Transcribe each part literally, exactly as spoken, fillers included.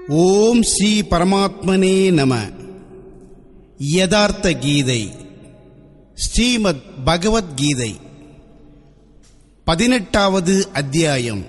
ஓம் ஸ்ரீ பரமாத்மனே நம. யதார்த்த கீதை, ஸ்ரீமத் பகவத்கீதை, பதினெட்டாவது அத்தியாயம்.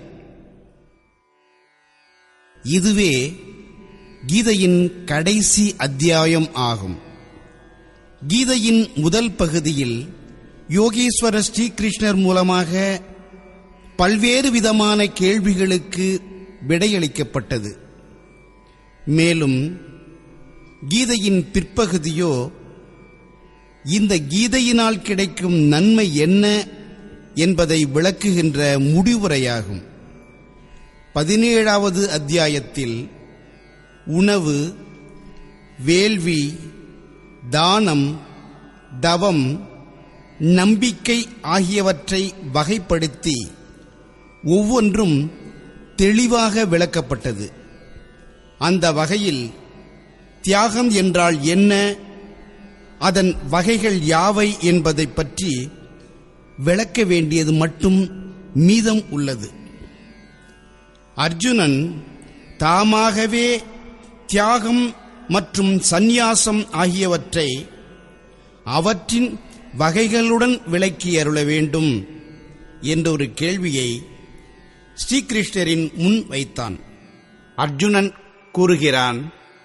இதுவே கீதையின் கடைசி அத்தியாயம் ஆகும். கீதையின் முதல் பகுதியில் யோகேஸ்வர ஸ்ரீகிருஷ்ணர் மூலமாக பல்வேறு விதமான கேள்விகளுக்கு விடையளிக்கப்பட்டது. மேலும் கீதையின் பிற்பகுதியோ இந்த கீதையினால் கிடைக்கும் நன்மை என்ன என்பதை விளக்குகின்ற முடிவுரையாகும். பதினேழாவது அத்தியாயத்தில் உணவு, வேள்வி, தானம், தவம், நம்பிக்கை ஆகியவற்றை வகைப்படுத்தி ஒவ்வொன்றும் தெளிவாக விளக்கப்பட்டது. அந்த வகையில் தியாகம் என்றால் என்ன, அதன் வகைகள் யாவை என்பதை பற்றி விளக்க வேண்டியது மட்டும் மீதம் உள்ளது. அர்ஜுனன் தாமாகவே தியாகம் மற்றும் சந்நியாசம் ஆகியவற்றை அவற்றின் வகைகளுடன் விளக்கி அருள வேண்டும் என்ற ஒரு கேள்வியை ஸ்ரீகிருஷ்ணரின் முன் வைத்தான். அர்ஜுனன் கூறுகிறான்,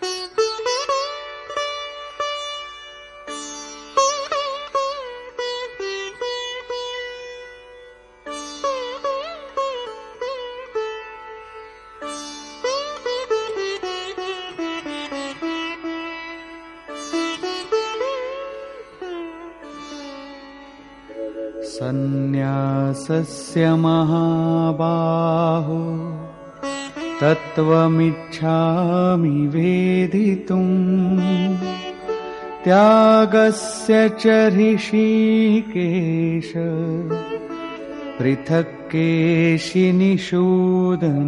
சந்நியாசஸ்ய மகாபாஹோ தத்வமிச்சாமி வேதிதும் த்யாகஸ்ய ச ரிஷிகேஷ ப்ருதக் கேஷி நிஷூதன.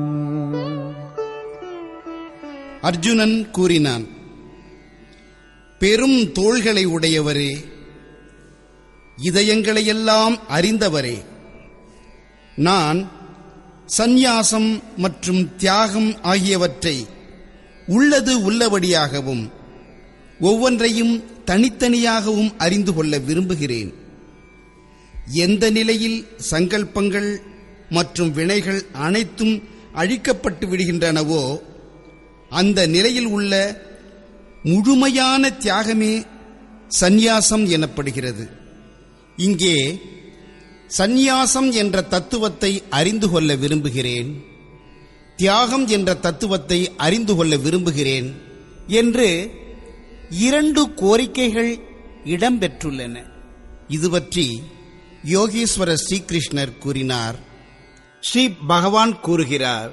அர்ஜுனன் கூறினான், பெரும் தோள்களை உடையவரே, இதயங்களையெல்லாம் அறிந்தவரே, நான் சந்நியாசம் மற்றும் தியாகம் ஆகியவற்றை உள்ளது உள்ளபடியாகவும் ஒவ்வொன்றையும் தனித்தனியாகவும் அறிந்து கொள்ள விரும்புகிறேன். எந்த நிலையில் சங்கல்பங்கள் மற்றும் வினைகள் அனைத்தும் அழிக்கப்பட்டு விடுகின்றனவோ அந்த நிலையில் உள்ள முழுமையான தியாகமே சந்நியாசம் எனப்படுகிறது. இங்கே சந்நியாசம் என்ற தத்துவத்தை அறிந்து கொள்ள விரும்புகிறேன், தியாகம் என்ற தத்துவத்தை அறிந்து கொள்ள விரும்புகிறேன் என்று இரண்டு கோரிக்கைகள் இடம்பெற்றுள்ளன. இது பற்றி யோகேஸ்வர ஸ்ரீகிருஷ்ணர் கூறினார். ஸ்ரீ பகவான் கூறுகிறார்,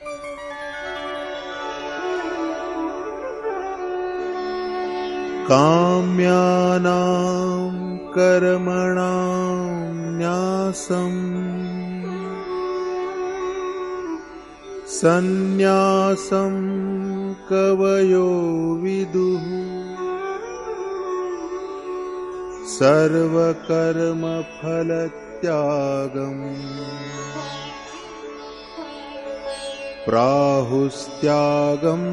காம்யானாம் கர்மணாம் ந்யாசம் சந்நியாசம் கவயோ விதுः சர்வ கர்ம பல த்யாகம் பிராஹுஸ்த்யாகம்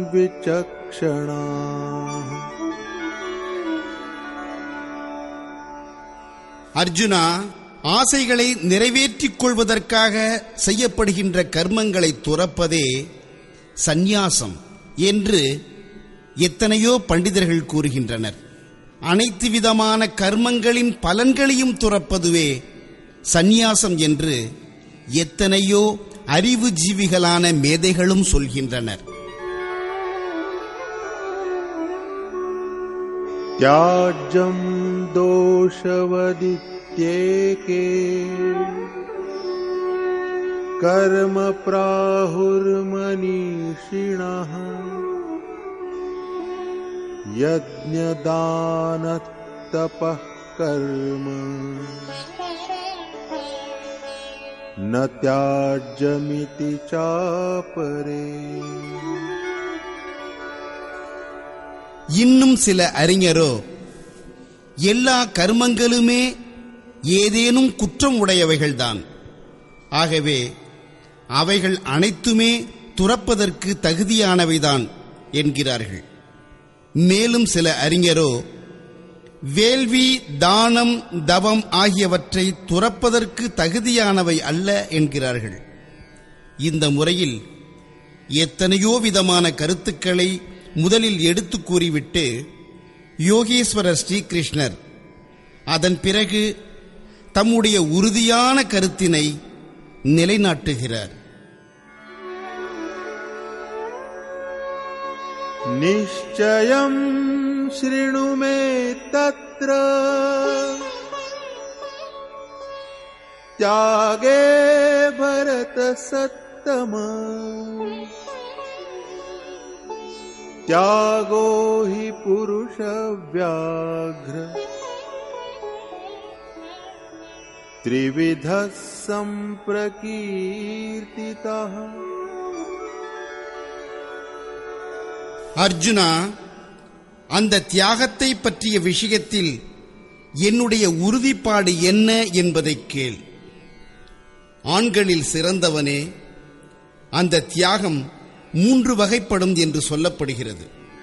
விசக்ஷணாः. அர்ஜுனா, ஆசைகளை நிறைவேற்றிக் கொள்வதற்காக செய்யப்படுகின்ற கர்மங்களை துறப்பதே சந்நியாசம் என்று எத்தனையோ பண்டிதர்கள் கூறுகின்றனர். அனைத்து விதமான கர்மங்களின் பலன்களையும் துறப்பதுவே சந்நியாசம் என்று எத்தனையோ அறிவு ஜீவிகளான மேதைகளும் சொல்கின்றனர். தியாஜ்யம் தோஷவதித்யேகே கர்ம பிராஹுர்மனீஷிணः யஜ்ஞதானத்தபः கர்ம ந த்யாஜ்யமிதி சாபரே. இன்னும் சில அறிஞரோ எல்லா கர்மங்களுமே ஏதேனும் குற்றம் உடையவைகள்தான், ஆகவே அவைகள் அனைத்துமே துறப்பதற்கு தகுதியானவைதான் என்கிறார்கள். மேலும் சில அறிஞரோ வேள்வி, தானம், தவம் ஆகியவற்றை துறப்பதற்கு தகுதியானவை அல்ல என்கிறார்கள். இந்த முறையில் எத்தனையோ விதமான கருத்துக்களை முதலில் எடுத்து கூறிவிட்டு யோகேஸ்வரர் ஸ்ரீகிருஷ்ணர் அதன் பிறகு தம்முடைய உறுதியான கருத்தினை நிலைநாட்டுகிறார். நிச்சயம் ஸ்ருணு மே தத்ர த்யாகே பரத சத்தம த்யாகோ ஹி புருஷ வ்யாக்ர த்ரிவித சம்பிரகீர்த்திதः. அர்ஜுனா, அந்த தியாகத்தை பற்றிய விஷயத்தில் என்னுடைய உறுதிப்பாடு என்ன என்பதை கேள். ஆண்களில் சிறந்தவனே, அந்த தியாகம் மூன்று வகைப்படும் என்று சொல்லப்படுகிறது.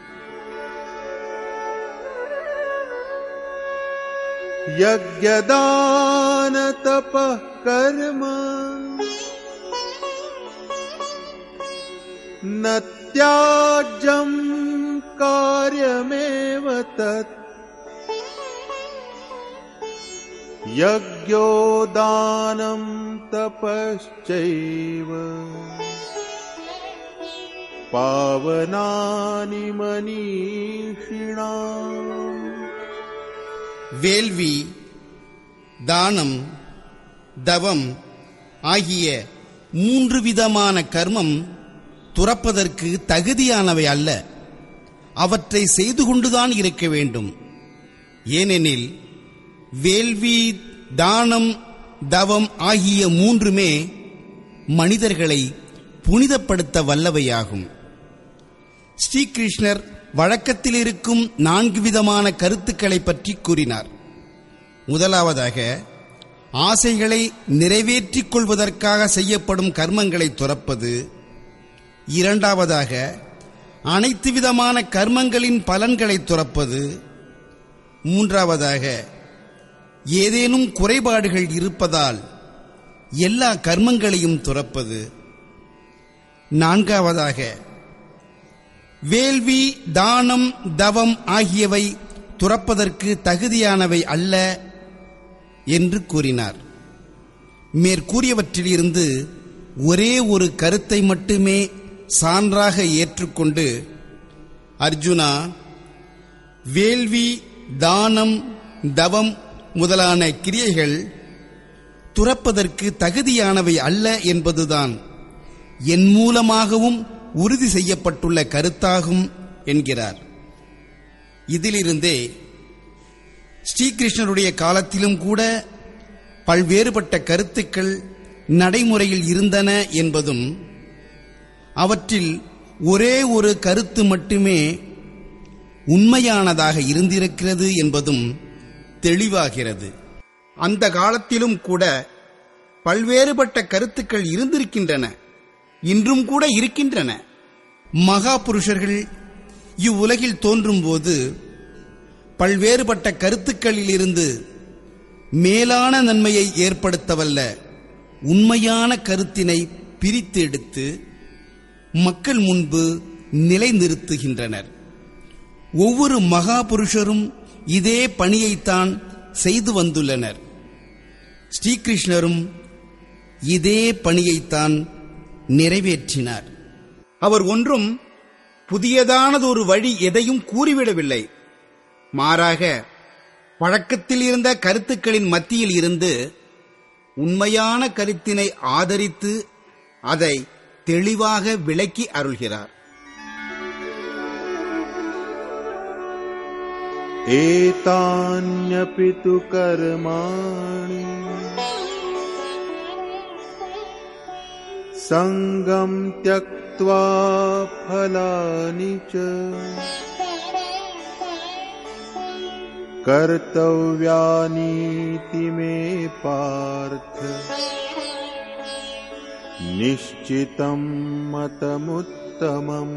யக்ஞதான தபः கர்ம ந த்யாஜ்யம் கார்யமேவ தத் யக்ஞோ தானம் தபஸ்சைவ பாவனானி மனீஷிணாம். வேள்வி, தானம், தவம் ஆகிய மூன்று விதமான கர்மம் துறப்பதற்கு தகுதியானவை அல்ல. அவற்றை செய்து கொண்டுதான் இருக்க வேண்டும். ஏனெனில் வேள்வி, தானம், தவம் ஆகிய மூன்றுமே மனிதர்களை புனிதப்படுத்த வல்லவையாகும். ஸ்ரீகிருஷ்ணர் வழக்கத்தில் இருக்கும் நான்கு விதமான கருத்துக்களை பற்றி கூறினார். முதலாவதாக, ஆசைகளை நிறைவேற்றிக் கொள்வதற்காக செய்யப்படும் கர்மங்களை துறப்பது. இரண்டாவதாக, அனைத்து விதமான கர்மங்களின் பலன்களை துறப்பது. மூன்றாவதாக, ஏதேனும் குறைபாடுகள் இருப்பதால் எல்லா கர்மங்களையும் துறப்பது. நான்காவதாக, வேள்வி, தானம், தவம் ஆகியவை துறப்பதற்கு தகுதியானவை அல்ல என்று கூறினார். மேற்கூறியவற்றிலிருந்து ஒரே ஒரு கருத்தை மட்டுமே சான்றாக ஏற்றுக்கொண்டு, அர்ஜுனா, வேள்வி, தானம், தவம் முதலான கிரியைகள் துறப்பதற்கு தகுதியானவை அல்ல என்பதுதான் என் மூலமாகவும் உறுதி செய்யப்பட்டுள்ள கருத்தாகும் என்கிறார். இதிலிருந்தே ஸ்ரீகிருஷ்ணருடைய காலத்திலும் கூட பல்வேறுபட்ட கருத்துக்கள் நடைமுறையில் இருந்தன என்பதும், அவற்றில் ஒரே ஒரு கருத்து மட்டுமே உண்மையானதாக இருந்திருக்கிறது என்பதும் தெளிவாகிறது. அந்த காலத்திலும் கூட பல்வேறுபட்ட கருத்துக்கள் இருந்திருக்கின்றன, இன்றும் கூட இருக்கின்றன. மகா புருஷர்கள் இவ்வுலகில் தோன்றும்போது பல்வேறுபட்ட கருத்துக்களிலிருந்து மேலான நன்மையை ஏற்படுத்தவல்ல உண்மையான கருத்தினை பிரித்து எடுத்து மக்கள் முன்பு நிலைநிறுத்துகின்றனர். ஒவ்வொரு மகா புருஷரும் இதே பணியைத்தான் செய்து வந்துள்ளனர். ஸ்ரீகிருஷ்ணரும் இதே பணியைத்தான் நிறைவேற்றினார். அவர் ஒன்றும் புதியதானதொரு வழி எதையும் கூறிவிடவில்லை. மாறாக பழக்கத்தில் இருந்த கருத்துக்களின் மத்தியில் இருந்து உண்மையான கருத்தினை ஆதரித்து அதை தெளிவாக விளக்கி அருள்கிறார். ஏதான்யபி து கர்மாணி சங்கம் த்யக்த்வா பலானி ச கர்த்தவ்யானீதி மே பார்த்த निश्चितं मतमुत्तमम्.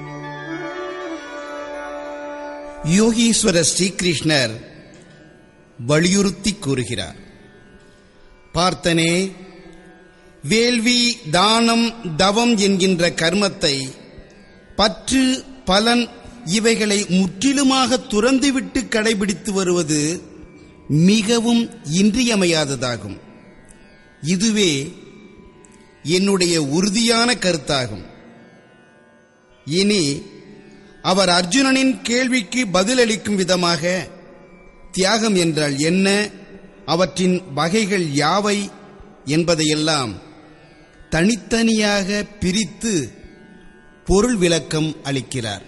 யோகீஸ்வர ஸ்ரீகிருஷ்ணர் வலியுறுத்தி கூறுகிறார், பார்த்தனே, வேள்வி, தானம், தவம் என்கின்ற கர்மத்தை, பற்று, பலன் இவைகளை முற்றிலுமாக துறந்துவிட்டு கடைபிடித்து வருவது மிகவும் இன்றியமையாததாகும். இதுவே என்னுடைய உறுதியான கருத்தாகும். இனி அவர் அர்ஜுனனின் கேள்விக்கு பதிலளிக்கும் விதமாக தியாகம் என்றால் என்ன, அவற்றின் வகைகள் யாவை என்பதையெல்லாம் தனித்தனியாக பிரித்து பொருள் விளக்கம் அளிக்கிறார்.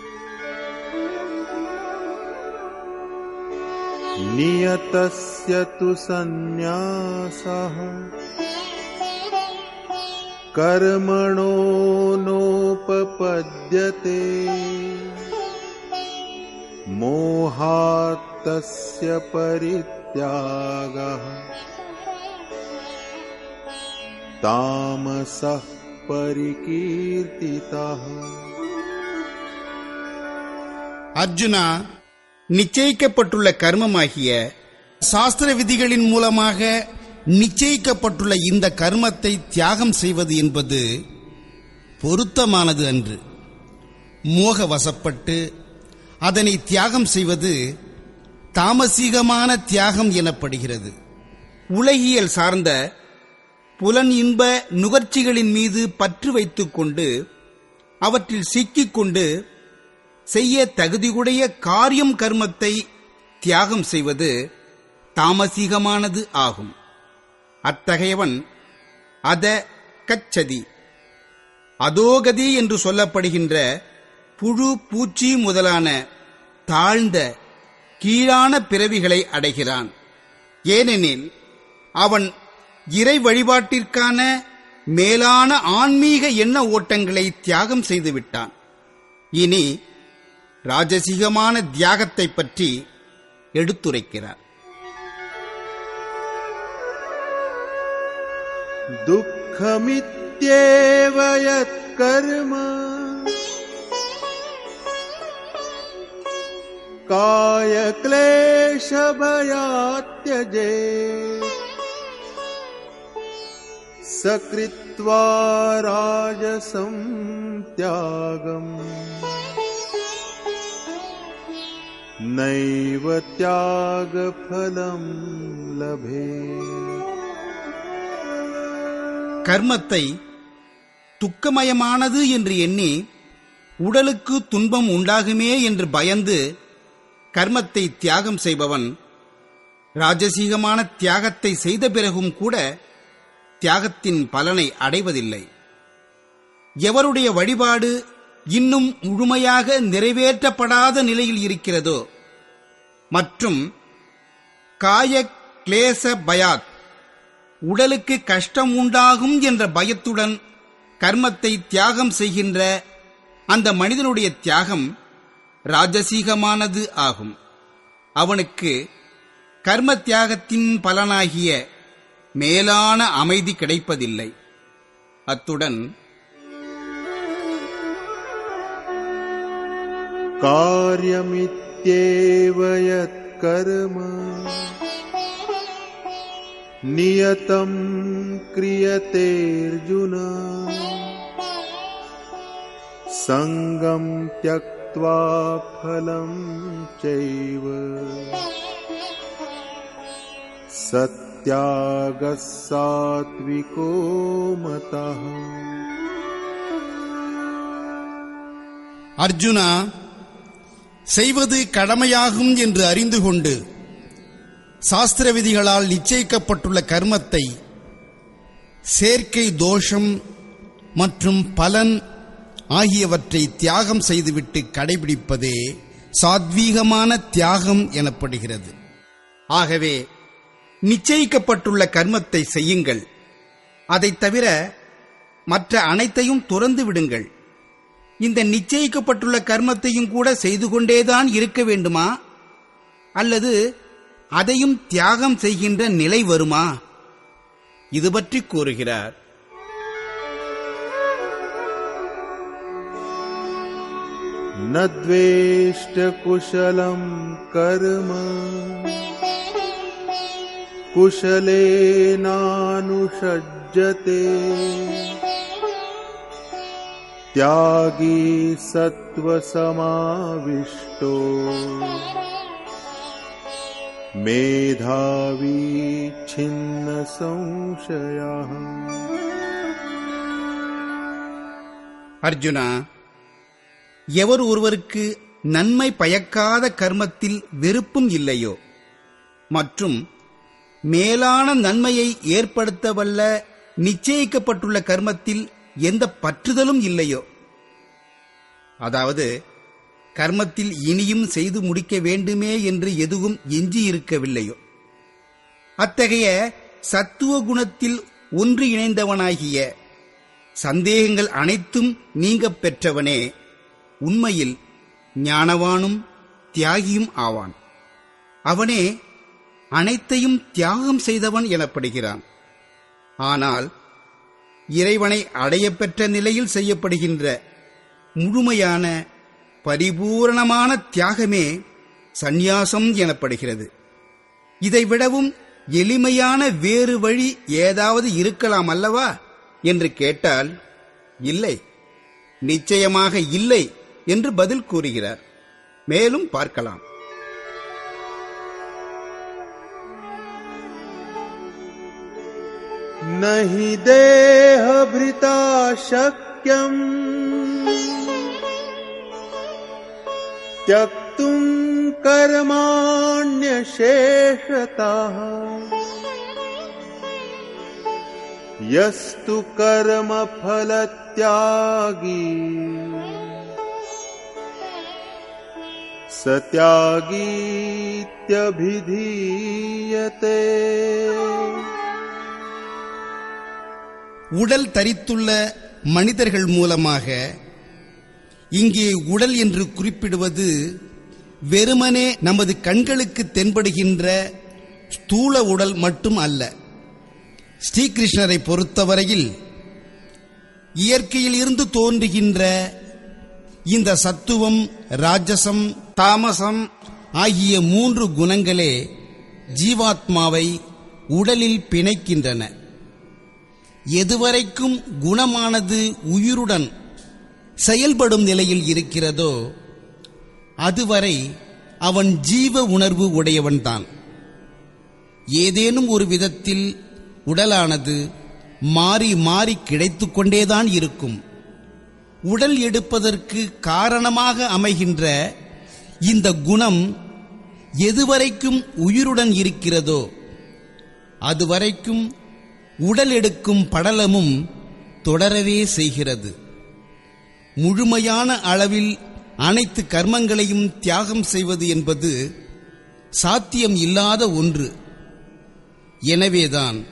நியதஸ்ய து சந்நியாஸஹ கர்மணோ நோபபத்யதே மோஹாத் தஸ்ய பரித்யாகः தாமஸः பரிகீர்த்திதः. அர்ஜுனா, நிச்சயிக்கப்பட்டுள்ள கர்மமாகிய சாஸ்திர விதிகளின் மூலமாக நிச்சயிக்கப்பட்டுள்ள இந்த கர்மத்தை தியாகம் செய்வது என்பது பொருத்தமானது அன்று. மோக வசப்பட்டு அதனை தியாகம் செய்வது தாமசீகமான தியாகம் எனப்படுகிறது. உலகியல் சார்ந்த புலன் இன்ப நுகர்ச்சிகளின் மீது பற்று வைத்துக் கொண்டு அவற்றில் சிக்கிக்கொண்டு செய்ய தகுதியுடைய காரியம் கர்மத்தை தியாகம் செய்வது தாமசீகமானது ஆகும். அத்தகையவன் அத கச்சதி, அதோகதி என்று சொல்லப்படுகின்ற புழு, பூச்சி முதலான தாழ்ந்த கீழான பிறவிகளை அடைகிறான். ஏனெனில் அவன் இறை வழிபாட்டிற்கான மேலான ஆன்மீக எண்ண ஓட்டங்களை தியாகம் செய்துவிட்டான். இனி ராஜசிகமான தியாகத்தை பற்றி எடுத்துரைக்கிறார். துக்கமித்யேவ யத் கர்ம காய க்லேஷ பயாத் த்யஜேத் சக்ரித்வா ராஜசம் த்யாகம் நைவ த்யாக பலம் லபேத். கர்மத்தை துக்கமயமானது என்று எண்ணி உடலுக்கு துன்பம் உண்டாகுமே என்று பயந்து கர்மத்தை தியாகம் செய்பவன் ராஜசீகமான தியாகத்தை செய்த பிறகும் கூட தியாகத்தின் பலனை அடைவதில்லை. எவருடைய வழிபாடு இன்னும் முழுமையாக நிறைவேற்றப்படாத நிலையில் இருக்கிறதோ மற்றும் காய கிளேச பயாத், உடலுக்கு கஷ்டம் உண்டாகும் என்ற பயத்துடன் கர்மத்தை தியாகம் செய்கின்ற அந்த மனிதனுடைய தியாகம் ராஜசீகமானது ஆகும். அவனுக்கு கர்ம தியாகத்தின் பலனாகிய மேலான அமைதி கிடைப்பதில்லை. அத்துடன் காரியமித்யேவ யத் கர்ம நியதம் கிரியதே அர்ஜுன சங்கம் த்யக்த்வா பலம் சைவ சத்யாக சாத்விகோ மதः. அர்ஜுனா, செய்வது கடமையாகும் என்று அறிந்து கொண்டு சாஸ்திர விதிகளால் நிச்சயிக்கப்பட்டுள்ள கர்மத்தை சேர்க்கை தோஷம் மற்றும் பலன் ஆகியவற்றை தியாகம் செய்துவிட்டு கடைபிடிப்பதே சாத்வீகமான தியாகம் எனப்படுகிறது. ஆகவே நிச்சயிக்கப்பட்டுள்ள கர்மத்தை செய்யுங்கள். அதைத் தவிர மற்ற அனைத்தையும் துறந்து விடுங்கள். இந்த நிச்சயிக்கப்பட்டுள்ள கர்மத்தையும் கூட செய்து கொண்டேதான் இருக்க வேண்டுமா, அல்லது அதையும் தியாகம் செய்கின்ற நிலை வருமா? இது பற்றி கூறுகிறார். न द्वेष्ट कुशलं कर्म कुशलेनानुषज्यते त्यागी सत्त्वसमाविष्टो मेधावी छिन्न संशयः. அர்ஜுனா, எவர் ஒருவருக்கு நன்மை பயக்காத கர்மத்தில் வெறுப்பும் இல்லையோ மற்றும் மேலான நன்மையை ஏற்படுத்தவல்ல நிச்சயிக்கப்பட்டுள்ள கர்மத்தில் எந்த பற்றுதலும் இல்லையோ, அதாவது கர்மத்தில் இனியும் செய்து முடிக்க வேண்டுமே என்று எதுவும் எஞ்சியிருக்கவில்லையோ, அத்தகைய சத்துவ குணத்தில் ஒன்று இணைந்தவனாகிய சந்தேகங்கள் அனைத்தும் நீங்கப் பெற்றவனே உண்மையில் ஞானவானும் தியாகியும் ஆவான். அவனே அனைத்தையும் தியாகம் செய்தவன் எனப்படுகிறான். ஆனால் இறைவனை அடையப்பெற்ற நிலையில் செய்யப்படுகின்ற முழுமையான பரிபூரணமான தியாகமே சந்நியாசம் எனப்படுகிறது. இதைவிடவும் எளிமையான வேறு வழி ஏதாவது இருக்கலாம் அல்லவா என்று கேட்டால் இல்லை, நிச்சயமாக இல்லை என்று பதில் கூறுகிறார். மேலும் பார்க்கலாம். नहि देहभृता शक्यम् त्यक्तुं कर्माण्यशेषतः यस्तु कर्मफलत्यागी स त्यागीत्यभिधीयते. உடல் தரித்துள்ள மனிதர்கள் மூலமாக இங்கே உடல் என்று குறிப்பிடுவது வெறுமனே நமது கண்களுக்கு தென்படுகின்ற ஸ்தூல உடல் மட்டும் அல்ல. ஸ்ரீகிருஷ்ணரை பொறுத்தவரையில் இயற்கையில் இருந்து தோன்றுகின்ற இந்த சத்துவம், ராஜசம், தாமசம் ஆகிய மூன்று குணங்களே ஜீவாத்மாவை உடலில் பிணைக்கின்றன. எதுவரைக்கும் குணமானது உயிருடன் செயல்படும் நிலையில் இருக்கிறதோ அதுவரை அவன் ஜீவ உணர்வு உடையவன்தான். ஏதேனும் ஒரு விதத்தில் உடலானது மாறி மாறி கிடைத்துக் கொண்டேதான் இருக்கும். உடல் எடுப்பதற்கு காரணமாக அமைகின்ற இந்த குணம் எதுவரைக்கும் உயிருடன் இருக்கிறதோ அதுவரைக்கும் உடல் எடுக்கும் படலமும் தொடரவே செய்கிறது. முழுமையான அளவில் அனைத்து கர்மங்களையும் தியாகம் செய்வது என்பது சாத்தியம் இல்லாத ஒன்று. எனவேதான்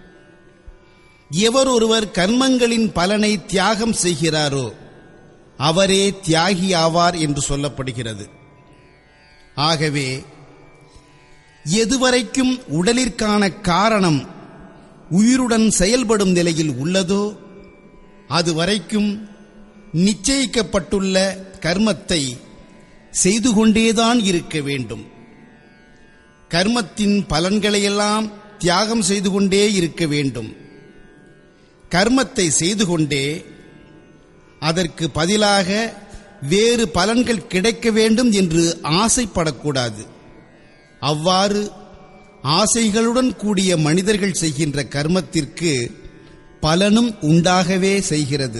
எவர் ஒருவர் கர்மங்களின் பலனை தியாகம் செய்கிறாரோ அவரே தியாகி ஆவார் என்று சொல்லப்படுகிறது. ஆகவே எதுவரைக்கும் உடலிற்கான காரணம் உயிருடன் செயல்படும் நிலையில் உள்ளதோ அதுவரைக்கும் நிச்சயிக்கப்பட்டுள்ள கர்மத்தை செய்து கொண்டேதான் இருக்க வேண்டும். கர்மத்தின் பலன்களையெல்லாம் தியாகம் செய்து கொண்டே இருக்க வேண்டும். கர்மத்தை செய்து கொண்டே அதற்கு பதிலாக வேறு பலன்கள் கிடைக்க வேண்டும் என்று ஆசைப்படக்கூடாது. அவ்வாறு ஆசைகளுடன் கூடிய மனிதர்கள் செய்கின்ற கர்மத்திற்கு பலனும் உண்டாகவே செய்கிறது.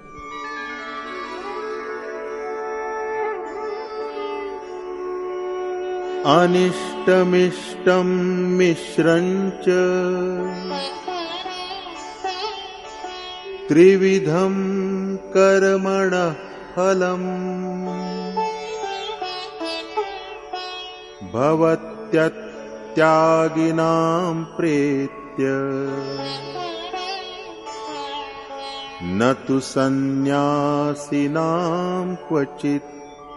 अनिष्टमिष्टं मिश्रञ्च त्रिविधं कर्मणः फलम् भवत्यत्यागिनां प्रेत्य न तु सन्न्यासिनां क्वचित्.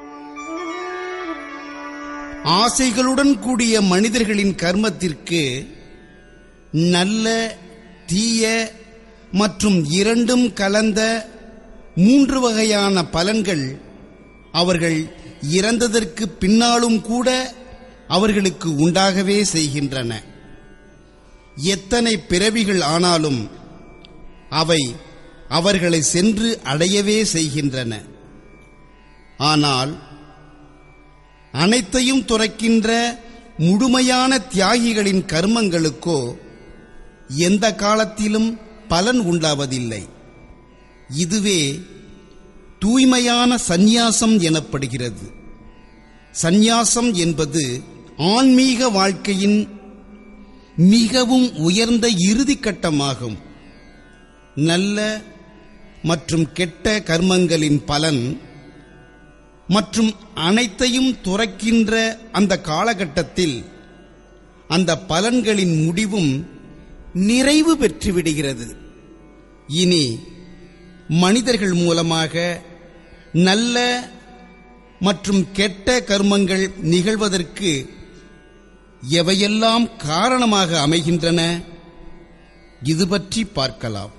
ஆசைகளுடன் கூடிய மனிதர்களின் கர்மத்திற்கு நல்ல, தீய மற்றும் இரண்டும் கலந்த மூன்று வகையான பலன்கள் அவர்கள் இறந்ததற்கு பின்னாலும் கூட அவர்களுக்கு உண்டாகவே செய்கின்றன. எத்தனை பிறவிகள் ஆனாலும் அவை அவர்களை சென்று அடையவே செய்கின்றன. ஆனால் அனைத்தையும் துறக்கின்ற முழுமையான தியாகிகளின் கர்மங்களுக்கோ எந்த காலத்திலும் பலன் உண்டாவதில்லை. இதுவே தூய்மையான சந்நியாசம் எனப்படுகிறது. சந்நியாசம் என்பது ஆன்மீக வாழ்க்கையின் மிகவும் உயர்ந்த இறுதி கட்டமாகும். நல்ல மற்றும் கெட்ட கர்மங்களின் பலன் மற்றும் அனைத்தையும் துறக்கின்ற அந்த காலகட்டத்தில் அந்த பலன்களின் முடிவும் நிறைவு பெற்றுவிடுகிறது. இனி மனிதர்கள் மூலமாக நல்ல மற்றும் கெட்ட கர்மங்கள் நிகழ்வதற்கு எவையெல்லாம் காரணமாக அமைகின்றன, இது பற்றி பார்க்கலாம்.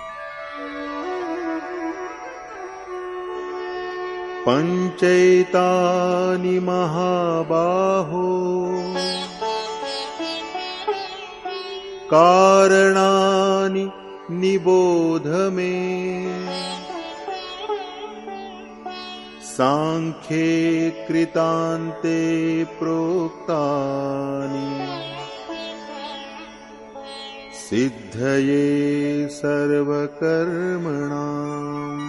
பஞ்சைதானி மகாபாஹோ காரணானி நிபோதமே சாங்க்யே கிருதாந்தே ப்ரோக்தானி சித்தயே சர்வகர்மணாம்.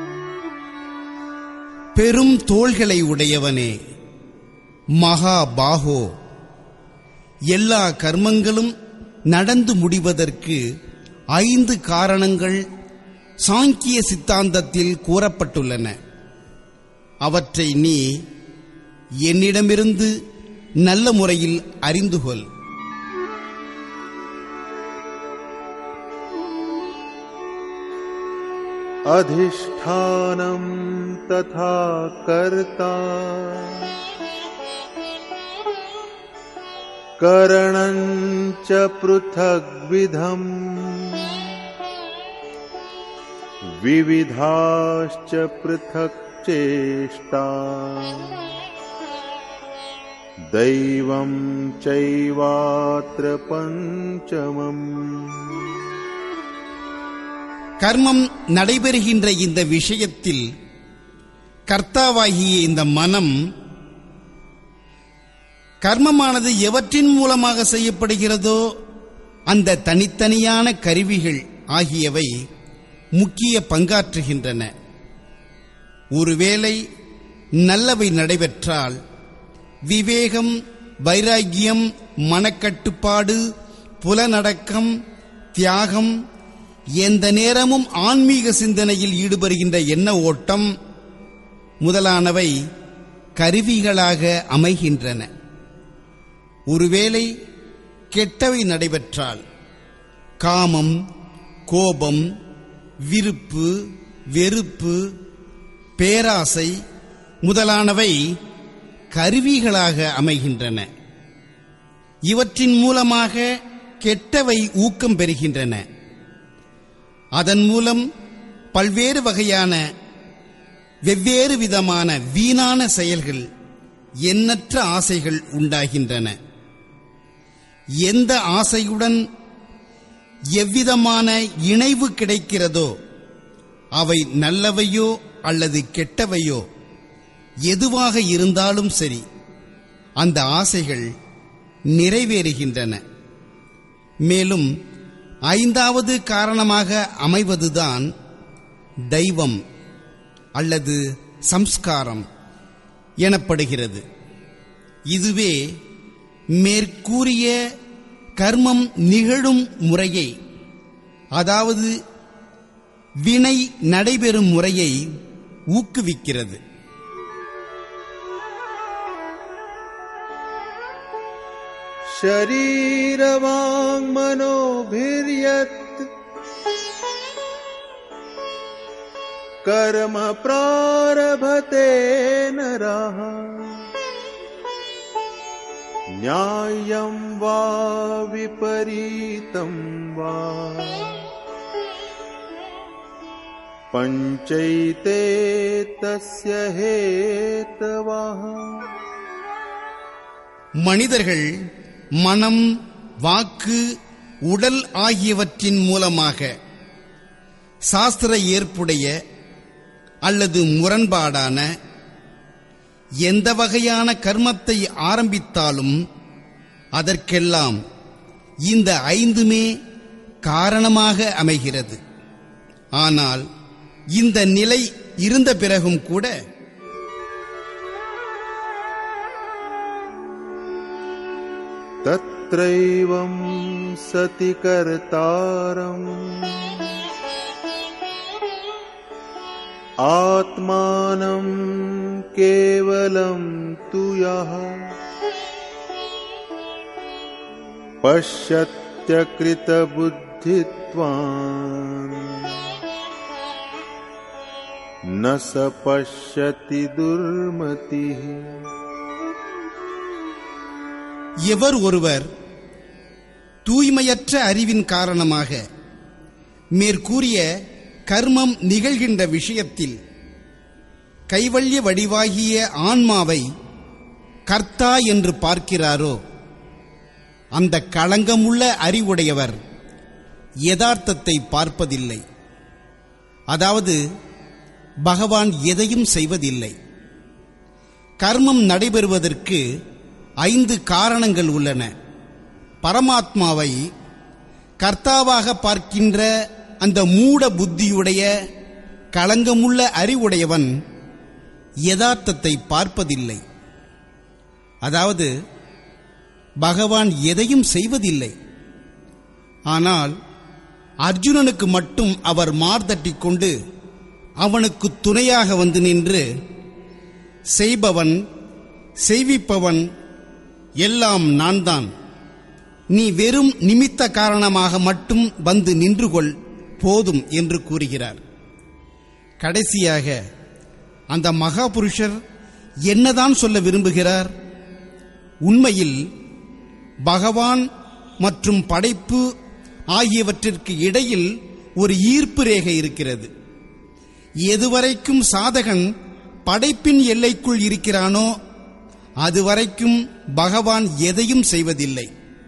பெரும் தோள்களை உடையவனே, மகாபாஹோ, எல்லா கர்மங்களும் நடந்து முடிவதற்கு ஐந்து காரணங்கள் சாங்கிய சித்தாந்தத்தில் கூறப்பட்டுள்ளன. அவற்றை நீ என்னிடமிருந்து நல்ல முறையில் அறிந்து கொள். அதிஷ்டானம் ததா கர்த்தா கரணஞ்ச ப்ருதக்விதம் விவிதாஸ்ச ப்ருதக் சேஷ்டா தெய்வம் சைவாத்ர பஞ்சமம். கர்மம் நடைபெறுகின்ற இந்த விஷயத்தில் கர்த்தாவாகிய இந்த மனம் கர்மமானது எவற்றின் மூலமாக செய்யப்படுகிறதோ அந்த தனித்தனியான கருவிகள் ஆகியவை முக்கிய பங்காற்றுகின்றன. ஒருவேளை நல்லவை நடைபெற்றால் விவேகம், வைராக்கியம், மனக்கட்டுப்பாடு, புலனடக்கம், தியாகம், எந்த நேரமும் ஆன்மீக சிந்தனையில் ஈடுபடுகின்ற எண்ண ஓட்டம் முதலானவை கருவிகளாக அமைகின்றன. ஒருவேளை கெட்டவை நடைபெற்றால் காமம், கோபம், விருப்பு, வெறுப்பு, பேராசை முதலானவை கருவிகளாக அமைகின்றன. இவற்றின் மூலமாக கெட்டவை ஊக்கம் பெறுகின்றன. அதன் மூலம் பல்வேறு வகையான வெவ்வேறு விதமான வீணான செயல்கள், எண்ணற்ற ஆசைகள் உண்டாகின்றன. எந்த ஆசையுடன் எவ்விதமான இணைவு கிடைக்கிறதோ அவை நல்லவையோ அல்லது கெட்டவையோ எதுவாக இருந்தாலும் சரி, அந்த ஆசைகள் நிறைவேறுகின்றன. மேலும் ஐந்தாவது காரணமாக அமைவதுதான் தெய்வம் அல்லது சம்ஸ்காரம் எனப்படுகிறது. இதுவே மேற்கூறிய கர்மம் நிகழும் முறையை, அதாவது வினை நடைபெறும் முறையை ஊக்குவிக்கிறது. ஷரீரவாங் மனோபிர்யத் கர்ம ப்ராரபதே நரஹ ஞாயம் வா விபரீதம் வா पञ्चैते तस्य हेतवः. மனிதர்கள் மனம், வாக்கு, உடல் ஆகியவற்றின் மூலமாக சாஸ்திர ஏற்புடைய அல்லது முரண்பாடான எந்த வகையான கர்மத்தை ஆரம்பித்தாலும் அதற்கெல்லாம் இந்த ஐந்துமே காரணமாக அமைகிறது. ஆனால் இந்த நிலை இருந்த பிறகும் கூட तत्रैवं सति कर्तारम् आत्मानं केवलं तु यः पश्यत्यकृतबुद्धित्वान् न स पश्यति दुर्मतिः. எவர் ஒருவர் தூய்மையற்ற அறிவின் காரணமாக மேற்கூறிய கர்மம் நிகழ்கின்ற விஷயத்தில் கைவல்ய வடிவாகிய ஆன்மாவை கர்த்தா என்று பார்க்கிறாரோ அந்த களங்கமுள்ள அறிவுடையவர் யதார்த்தத்தை பார்ப்பதில்லை. அதாவது பகவான் எதையும் செய்வதில்லை. கர்மம் நடைபெறுவதற்கு ஐந்து காரணங்கள் உள்ளன. பரமாத்மாவை கர்த்தாவாக பார்க்கின்ற அந்த மூட புத்தியுடைய களங்கமுள்ள அறிவுடையவன் யதார்த்தத்தை பார்ப்பதில்லை. அதாவது பகவான் எதையும் செய்வதில்லை. ஆனால் அர்ஜுனனுக்கு மட்டும் அவர் மார்தட்டிக் கொண்டு அவனுக்கு துணையாக வந்து நின்று செய்பவன் செய்விப்பவன் எல்லாம் நான்தான், நீ வெறும் நிமித்த காரணமாக மட்டும் வந்து நின்று கொள் போதும் என்று கூறுகிறார். கடைசியாக அந்த மகாபுருஷர் என்னதான் சொல்ல விரும்புகிறார்? உண்மையில் பகவான் மற்றும் படைப்பு ஆகியவற்றிற்கு இடையில் ஒரு ஈர்ப்பு ரேகை இருக்கிறது. எதுவரைக்கும் சாதகன் படைப்பின் எல்லைக்குள் இருக்கிறானோ அதுவரைக்கும் பகவான் எதையும் செய்வதில்லை.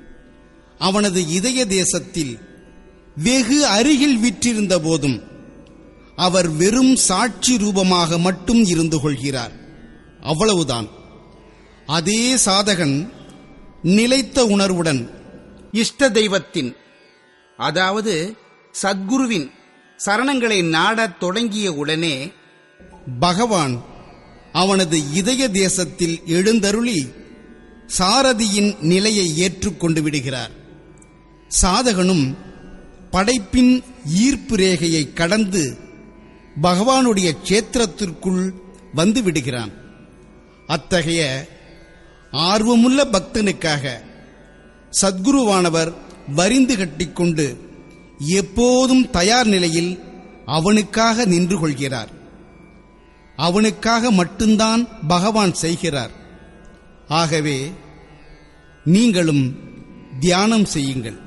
அவனது இதய தேசத்தில் வெகு அருகில் விற்றிருந்த போதும் அவர் வெறும் சாட்சி ரூபமாக மட்டும் இருந்து கொள்கிறார். அவ்வளவுதான். அதே சாதகன் நிலைத்த உணர்வுடன் இஷ்ட தெய்வத்தின், அதாவது சத்குருவின் சரணங்களை நாடத் தொடங்கிய உடனே பகவான் அவனது இதய தேசத்தில் எழுந்தருளி சாரதியின் நிலையை ஏற்றுக்கொண்டு விடுகிறார். சாதகனும் படைப்பின் ஈர்ப்பு ரேகையை கடந்து பகவானுடைய க்ஷேத்திரத்திற்குள் வந்து விடுகிறான். அத்தகைய ஆர்வமுள்ள பக்தனுக்காக சத்குருவானவர் வரிந்து கட்டிக்கொண்டு எப்போதும் தயார் நிலையில் அவனுக்காக நின்று கொள்கிறார். அவனுக்காக மட்டும்தான் பகவான் செய்கிறார். ஆகவே நீங்களும் தியானம் செய்யுங்கள்.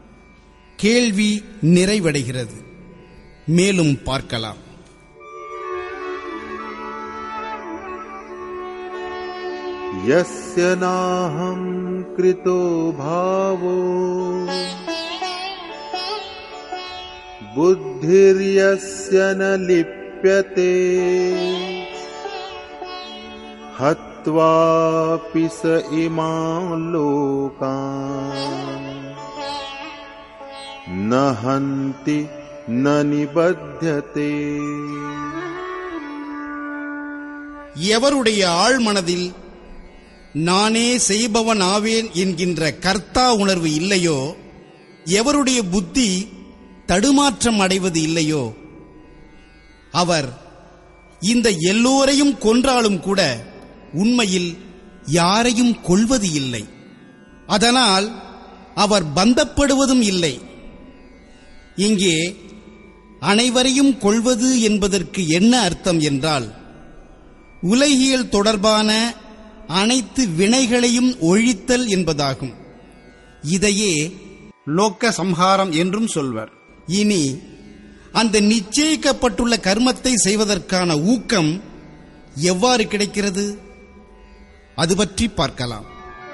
கேள்வி நிறைவடைகிறது. மேலும் பார்க்கலாம். यस्य नाहं कृतो भावो बुद्धिर्यस्य न लिप्यते हत्वापि स इमान् लोकान् न हन्ति न निबध्यते. எவருடைய ஆழ்மனதில் நானே செய்பவன் ஆவேன் என்கின்ற கர்த்தா உணர்வு இல்லையோ, எவருடைய புத்தி தடுமாற்றம் அடைவது இல்லையோ, அவர் இந்த எல்லோரையும் கொன்றாலும் கூட உண்மையில் யாரையும் கொல்வது இல்லை. அதனால் அவர் பந்தப்படுவதும் இல்லை. இங்கே அனைவரையும் கொல்வது என்பதற்கு என்ன அர்த்தம் என்றால், உலகியல் தொடர்பான அனைத்து வினைகளையும் ஒழித்தல் என்பதாகும். இதையே லோக்க சம்ஹாரம் என்றும் சொல்வர். இனி அந்த நிச்சயிக்கப்பட்டுள்ள கர்மத்தை செய்வதற்கான ஊக்கம் எவ்வாறு கிடைக்கிறது? அது பற்றி பார்க்கலாம்.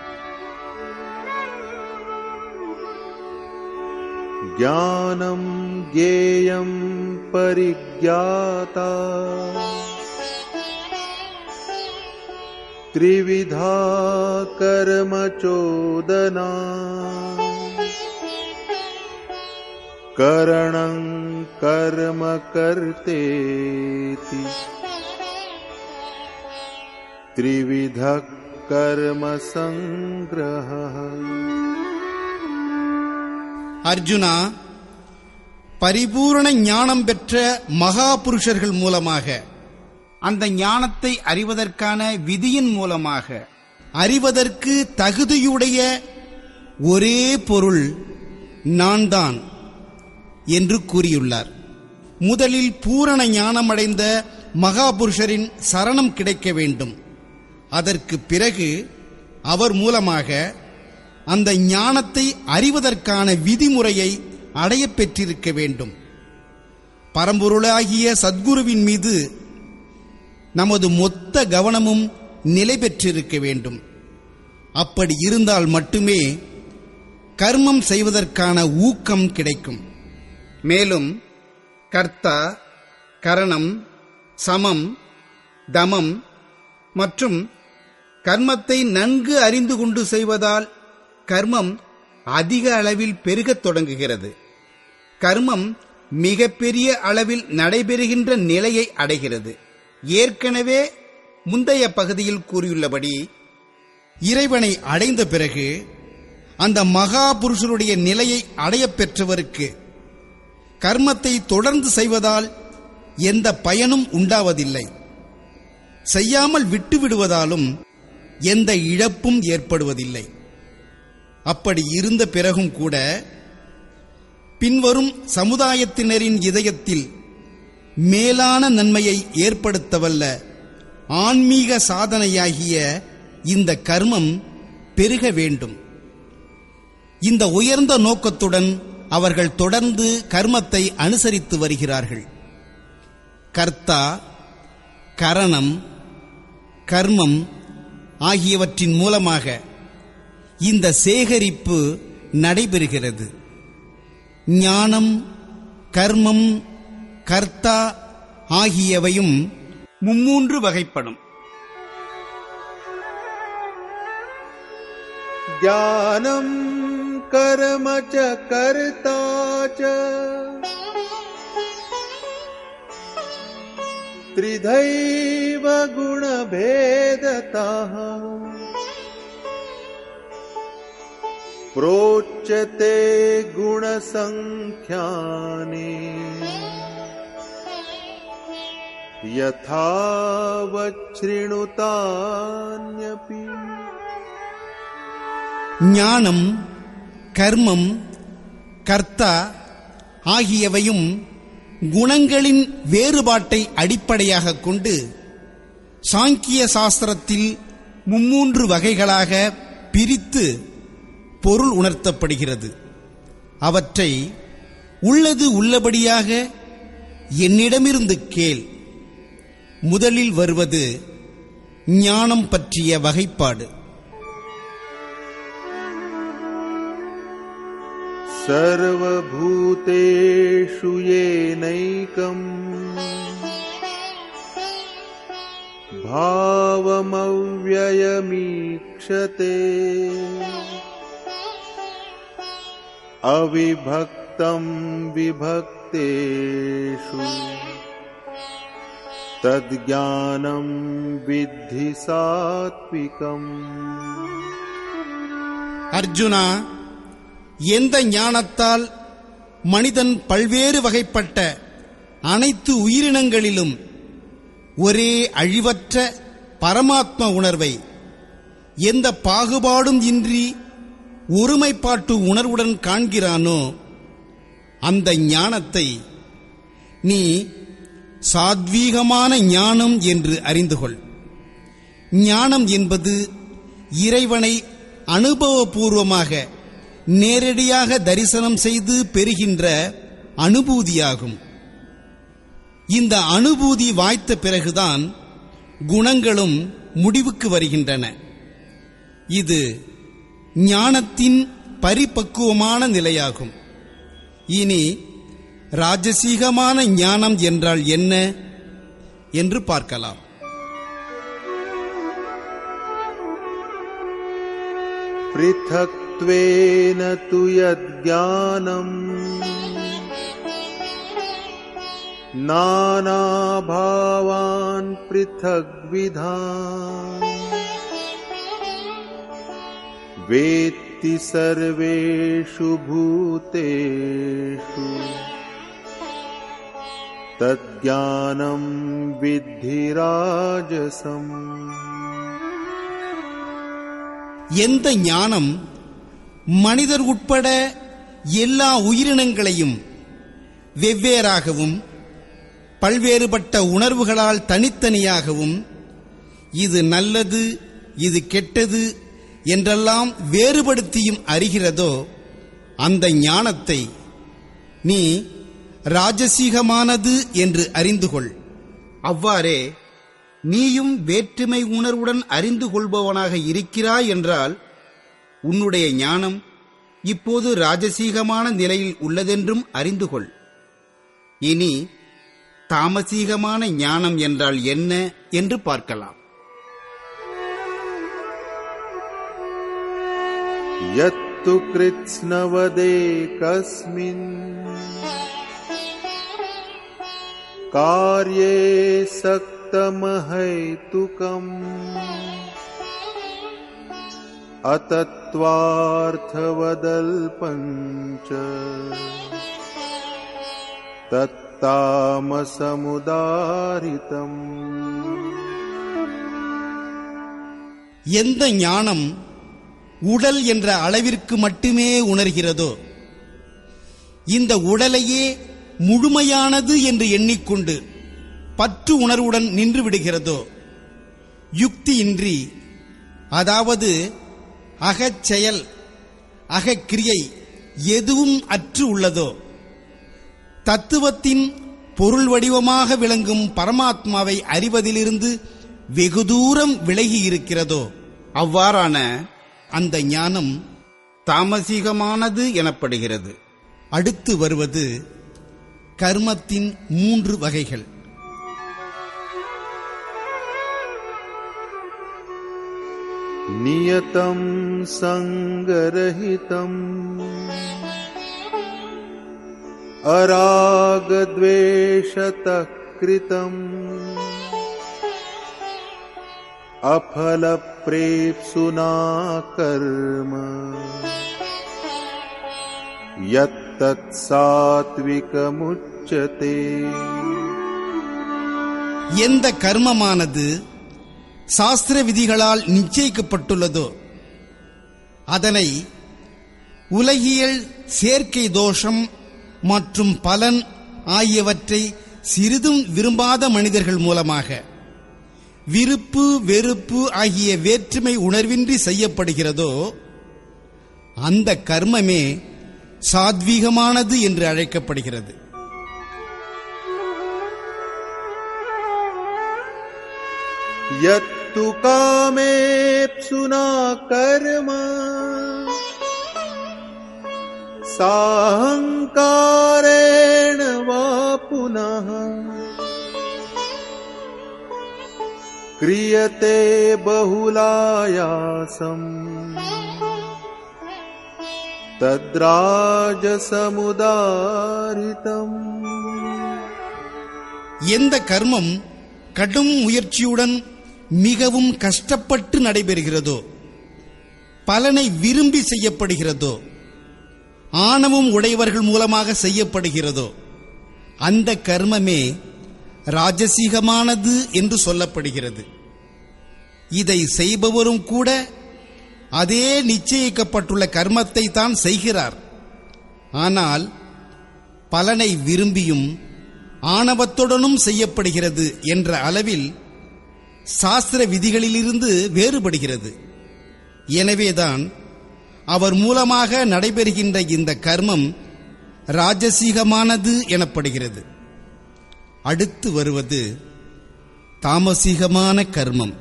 ஞானம் கேயம் பரிக்ஞாதா த்ரிவிதா கர்ம சோதனா கரணம் கர்ம கர்த்தேதி த்ரிவித கர்ம சங்கிரஹ. அர்ஜுனா, பரிபூரண ஞானம் பெற்ற மகா புருஷர்கள் மூலமாக, அந்த ஞானத்தை அறிவதற்கான விதியின் மூலமாக அறிவதற்கு தகுதியுடைய ஒரே பொருள் நான் தான் என்று கூறியுள்ளார். முதலில் பூரண ஞானமடைந்த மகாபுருஷரின் சரணம் கிடைக்க வேண்டும். அதற்கு பிறகு அவர் மூலமாக அந்த ஞானத்தை அறிவதற்கான விதிமுறையை அடைய பெற்றிருக்க வேண்டும். பரம்பொருளாகிய சத்குருவின் மீது நமது மொத்த கவனமும் நிலை பெற்றிருக்க வேண்டும். அப்படி இருந்தால் மட்டுமே கர்மம் செய்வதற்கான ஊக்கம் கிடைக்கும். மேலும் கர்த்தா, கரணம், சமம், தமம் மற்றும் கர்மத்தை நன்கு அறிந்து கொண்டு செய்வதால் கர்மம் அதிக அளவில் பெருகத் தொடங்குகிறது. கர்மம் மிக பெரிய அளவில் நடைபெறுகின்ற நிலையை அடைகிறது. ஏற்கனவே முந்தைய பகுதியில் கூறியுள்ளபடி இறைவனை அடைந்த பிறகு அந்த மகா புருஷருடைய நிலையை அடையப் பெற்றவருக்கு கர்மத்தை தொடர்ந்து செய்வதால் எந்த பயனும் உண்டாவதில்லை. செய்யாமல் விட்டு விடுவதாலும் எந்த இழப்பும் ஏற்படுவதில்லை. அப்படி இருந்த பிறகும் கூட பின்வரும் சமுதாயத்தினரின் இதயத்தில் மேலான நன்மையை ஏற்படுத்தவல்ல ஆன்மீக சாதனையாகிய இந்த கர்மம் பெருக வேண்டும். இந்த உயர்ந்த நோக்கத்துடன் அவர்கள் தொடர்ந்து கர்மத்தை அனுசரித்து வருகிறார்கள். கர்த்தா, கரணம், கர்மம் ஆகியவற்றின் மூலமாக இந்த சேகரிப்பு நடைபெறுகிறது. ஞானம், கர்மம், கர்த்தா ஆகியவையும் மும்மூன்று வகைப்படும். ஞானம் கர்ம ச கர்த்தா ச த்ரிதைவ குணபேததः प्रोच्यते गुणसंख्याने यथावच्छृणुतान्यपि. ஞானம், கர்மம், கர்த்தா ஆகியவையும் குணங்களின் வேறுபாட்டை அடிப்படையாக கொண்டு சாங்கிய சாஸ்திரத்தில் மும்மூன்று வகைகளாக பிரித்து பொருள் உணர்த்தப்படுகிறது. அவற்றை உள்ளது உள்ளபடியாக என்னிடமிருந்து கேள். முதலில் வருவது ஞானம் பற்றிய வகைப்பாடு. சர்வபூதேஷு ஏனைகம் பாவமவ்யயமீக்ஷதே அவிபக்தம் விபக்தேஷு தத்ஞானம் வித்தி சாத்விகம். அர்ஜுனா, எந்த ஞானத்தால் மனிதன் பல்வேறு வகைப்பட்ட அனைத்து உயிரினங்களிலும் ஒரே அழிவற்ற பரமாத்ம உணர்வை எந்த பாகுபாடும் இன்றி ஒருமைப்பாட்டு உணர்வுடன் காண்கிறானோ அந்த ஞானத்தை நீ சாத்வீகமான ஞானம் என்று அறிந்து கொள். ஞானம் என்பது இறைவனை அனுபவபூர்வமாக நேரடியாக தரிசனம் செய்து பெறுகின்ற அனுபூதியாகும். இந்த அனுபூதி வாய்த்த பிறகுதான் குணங்களும் முடிவுக்கு வருகின்றன. இது ஞானத்தின் பரிபக்குவமான நிலையாகும். இனி ராஜசீகமான ஞானம் என்றால் என்ன என்று பார்க்கலாம். ப்ருதக்த்வேன து யத்ஞானம் நானாபாவான் ப்ருதக்விதான் வேத்தி சர்வேஷு பூதேஷு தத்ஞானம் வித்தி ராஜசம். எந்த ஞானம் மனிதர் உட்பட எல்லா உயிரினங்களையும் வெவ்வேறாகவும் பல்வேறுபட்ட உணர்வுகளால் தனித்தனியாகவும் இது நல்லது இது கெட்டது என்றெல்லாம் வேறுபடுத்தியும் அறிகிறதோ அந்த ஞானத்தை நீ ராஜசீகமானது என்று அறிந்து கொள். அவ்வாறே நீயும் வேற்றுமை உணர்வுடன் அறிந்து கொள்பவனாக இருக்கிறாய் என்றால் உன்னுடைய ஞானம் இப்போது ராஜசீகமான நிலையில் உள்ளதென்றும் அறிந்து கொள். இனி தாமசீகமான ஞானம் என்றால் என்ன என்று பார்க்கலாம். யத்து கிருத்ஸ்னவதே கஸ்மின் கார்யே சக்தமஹைதுகம் அதத்வார்த்தவதல்பஞ்ச தத்தாமசமுதாரிதம். எந்த ஞானம் உடல் என்ற அளவிற்கு மட்டுமே உணர்கிறதோ, இந்த உடலையே முழுமையானது என்று எண்ணிக்கொண்டு பற்று உணர்வுடன் நின்று விடுகிறதோ, யுக்தியின்றி, அதாவது அகச்செயல் அகக்கிரியை எதுவும் அற்று உள்ளதோ, தத்துவத்தின் பொருள் வடிவமாக விளங்கும் பரமாத்மாவை அறிவதிலிருந்து வெகு தூரம் விலகி இருக்கிறதோ, அவ்வாறான அந்த ஞானம் தாமசீகமானது எனப்படுகிறது. அடுத்து வருவது கர்மத்தின் மூன்று வகைகள். நியதம் சங்கரஹிதம் அராகத்வேஷதः கிருதம் அபலப்ரேப்சுனா கர்ம யத்தத் சாத்விகமுச்யதே. எந்த கர்மமானது சாஸ்திர விதிகளால் நிச்சயிக்கப்பட்டுள்ளதோ அதனை உலகியல் சேர்க்கை தோஷம் மற்றும் பலன் ஆகியவற்றை சிறிதும் விரும்பாத மனிதர்கள் மூலமாக விருப்பு வெறுப்பு ஆகிய வேற்றுமை உணர்வின்றி செய்யப்படுகிறதோ அந்த கர்மமே சாத்வீகமானது என்று அழைக்கப்படுகிறது. யத்து காமேப்சுனா கர்ம சாஹங்காரேண வா புனः கிரியதே பஹுலாயாசம் தத்ராஜசமுதாரிதம். எந்த கர்மம் கடும் முயற்சியுடன் மிகவும் கஷ்டப்பட்டு நடைபெறுகிறதோ, பலனை விரும்பி செய்யப்படுகிறதோ, ஆணவம் உடையவர்கள் மூலமாக செய்யப்படுகிறதோ அந்த கர்மமே ராஜசீகமானது என்று சொல்லப்படுகிறது. இதை செய்பவரும் கூட அதே நிச்சயிக்கப்பட்டுள்ள கர்மத்தை தான் செய்கிறார். ஆனால் பலனை விரும்பியும் ஆணவத்துடனும் செய்யப்படுகிறது என்ற அளவில் சாஸ்திர விதிகளிலிருந்து வேறுபடுகிறது. எனவேதான் அவர் மூலமாக நடைபெறுகின்ற இந்த கர்மம் ராஜசீகமானது எனப்படுகிறது. அடுத்து வருவது தாமசிகமான கர்மம்.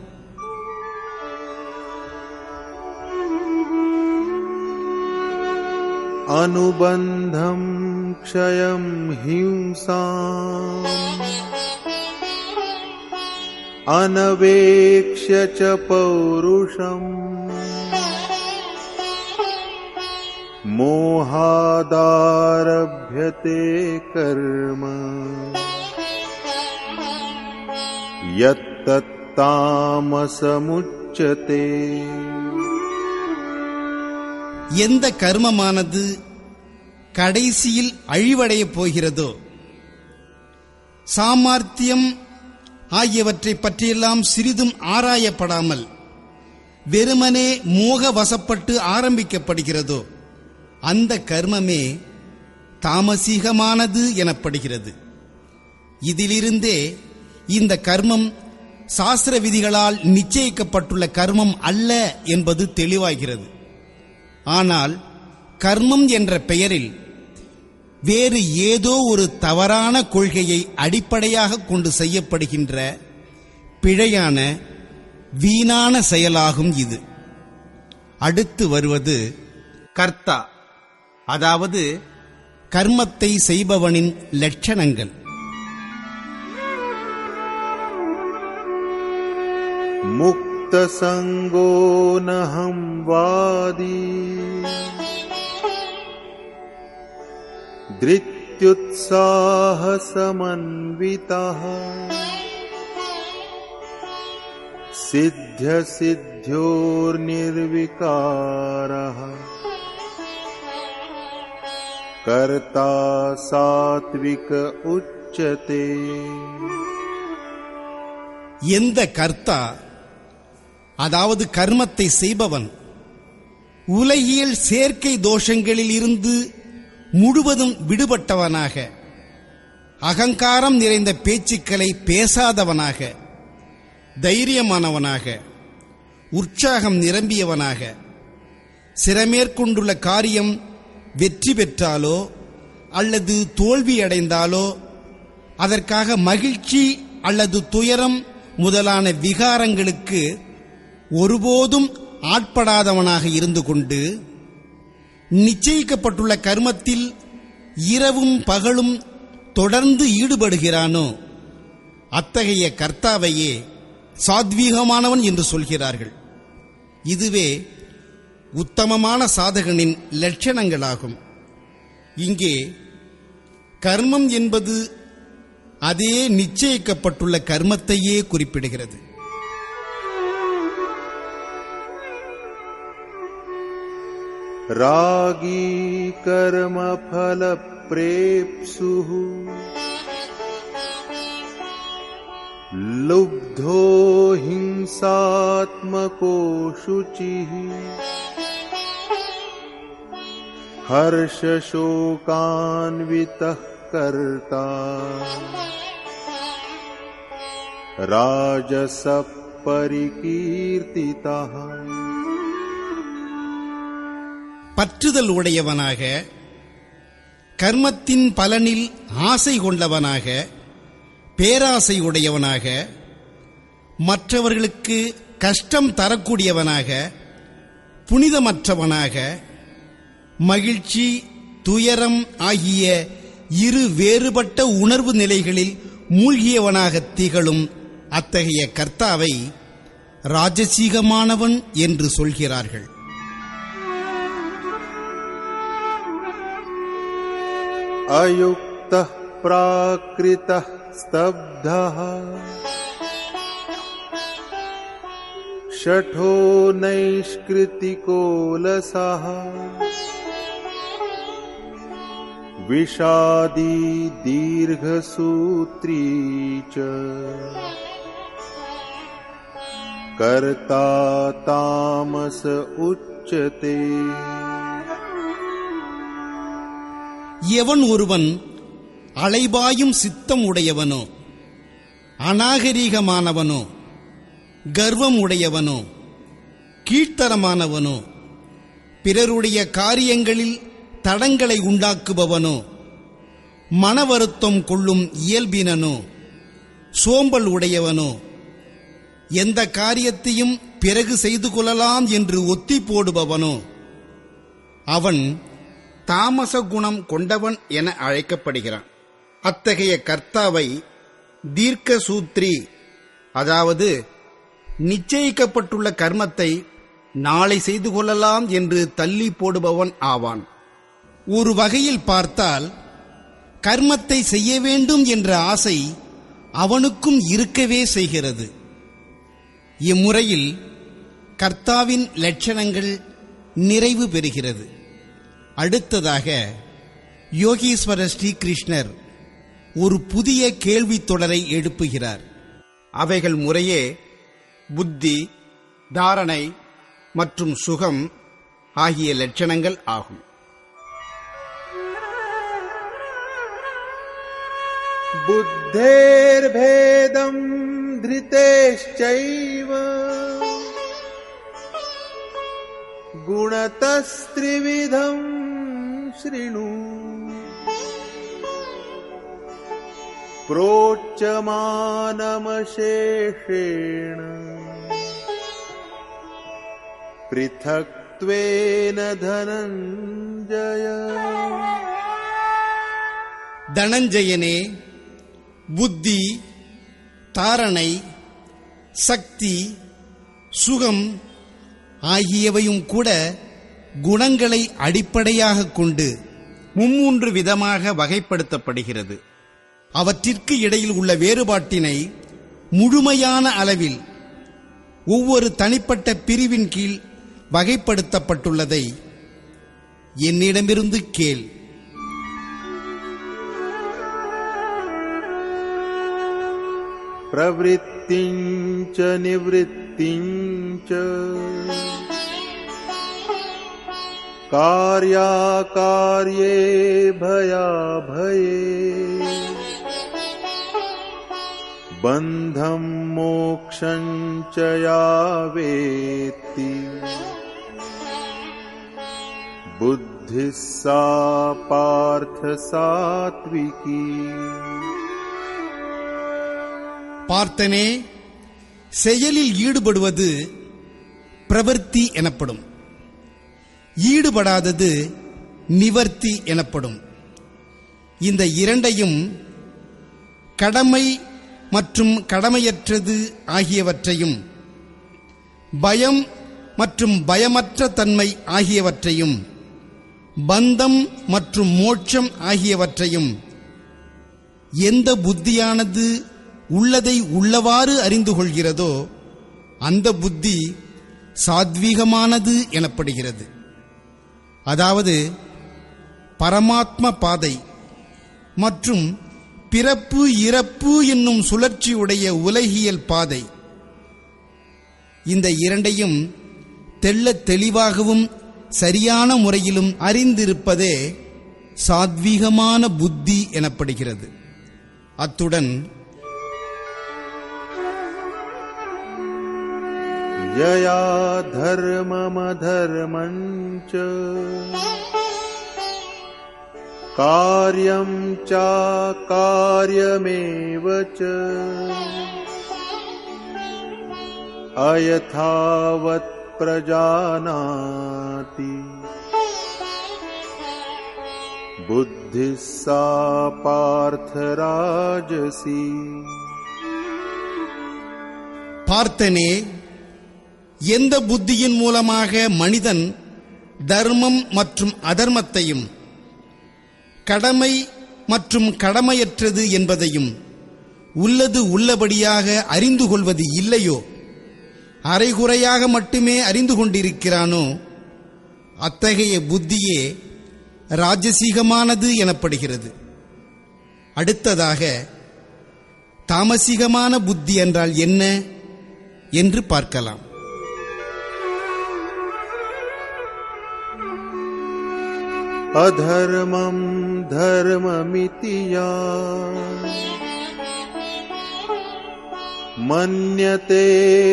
அனுபந்தம் க்ஷயம் ஹிம்சாம் அனவேக்ஷ்ய ச பௌருஷம் மோஹாதாரப்யதே கர்ம யத்தத் தாமசமுச்யதே. எந்த கர்மமானது கடைசியில் அழிவடையப் போகிறதோ, சாமர்த்தியம் ஆகியவற்றை பற்றியெல்லாம் சிறிதும் ஆராயப்படாமல் வெறுமனே மோக வசப்பட்டு ஆரம்பிக்கப்படுகிறதோ, அந்த கர்மமே தாமசீகமானது எனப்படுகிறது. இதிலிருந்தே இந்த கர்மம் சாஸ்திர விதிகளால் நிச்சயிக்கப்பட்டுள்ள கர்மம் அல்ல என்பது தெளிவாகிறது. ஆனால் கர்மம் என்ற பெயரில் வேறு ஏதோ ஒரு தவறான கொள்கையை அடிப்படையாக கொண்டு செய்யப்படுகின்ற பிழையான வீணான செயலாகும் இது. அடுத்து வருவது கர்த்தா, அதாவது கர்மத்தை செய்பவனின் லட்சணங்கள். முக்த சங்கோ நஹம் வாதி த்ரித்யுத்சாஹ சமன்விதஹ சித்ய சித்யோர் நிர்விகாரஹ கர்த்தா சாத்விக உச்சதே. எந்த கர்த்தா, அதாவது கர்மத்தை செய்பவன், உலகியல் சேர்க்கை தோஷங்களில் இருந்து முழுவதும் விடுபட்டவனாக, அகங்காரம் நிறைந்த பேச்சுக்களை பேசாதவனாக, தைரியமானவனாக, உற்சாகம் நிரம்பியவனாக, சிரமேற்கொண்டுள்ள காரியம் வெற்றி பெற்றாலோ அல்லது தோல்வியடைந்தாலோ அதற்காக மகிழ்ச்சி அல்லது துயரம் முதலான விகாரங்களுக்கு ஒருபோதும் ஆட்படாதவனாக இருந்து கொண்டு நிச்சயிக்கப்பட்டுள்ள கர்மத்தில் இரவும் பகலும் தொடர்ந்து ஈடுபடுகிறானோ, அத்தகைய கர்த்தாவையே சாத்வீகமானவன் என்று சொல்கிறார்கள். இதுவே உத்தமமான சாதகனின் லட்சணங்களாகும். இங்கே கர்மம் என்பது அதே நிச்சயிக்கப்பட்டுள்ள கர்மத்தையே குறிப்பிடுகிறது. ராகி கர்ம பல பிரேப்சுஹு லுப்தோ ஹிம்சாத்மகோ சுசிஹி ஹர்ஷ சோகான்விதः கர்த்தா ராஜசப் பரிகீர்த்திதः. பற்றுதல் உடையவனாக, கர்மத்தின் பலனில் ஆசை கொண்டவனாக, பேராசை உடையவனாக, மற்றவர்களுக்கு கஷ்டம் தரக்கூடியவனாக, புனிதமற்றவனாக, மகிழ்ச்சி துயரம் ஆகிய இரு வேறுபட்ட உணர்வு நிலைகளில் மூழ்கியவனாக திகழும் அத்தகைய கர்த்தாவை ராஜசீகமானவன் என்று சொல்கிறார்கள். அயுக்தः ப்ராக்ருதः ஸ்தப்தः ஷடோ நைஷ்கிருதிகோ லசः விஷாதி தீர்ഘசூத்ரீ ச கர்த்தா தாமஸ உச்சதே. எவன் ஒருவன் அலைபாயும் சித்தம் உடையவனோ, அநாகரீகமானவனோ, கர்வம் உடையவனோ, கீழ்த்தரமானவனோ, பிறருடைய காரியங்களில் தடங்களை உண்டாக்குபவனோ, மன வருத்தம் கொள்ளும் இயல்பினனோ சோம்பல் உடையவனோ எந்த காரியத்தையும் பிறகு செய்து கொள்ளலாம் என்று ஒத்தி போடுபவனோ அவன் தாமச குணம் கொண்டவன் என அழைக்கப்படுகிறான். அத்தகைய கர்த்தாவை தீர்க்க சூத்ரி, அதாவது நிச்சயிக்கப்பட்டுள்ள கர்மத்தை நாளை செய்து கொள்ளலாம் என்று தள்ளி போடுபவன் ஆவான். ஒரு வகையில் பார்த்தால் கர்மத்தை செய்ய வேண்டும் என்ற ஆசை அவனுக்கும் இருக்கவே செய்கிறது. இம்முறையில் கர்த்தாவின் லட்சணங்கள் நிறைவு பெறுகிறது. அடுத்ததாக யோகீஸ்வர ஸ்ரீகிருஷ்ணர் ஒரு புதிய கேள்வி தொடரை எழுப்புகிறார். அவைகள் முறையே புத்தி, தாரணை மற்றும் சுகம் ஆகிய லட்சணங்கள் ஆகும். புத்தேர்பேதம் த்ரிதேஷ்சைவ குணதஸ்த்ரிவிதம் ஸ்ருணு प्रोच्यमानमशेषेण पृथक्त्वेन धनञ्जय. தனஞ்சயனே, புத்தி, தாரணை, சக்தி, சுகம் ஆகியவையும் கூட குணங்களை அடிப்படையாக கொண்டு மும்மூன்று விதமாக வகைப்படுத்தப்படுகிறது. அவற்றிற்கு இடையில் உள்ள வேறுபாட்டினை முழுமையான அளவில் ஒவ்வொரு தனிப்பட்ட பிரிவின் கீழ் வகைப்படுத்தப்பட்டுள்ளதை என்னிடமிருந்து கேள். பிரவிருத்திஞ்ச நிவ்ருத்திஞ்ச கார்யாகார்யே பயாபயே பந்தம் மோக்ஷஞ்ச யா வேத்தி புத்தி சா பார்த்த சாத்விகி. பார்த்தனே, செயலில் ஈடுபடுவது பிரவர்த்தி எனப்படும், ஈடுபடாதது நிவர்த்தி எனப்படும். இந்த இரண்டையும் கடமை மற்றும் கடமையற்றது ஆகியவற்றையும், பயம் மற்றும் பயமற்ற தன்மை ஆகியவற்றையும், பந்தம் மற்றும் மோட்சம் ஆகியவற்றையும் எந்த புத்தியானது உள்ளதை உள்ளவாறு அறிந்து கொள்கிறதோ அந்த புத்தி சாத்வீகமானது எனப்படுகிறது. அதாவது பரமாத்ம பாதை மற்றும் பிறப்பு இறப்பு என்னும் சுழற்சியுடைய உலகியல் பாதை, இந்த இரண்டையும் தெள்ளத் தெளிவாகவும் சரியான முறையிலும் அறிந்திருப்பதே சாத்வீகமான புத்தி எனப்படுகிறது. அத்துடன் யயா தர்மமதர்மஞ்ச கார்யம் ச கார்யமேவ ச அயதாவத் பிரஜானாதி புத்தி சா பார்த்த ராஜசி. பார்த்தனே, எந்த புத்தியின் மூலமாக மனிதன் தர்மம் மற்றும் அதர்மத்தையும், கடமை மற்றும் கடமையற்றது என்பதையும் உள்ளது உள்ளபடியாக அறிந்து கொள்வது இல்லையோ, அரைகுறையாக மட்டுமே அறிந்து கொண்டிருக்கிறானோ, அத்தகைய புத்தியே ராஜசீகமானது எனப்படுகிறது. அடுத்ததாக தாமசீகமான புத்தி என்றால் என்ன என்று பார்க்கலாம். அதர்மம் தர்மமிதி யா மன்யதே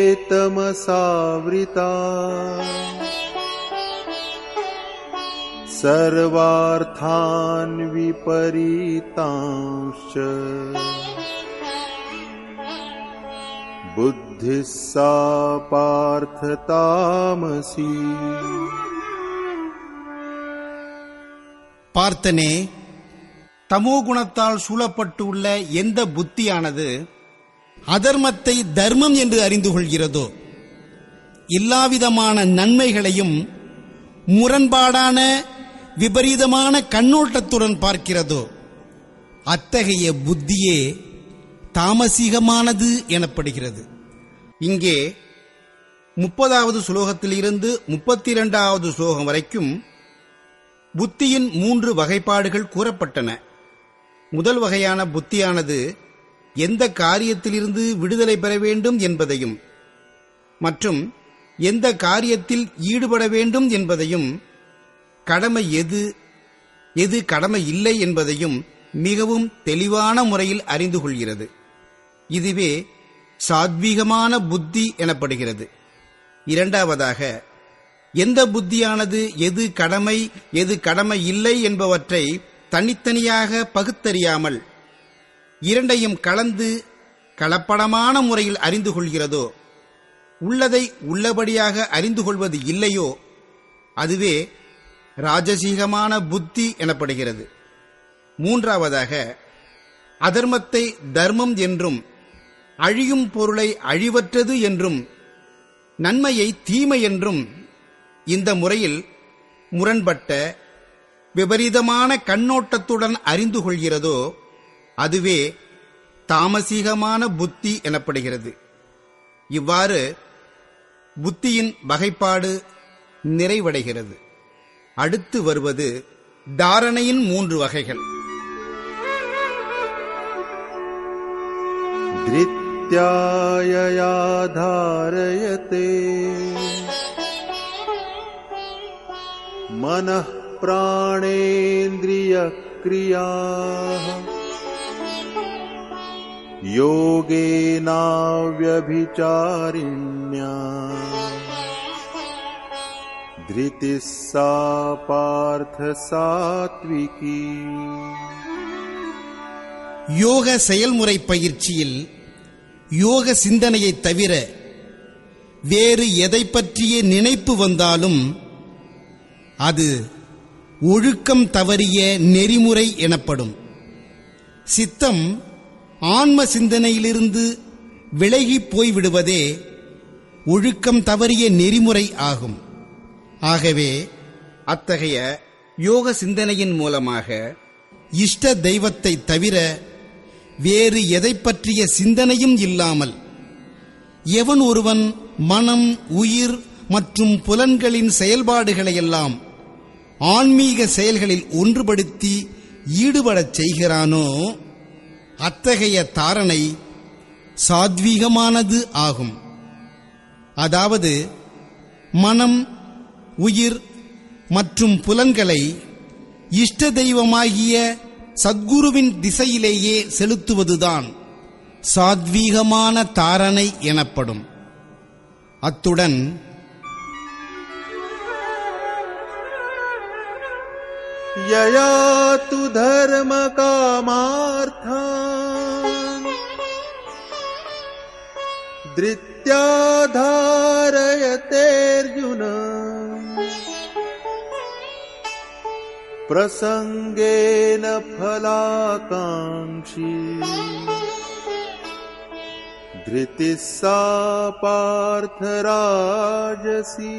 தமசாவ்ரிதா सर्वार्थान् विपरीतांश्च बुद्धिः सा पार्थ तामसी। பார்த்தனே, தமோ குணத்தால் சூழப்பட்டு உள்ள எந்த புத்தியானது அதர்மத்தை தர்மம் என்று அறிந்து கொள்கிறதோ, எல்லாவிதமான நன்மைகளையும் முரண்பாடான விபரீதமான கண்ணோட்டத்துடன் பார்க்கிறதோ, அத்தகைய புத்தியே தாமசீகமானது எனப்படுகிறது. இங்கே முப்பதாவது ஸ்லோகத்திலிருந்து முப்பத்தி இரண்டாவது ஸ்லோகம் வரைக்கும் புத்தியின் மூன்று வகைப்பாடுகள் கூறப்பட்டன. முதல் வகையான புத்தியானது எந்த காரியத்திலிருந்து விடுதலை பெற வேண்டும் என்பதையும் மற்றும் எந்த காரியத்தில் ஈடுபட வேண்டும் என்பதையும், கடமை எது எது கடமை இல்லை என்பதையும் மிகவும் தெளிவான முறையில் அறிந்து கொள்கிறது. இதுவே சாத்வீகமான புத்தி எனப்படுகிறது. இரண்டாவதாக, எந்த புத்தியானது எது கடமை எது கடமை இல்லை என்பவற்றை தனித்தனியாக பகுத்தறியாமல் இரண்டையும் கலந்து கலப்படமான முறையில் அறிந்து கொள்கிறதோ, உள்ளதை உள்ளபடியாக அறிந்து கொள்வது இல்லையோ, அதுவே ராஜசீகமான புத்தி எனப்படுகிறது. மூன்றாவதாக, அதர்மத்தை தர்மம் என்றும் அழியும் பொருளை அழிவற்றது என்றும் நன்மையை தீமை என்றும் இந்த முறையில் முரண்பட்ட விபரீதமான கண்ணோட்டத்துடன் அறிந்து கொள்கிறதோ, அதுவே தாமசீகமான புத்தி எனப்படுகிறது. இவ்வாறு புத்தியின் வகைப்பாடு நிறைவடைகிறது. அடுத்து வருவது தாரணையின் மூன்று வகைகள். த்ரித்யாயயா தாரயதே மனः பிராணேந்திரிய க்ரியாः யோகேனாவ்யபிசாரிண்யா த்ரிதிः சா பார்த்த சாத்விகி. யோக செயல்முறை பயிற்சியில் யோக சிந்தனையைத் தவிர வேறு எதை பற்றிய நினைப்பு வந்தாலும் அது ஒழுக்கம் தவறிய நெறிமுறை எனப்படும். சித்தம் ஆன்ம சிந்தனையிலிருந்து விலகி போய்விடுவதே ஒழுக்கம் தவறிய நெறிமுறை ஆகும். ஆகவே அத்தகைய யோக சிந்தனையின் மூலமாக இஷ்ட தெய்வத்தை தவிர வேறு எதை பற்றிய சிந்தனையும் இல்லாமல் எவன் ஒருவன் மனம், உயிர் மற்றும் புலன்களின் செயல்பாடுகளையெல்லாம் ஆன்மீக செயல்களில் ஒன்றுபடுத்தி ஈடுபடச் செய்கிறானோ, அத்தகைய தாரணை சாத்வீகமானது ஆகும். அதாவது மனம், உயிர் மற்றும் புலன்களை இஷ்ட தெய்வமாகிய சத்குருவின் திசையிலேயே செலுத்துவதுதான் சாத்வீகமான தாரணை எனப்படும். அத்துடன் யயா து தர்ம காமார்த்தான் த்ரித்யா தாரயதேர்ஜுன பிரசங்கேன பலாகாங்க்ஷி த்ரிதிः சா பார்த்த ராஜசி.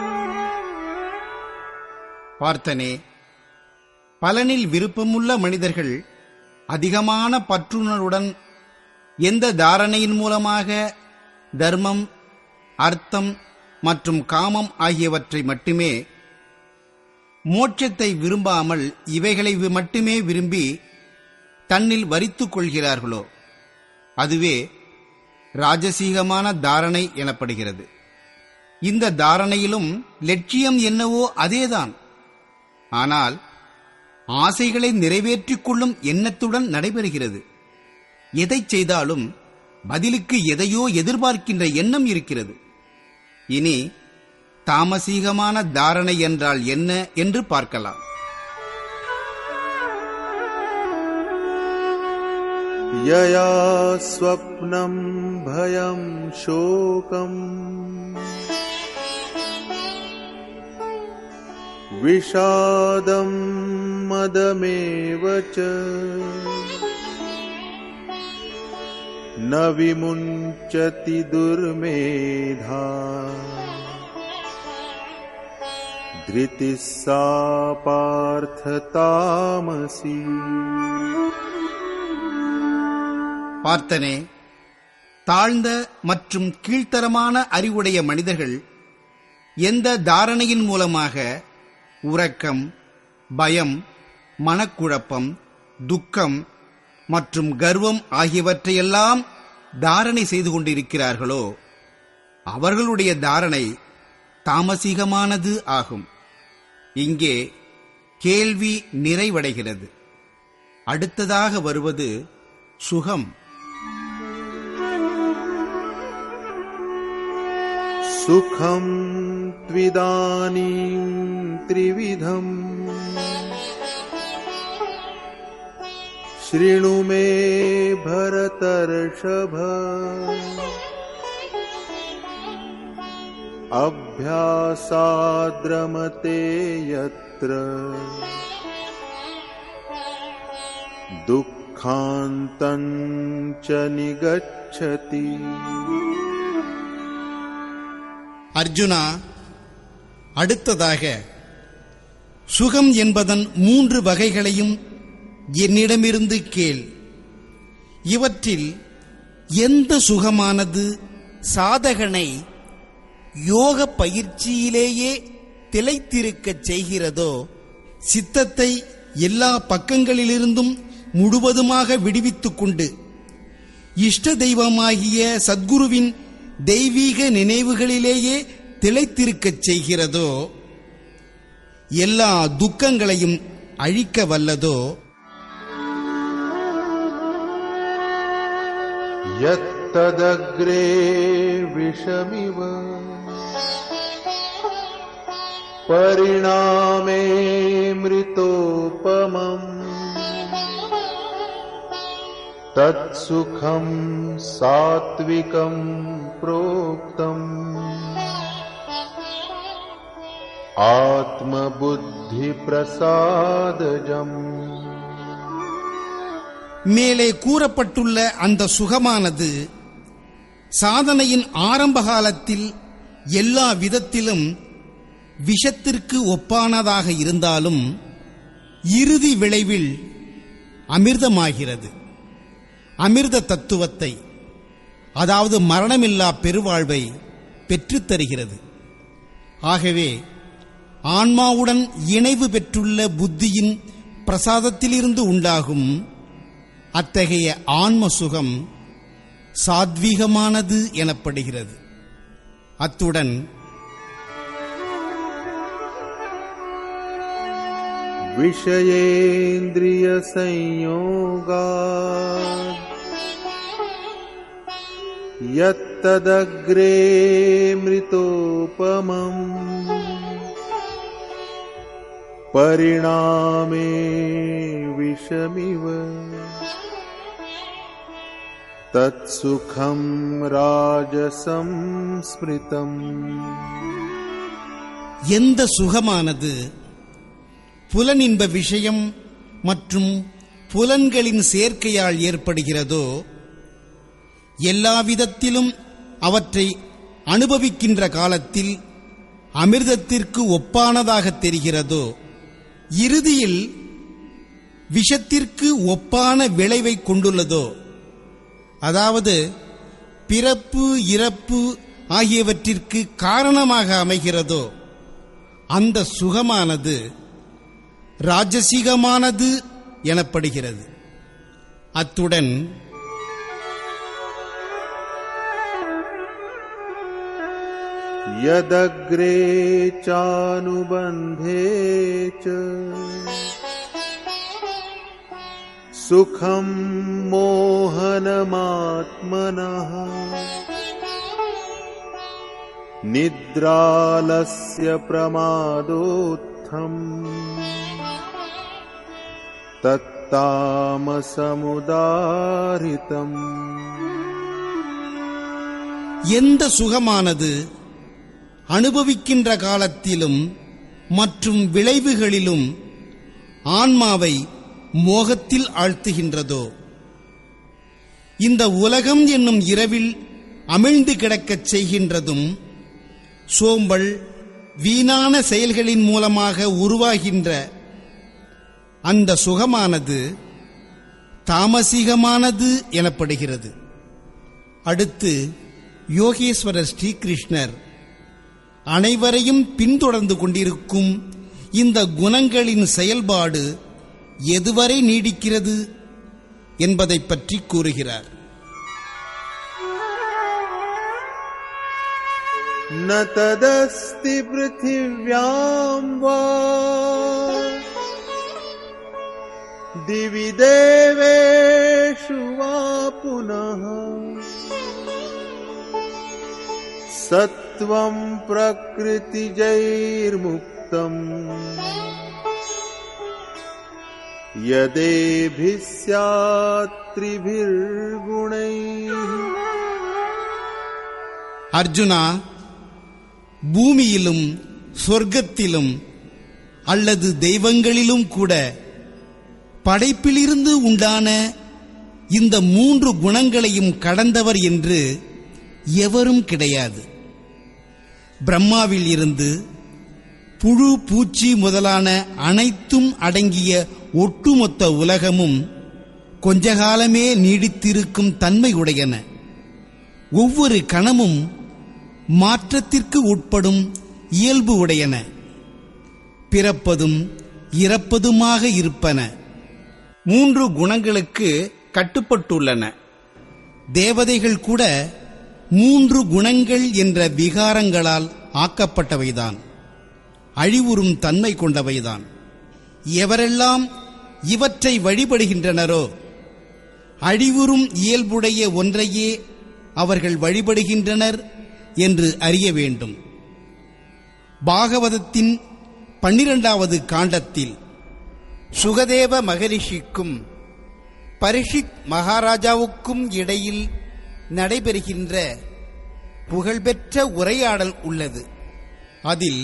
பார்த்தனே, பலனில் விருப்பமுள்ள மனிதர்கள் அதிகமான பற்றுணர்வுடன் எந்த தாரணையின் மூலமாக தர்மம், அர்த்தம் மற்றும் காமம் ஆகியவற்றை மட்டுமே, மோட்சத்தை விரும்பாமல் இவைகளை மட்டுமே விரும்பி தன்னில் வரித்துக் கொள்கிறார்களோ, அதுவே ராஜசீகமான தாரணை எனப்படுகிறது. இந்த தாரணையிலும் லட்சியம் என்னவோ அதேதான். ஆனால் ஆசைகளை நிறைவேற்றிக் கொள்ளும் எண்ணத்துடன் நடைபெறுகிறது. எதை செய்தாலும் பதிலுக்கு எதையோ எதிர்பார்க்கின்ற எண்ணம் இருக்கிறது. இனி தாமசீகமான தாரணை என்றால் என்ன என்று பார்க்கலாம். யயா ஸ்வப்னம் பயம் சோகம் விஷாதம் மதமேவ ச ந விமுஞ்சதி துர்மேதா த்ரிதி சா பார்த்த தாமசி. பார்த்தனே, தாழ்ந்த மற்றும் கீழ்த்தரமான அறிவுடைய மனிதர்கள் எந்த தாரணையின் மூலமாக உறக்கம், பயம், மனக்குழப்பம், துக்கம் மற்றும் கர்வம் ஆகியவற்றையெல்லாம் தாரணை செய்து கொண்டிருக்கிறார்களோ அவர்களுடைய தாரணை தாமசீகமானது ஆகும். இங்கே கேள்வி நிறைவடைகிறது. அடுத்ததாக வருவது சுகம். சுகம் த்விதானீம் த்ரிவிதம் ஸ்ருணு மே பரதர்ஷப அப்யாசாத்ரமதே யத்ர துக்காந்தஞ்ச நிகச்சதி. அர்ஜுனா, அடுத்ததாக சுகம் என்பதன் மூன்று வகைகளையும் என்னிடமிருந்து கேள். இவற்றில் எந்த சுகமானது சாதகனை யோக பயிற்சியிலேயே திளைத்திருக்கச் செய்கிறதோ, சித்தத்தை எல்லா பக்கங்களிலிருந்தும் முழுவதுமாக விடுவித்துக் கொண்டு இஷ்ட தெய்வமாகிய சத்குருவின் தெய்வீக நினைவுகளிலேயே திளைத்திருக்கச் செய்கிறதோ, எல்லா துக்கங்களையும் அழிக்க வல்லதோ, யத்ததக்ரே விஷமிவ பரிணாமே மிருதோபமம் தத் சுகம் சாத்விகம் ப்ரோக்தம் ஆத்ம புத்தி பிரசாதஜம். மேலே கூறப்பட்டுள்ள அந்த சுகமானது சாதனையின் ஆரம்ப காலத்தில் எல்லா விதத்திலும் விஷத்திற்கு ஒப்பானதாக இருந்தாலும் இறுதி விளைவில் அமிர்தமாகிறது. அமிர்த தத்துவத்தை, அதாவது மரணமில்லா பெருவாழ்வை பெற்றுத்தருகிறது. ஆகவே ஆன்மாவுடன் இணைவு பெற்றுள்ள புத்தியின் பிரசாதத்திலிருந்து உண்டாகும் அத்தகைய ஆன்ம சுகம் சாத்வீகமானது எனப்படுகிறது. அத்துடன் விஷயேந்திரிய சம்யோகா யத்ததக்ரே மிருதோபமம் பரிணாமே விஷமிவ தத் சுகம் ராஜசம் ஸ்மிருதம். எந்த சுகமானது புலனின்ப விஷயம் மற்றும் புலன்களின் சேர்க்கையால் ஏற்படுகிறதோ, எல்லாவிதத்திலும் அவற்றை அனுபவிக்கின்ற காலத்தில் அமிர்தத்திற்கு ஒப்பானதாக தெரிகிறதோ, இறுதியில் விஷத்திற்கு ஒப்பான விளைவை கொண்டுள்ளதோ, அதாவது பிறப்பு இறப்பு ஆகியவற்றிற்கு காரணமாக அமைகிறதோ, அந்த சுகமானது ராஜசிகமானது எனப்படுகிறது. அத்துடன் யதக்ரே சானுபந்தே ச சுகம் மோஹனமாத்மனः निद्रालस्य प्रमादोत्थम् तत्तामसमुदारितम्. எந்த சுகமானது அனுபவிக்கின்ற காலத்திலும் மற்றும் விளைவுகளிலும் ஆன்மாவை மோகத்தில் ஆழ்த்துகின்றதோ, இந்த உலகம் என்னும் இரவில் அமிழ்ந்து கிடக்கச் செய்கின்றதும், சோம்பல் வீணான செயல்களின் மூலமாக உருவாகின்ற அந்த சுகமானது தாமசிகமானது எனப்படுகிறது. அடுத்து யோகேஸ்வரர் ஸ்ரீகிருஷ்ணர் அனைவரையும் பின்தொடர்ந்து கொண்டிருக்கும் இந்த குணங்களின் செயல்பாடு எதுவரை நீடிக்கிறது என்பதை பற்றி கூறுகிறார். ந ததஸ்தி ப்ருதிவ்யாம் வா திவி தேவேஷு வா புனः சத்வம் பிரக்ருதிஜைர்முக்தம் யதேபிः ஸ்யாத் த்ரிபிர்குணைः. அர்ஜுனா, பூமியிலும் சொர்க்கத்திலும் அல்லது தெய்வங்களிலும் கூட படைப்பிலிருந்து உண்டான இந்த மூன்று குணங்களையும் கடந்தவர் என்று எவரும் கிடையாது. பிரம்மாவில் இருந்து புழு பூச்சி முதலான அனைத்தும் அடங்கிய ஒட்டுமொத்த உலகமும் கொஞ்ச காலமே நீடித்திருக்கும் தன்மை உடையன. ஒவ்வொரு கணமும் மாற்றத்திற்கு உட்படும் இயல்பு உடையன. பிறப்பதும் இறப்பதுமாக இருப்பன. மூன்று குணங்களுக்கு கட்டுப்பட்டுள்ளன. தேவதைகள் கூட மூன்று குணங்கள் என்ற விகாரங்களால் ஆக்கப்பட்டவைதான், அழிவுறும் தன்மை கொண்டவைதான். எவரெல்லாம் இவற்றை வழிபடுகின்றனரோ அழிவுறும் இயல்புடைய ஒன்றையே அவர்கள் வழிபடுகின்றனர் என்று அறிய வேண்டும். பாகவதத்தின் பன்னிரண்டாவது காண்டத்தில் சுகதேவ மகரிஷிக்கும் பரிஷித் மகாராஜாவுக்கும் இடையில் நடைபெறுகின்ற புகழ்பெற்ற உரையாடல் உள்ளது. அதில்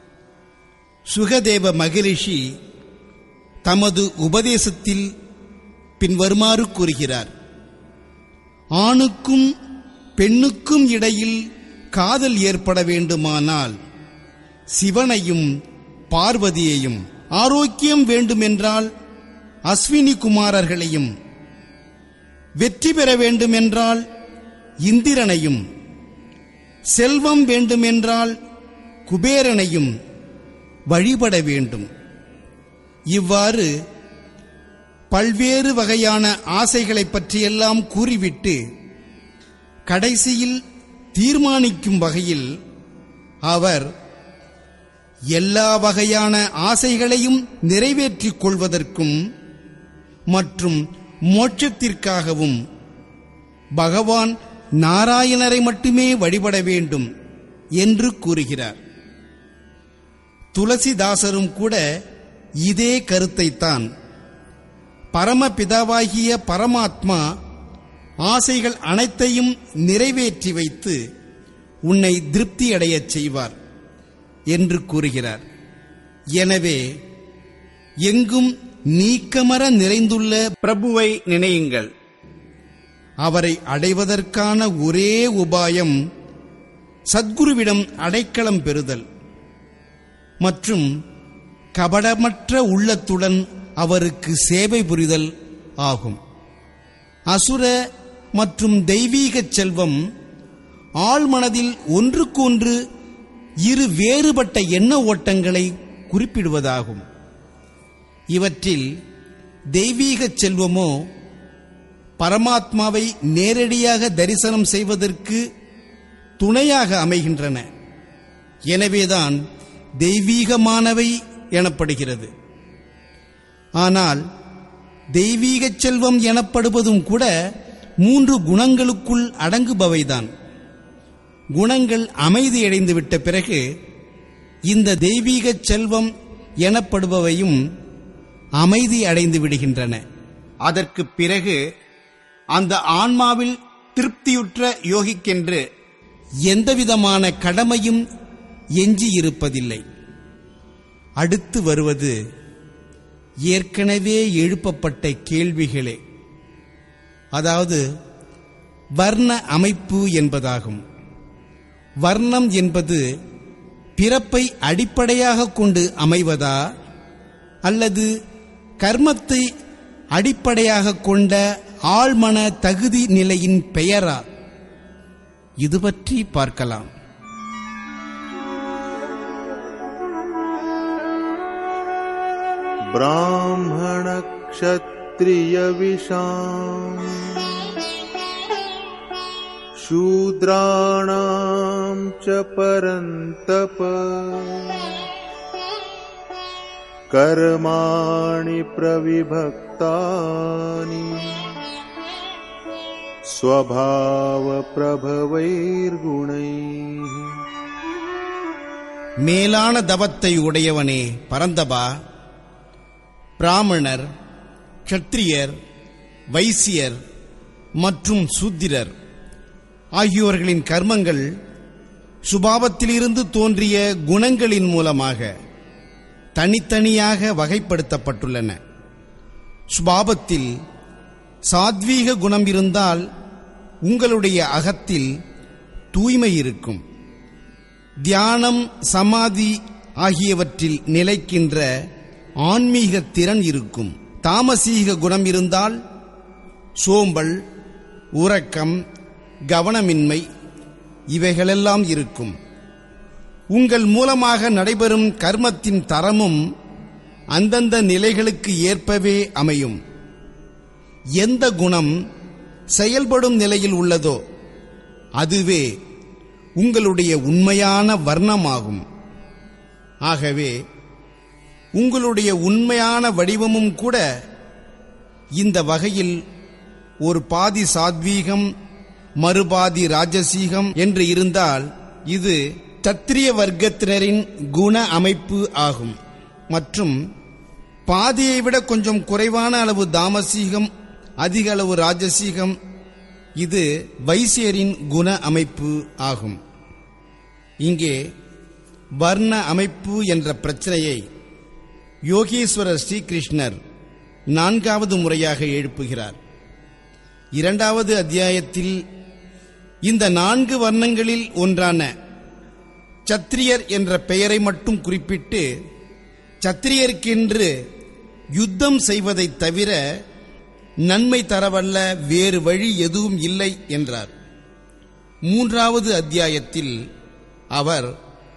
சுகதேவ மகரிஷி தமது உபதேசத்தில் பின்வருமாறு கூறுகிறார். ஆணுக்கும் பெண்ணுக்கும் இடையில் காதல் ஏற்பட வேண்டுமானால் சிவனையும் பார்வதியையும், ஆரோக்கியம் வேண்டுமென்றால் அஸ்வினி குமாரர்களையும், வெற்றி பெற வேண்டுமென்றால் இந்திரனையும், செல்வம் வேண்டுமென்றால் குபேரனையும் வழிபட வேண்டும். இவ்வாறு பல்வேறு வகையான ஆசைகளை பற்றியெல்லாம் கூறிவிட்டு கடைசியில் தீர்மானிக்கும் வகையில் அவர் எல்லா வகையான ஆசைகளையும் நிறைவேற்றிக் கொள்வதற்கும் மற்றும் மோட்சத்திற்காகவும் பகவான் நாராயணரை மட்டுமே வழிபட வேண்டும் என்று கூறுகிறார். துளசிதாசரும் கூட இதே கருத்தைத்தான் பரமபிதாவாகிய பரமாத்மா ஆசைகள் அனைத்தையும் நிறைவேற்றி வைத்து உன்னை திருப்தியடையச் செய்வார் என்று கூறுகிறார். எனவே எங்கும் நீக்கமற நிறைந்துள்ள பிரபுவை நினையுங்கள். அவரை அடைவதற்கான ஒரே உபாயம் சத்குருவிடம் அடைக்கலம் பெறுதல் மற்றும் கபடமற்ற உள்ளத்துடன் அவருக்கு சேவை புரிதல் ஆகும். அசுர மற்றும் தெய்வீக செல்வம் ஆழ்மனதில் ஒன்றுக்கொன்று இரு வேறுபட்ட எண்ண ஓட்டங்களை குறிப்பிடுவதாகும். இவற்றில் தெய்வீக செல்வமோ பரமாத்மாவை நேரடியாக தரிசனம் செய்வதற்கு துணையாக அமைகின்றன. எனவேதான் தெய்வீகமானவை எனப்படுகிறது. ஆனால் தெய்வீக செல்வம் எனப்படுவதும் கூட மூன்று குணங்களுக்குள் அடங்குபவைதான். குணங்கள் அமைதியடைந்து விட்ட பிறகு இந்த தெய்வீக செல்வம் எனப்படுபவையும் அமைதி அடைந்து விடுகின்றன. அதற்கு பிறகு அந்த ஆன்மாவில் திருப்தியுற்ற யோகிக்கென்று எந்தவிதமான கடமையும் எஞ்சியிருப்பதில்லை. அடுத்து வருவது ஏற்கனவே எழுப்பப்பட்ட கேள்விகளே, அதாவது வர்ண அமைப்பு என்பதாகும். வர்ணம் என்பது பிறப்பை அடிப்படையாக கொண்டு அமைவதா அல்லது கர்மத்தை அடிப்படையாக கொண்ட ஆழ்மன தகுதி நிலையின் பெயரா? இது பற்றி பார்க்கலாம். ब्राह्मण क्षत्रिय विशाम शूद्राणां च परन्तप कर्माणि प्रविभक्तानि स्वभाव प्रभवैर्गुणैः. மேலான தவத்தை உடையவனே பரந்தபா, பிராமணர், க்ஷத்திரியர், வைசியர் மற்றும் சூத்திரர் ஆகியோர்களின் கர்மங்கள் சுபாவத்திலிருந்து தோன்றிய குணங்களின் மூலமாக தனித்தனியாக வகைப்படுத்தப்பட்டுள்ளன. சுபாவத்தில் சாத்வீக குணம் இருந்தால் உங்களுடைய அகத்தில் தூய்மை இருக்கும். தியானம், சமாதி ஆகியவற்றில் நிலைக்கின்ற ஆன்மீக திறன் இருக்கும். தாமசீக குணம் இருந்தால் சோம்பல், உறக்கம், கவனமின்மை இவைகளெல்லாம் இருக்கும். உங்கள் மூலமாக நடைபெறும் கர்மத்தின் தரமும் அந்தந்த நிலைகளுக்கு ஏற்பவே அமையும். எந்த குணம் செயல்படும் நிலையில் உள்ளதோ அதுவே உங்களுடைய உண்மையான வர்ணமாகும். ஆகவே உங்களுடைய உண்மையான வடிவமும் கூட இந்த வகையில் ஒரு பாதி சாத்வீகம் மறுபாதி ராஜசீகம் என்று இருந்தால் இது சத்திரிய வர்க்கத்தினரின் குண அமைப்பு ஆகும். மற்றும் பாதியை விட கொஞ்சம் குறைவான அளவு தாமசீகம், அதிக அளவு ராஜசீகம் இது வைசியரின் குண அமைப்பு ஆகும். இங்கே வர்ண அமைப்பு என்ற பிரச்சனையை யோகீஸ்வரர் ஸ்ரீகிருஷ்ணர் நான்காவது முறையாக எழுப்புகிறார். இரண்டாவது அத்தியாயத்தில் இந்த நான்கு வர்ணங்களில் ஒன்றான சத்திரியர் என்ற பெயரை மட்டும் குறிப்பிட்டு சத்திரியருக்கென்று யுத்தம் செய்வதைத் தவிர நன்மை தரவல்ல வேறு வழி எதுவும் இல்லை என்றார். மூன்றாவது அத்தியாயத்தில் அவர்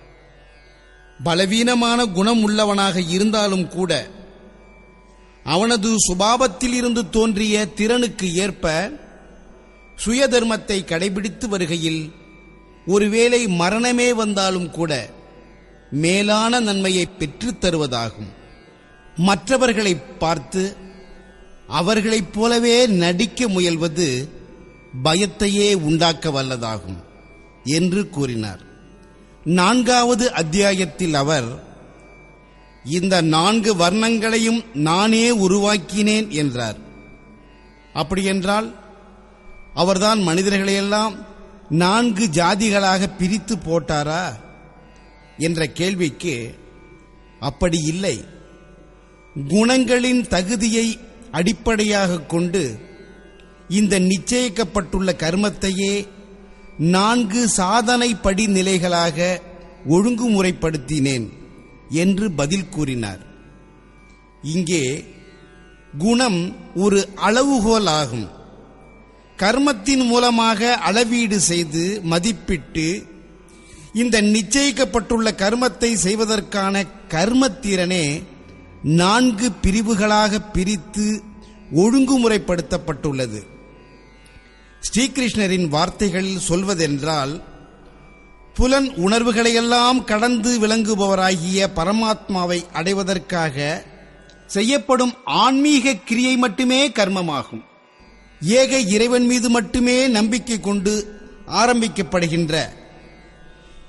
பலவீனமான குணம் உள்ளவனாக இருந்தாலும் கூட அவனது சுபாவத்தில் இருந்து தோன்றிய திறனுக்கு ஏற்ப சுயதர்மத்தை கடைபிடித்து வருகையில் ஒருவேளை மரணமே வந்தாலும் கூட மேலான நன்மையை பெற்றுத் தருவதாகும். மற்றவர்களை பார்த்து அவர்களைப் போலவே நடிக்க முயல்வது பயத்தையே உண்டாக்க வல்லதாகும் என்று கூறினார். நான்காவது அத்தியாயத்தில் அவர் இந்த நான்கு வர்ணங்களையும் நானே உருவாக்கினேன் என்றார். அப்படியென்றால் அவர்தான் மனிதர்களையெல்லாம் நான்கு ஜாதிகளாக பிரித்து போட்டாரா என்ற கேள்விக்கு அப்படி இல்லை. குணங்களின் தகுதியை அடிப்படையாக கொண்டு இந்த நிச்சயிக்கப்பட்டுள்ள கர்மத்தையே நான்கு சாதனை படிநிலைகளாக ஒழுங்குமுறைப்படுத்தினேன் என்று பதில் கூறினார். இங்கே குணம் ஒரு அளவுகோல் ஆகும். கர்மத்தின் மூலமாக அளவீடு செய்து மதிப்பிட்டு இந்த நிச்சயிக்கப்பட்டுள்ள கர்மத்தை செய்வதற்கான கர்மத்திறனே நான்கு பிரிவுகளாக பிரித்து ஒழுங்குமுறைப்படுத்தப்பட்டுள்ளது. ஸ்ரீகிருஷ்ணரின் வார்த்தைகளில் சொல்வதென்றால், புலன் உணர்வுகளையெல்லாம் கடந்து விளங்குபவராகிய பரமாத்மாவை அடைவதற்காக செய்யப்படும் ஆன்மீக கிரியை மட்டுமே கர்மமாகும். ஏக இறைவன் மீது மட்டுமே நம்பிக்கை கொண்டு ஆரம்பிக்கப்படுகின்ற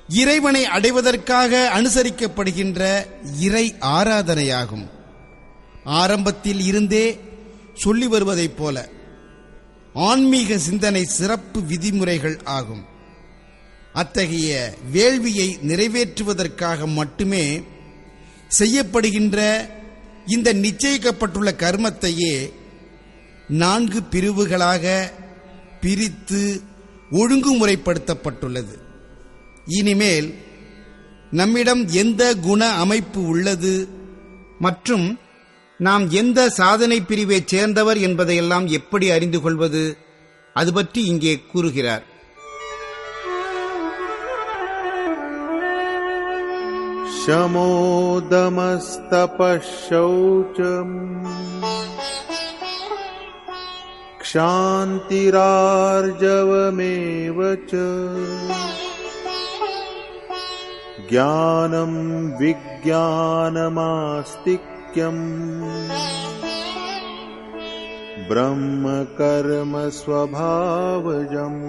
இறைவனை அடைவதற்காக அனுசரிக்கப்படுகின்ற இறை ஆராதனையாகும். ஆரம்பத்தில் இருந்தே சொல்லி வருவதைப் போல ஆன்மீக சிந்தனை சிறப்பு விதிமுறைகள் ஆகும். அத்தகைய வேள்வியை நிறைவேற்றுவதற்காக மட்டுமே செய்யப்படுகின்ற இந்த நிச்சயிக்கப்பட்டுள்ள கர்மத்தையே நான்கு பிரிவுகளாக பிரித்து ஒழுங்குமுறைப்படுத்தப்பட்டுள்ளது. இனிமேல் நம்மிடம் எந்த குண அமைப்பு உள்ளது மற்றும் நாம் எந்த சாதனை பிரிவைச் சேர்ந்தவர் என்பதையெல்லாம் எப்படி அறிந்து கொள்வது, அது பற்றி இங்கே கூறுகிறார். ஷமோதமஸ்தபஷௌச்சம் க்ஷாந்திரார்ஜவமேவ ச ஞானம் விஞ்ஞானமாஸ்திக்யம் பிரம்ம கர்ம ஸ்வபாவஜம்.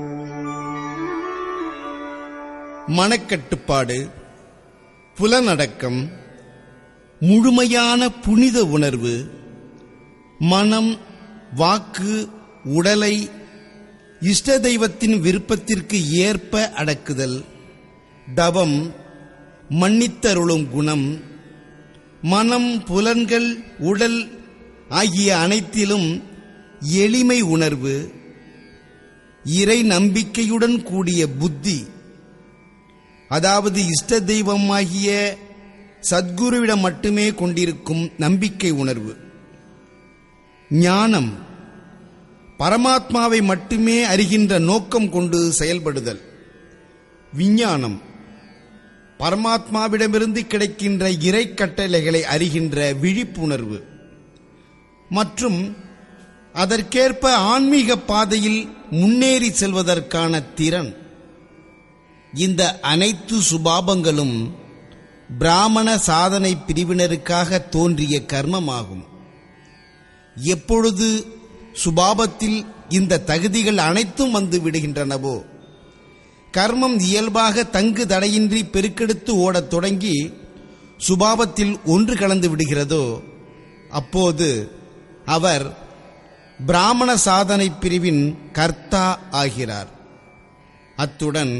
மனக்கட்டுப்பாடு, புலனடக்கம், முழுமையான புனித உணர்வு, மனம், வாக்கு, உடலை இஷ்ட தெய்வத்தின் விருப்பத்திற்கு ஏற்ப அடக்குதல், தவம், மன்னித்தருளும் குணம், மனம், புலன்கள், உடல் ஆகிய அனைத்திலும் எளிமை உணர்வு, இறை நம்பிக்கையுடன் கூடிய புத்தி, அதாவது இஷ்ட தெய்வமாகிய சத்குருவிடம் மட்டுமே கொண்டிருக்கும் நம்பிக்கை உணர்வு, ஞானம், பரமாத்மாவை மட்டுமே அறிகின்ற நோக்கம் கொண்டு செயல்படுதல், விஞ்ஞானம், பரமாத்மாவிடமிருந்து கிடைக்கின்ற இறை கட்டளைகளை அறிகின்ற விழிப்புணர்வு மற்றும் அதற்கேற்ப ஆன்மீக பாதையில் முன்னேறி செல்வதற்கான திறன். இந்த அனைத்து சுபாவங்களும் பிராமண சாதனை பிரிவினருக்காக தோன்றிய கர்மமாகும். எப்பொழுது சுபாவத்தில் இந்த தகுதிகள் அனைத்தும் வந்து விடுகின்றனவோ, கர்மம் இயல்பாக தங்கு தடையின்றி பெருக்கெடுத்து ஓடத் தொடங்கி சுபாவத்தில் ஒன்று கலந்து விடுகிறதோ, அப்போது அவர் பிராமண சாதனை பிரிவின் கர்த்தா ஆகிறார். அத்துடன்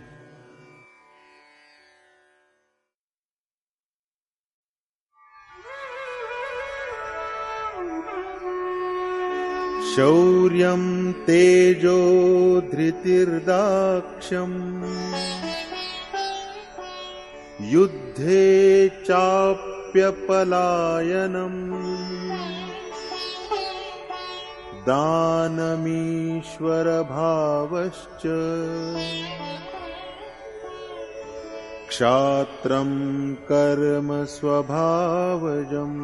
शौर्यं तेजो धृतिर्दाक्ष्यम् युद्धे चाप्यपलायनम् दानमीश्वरभावश्च क्षात्रं कर्म स्वभावजम्.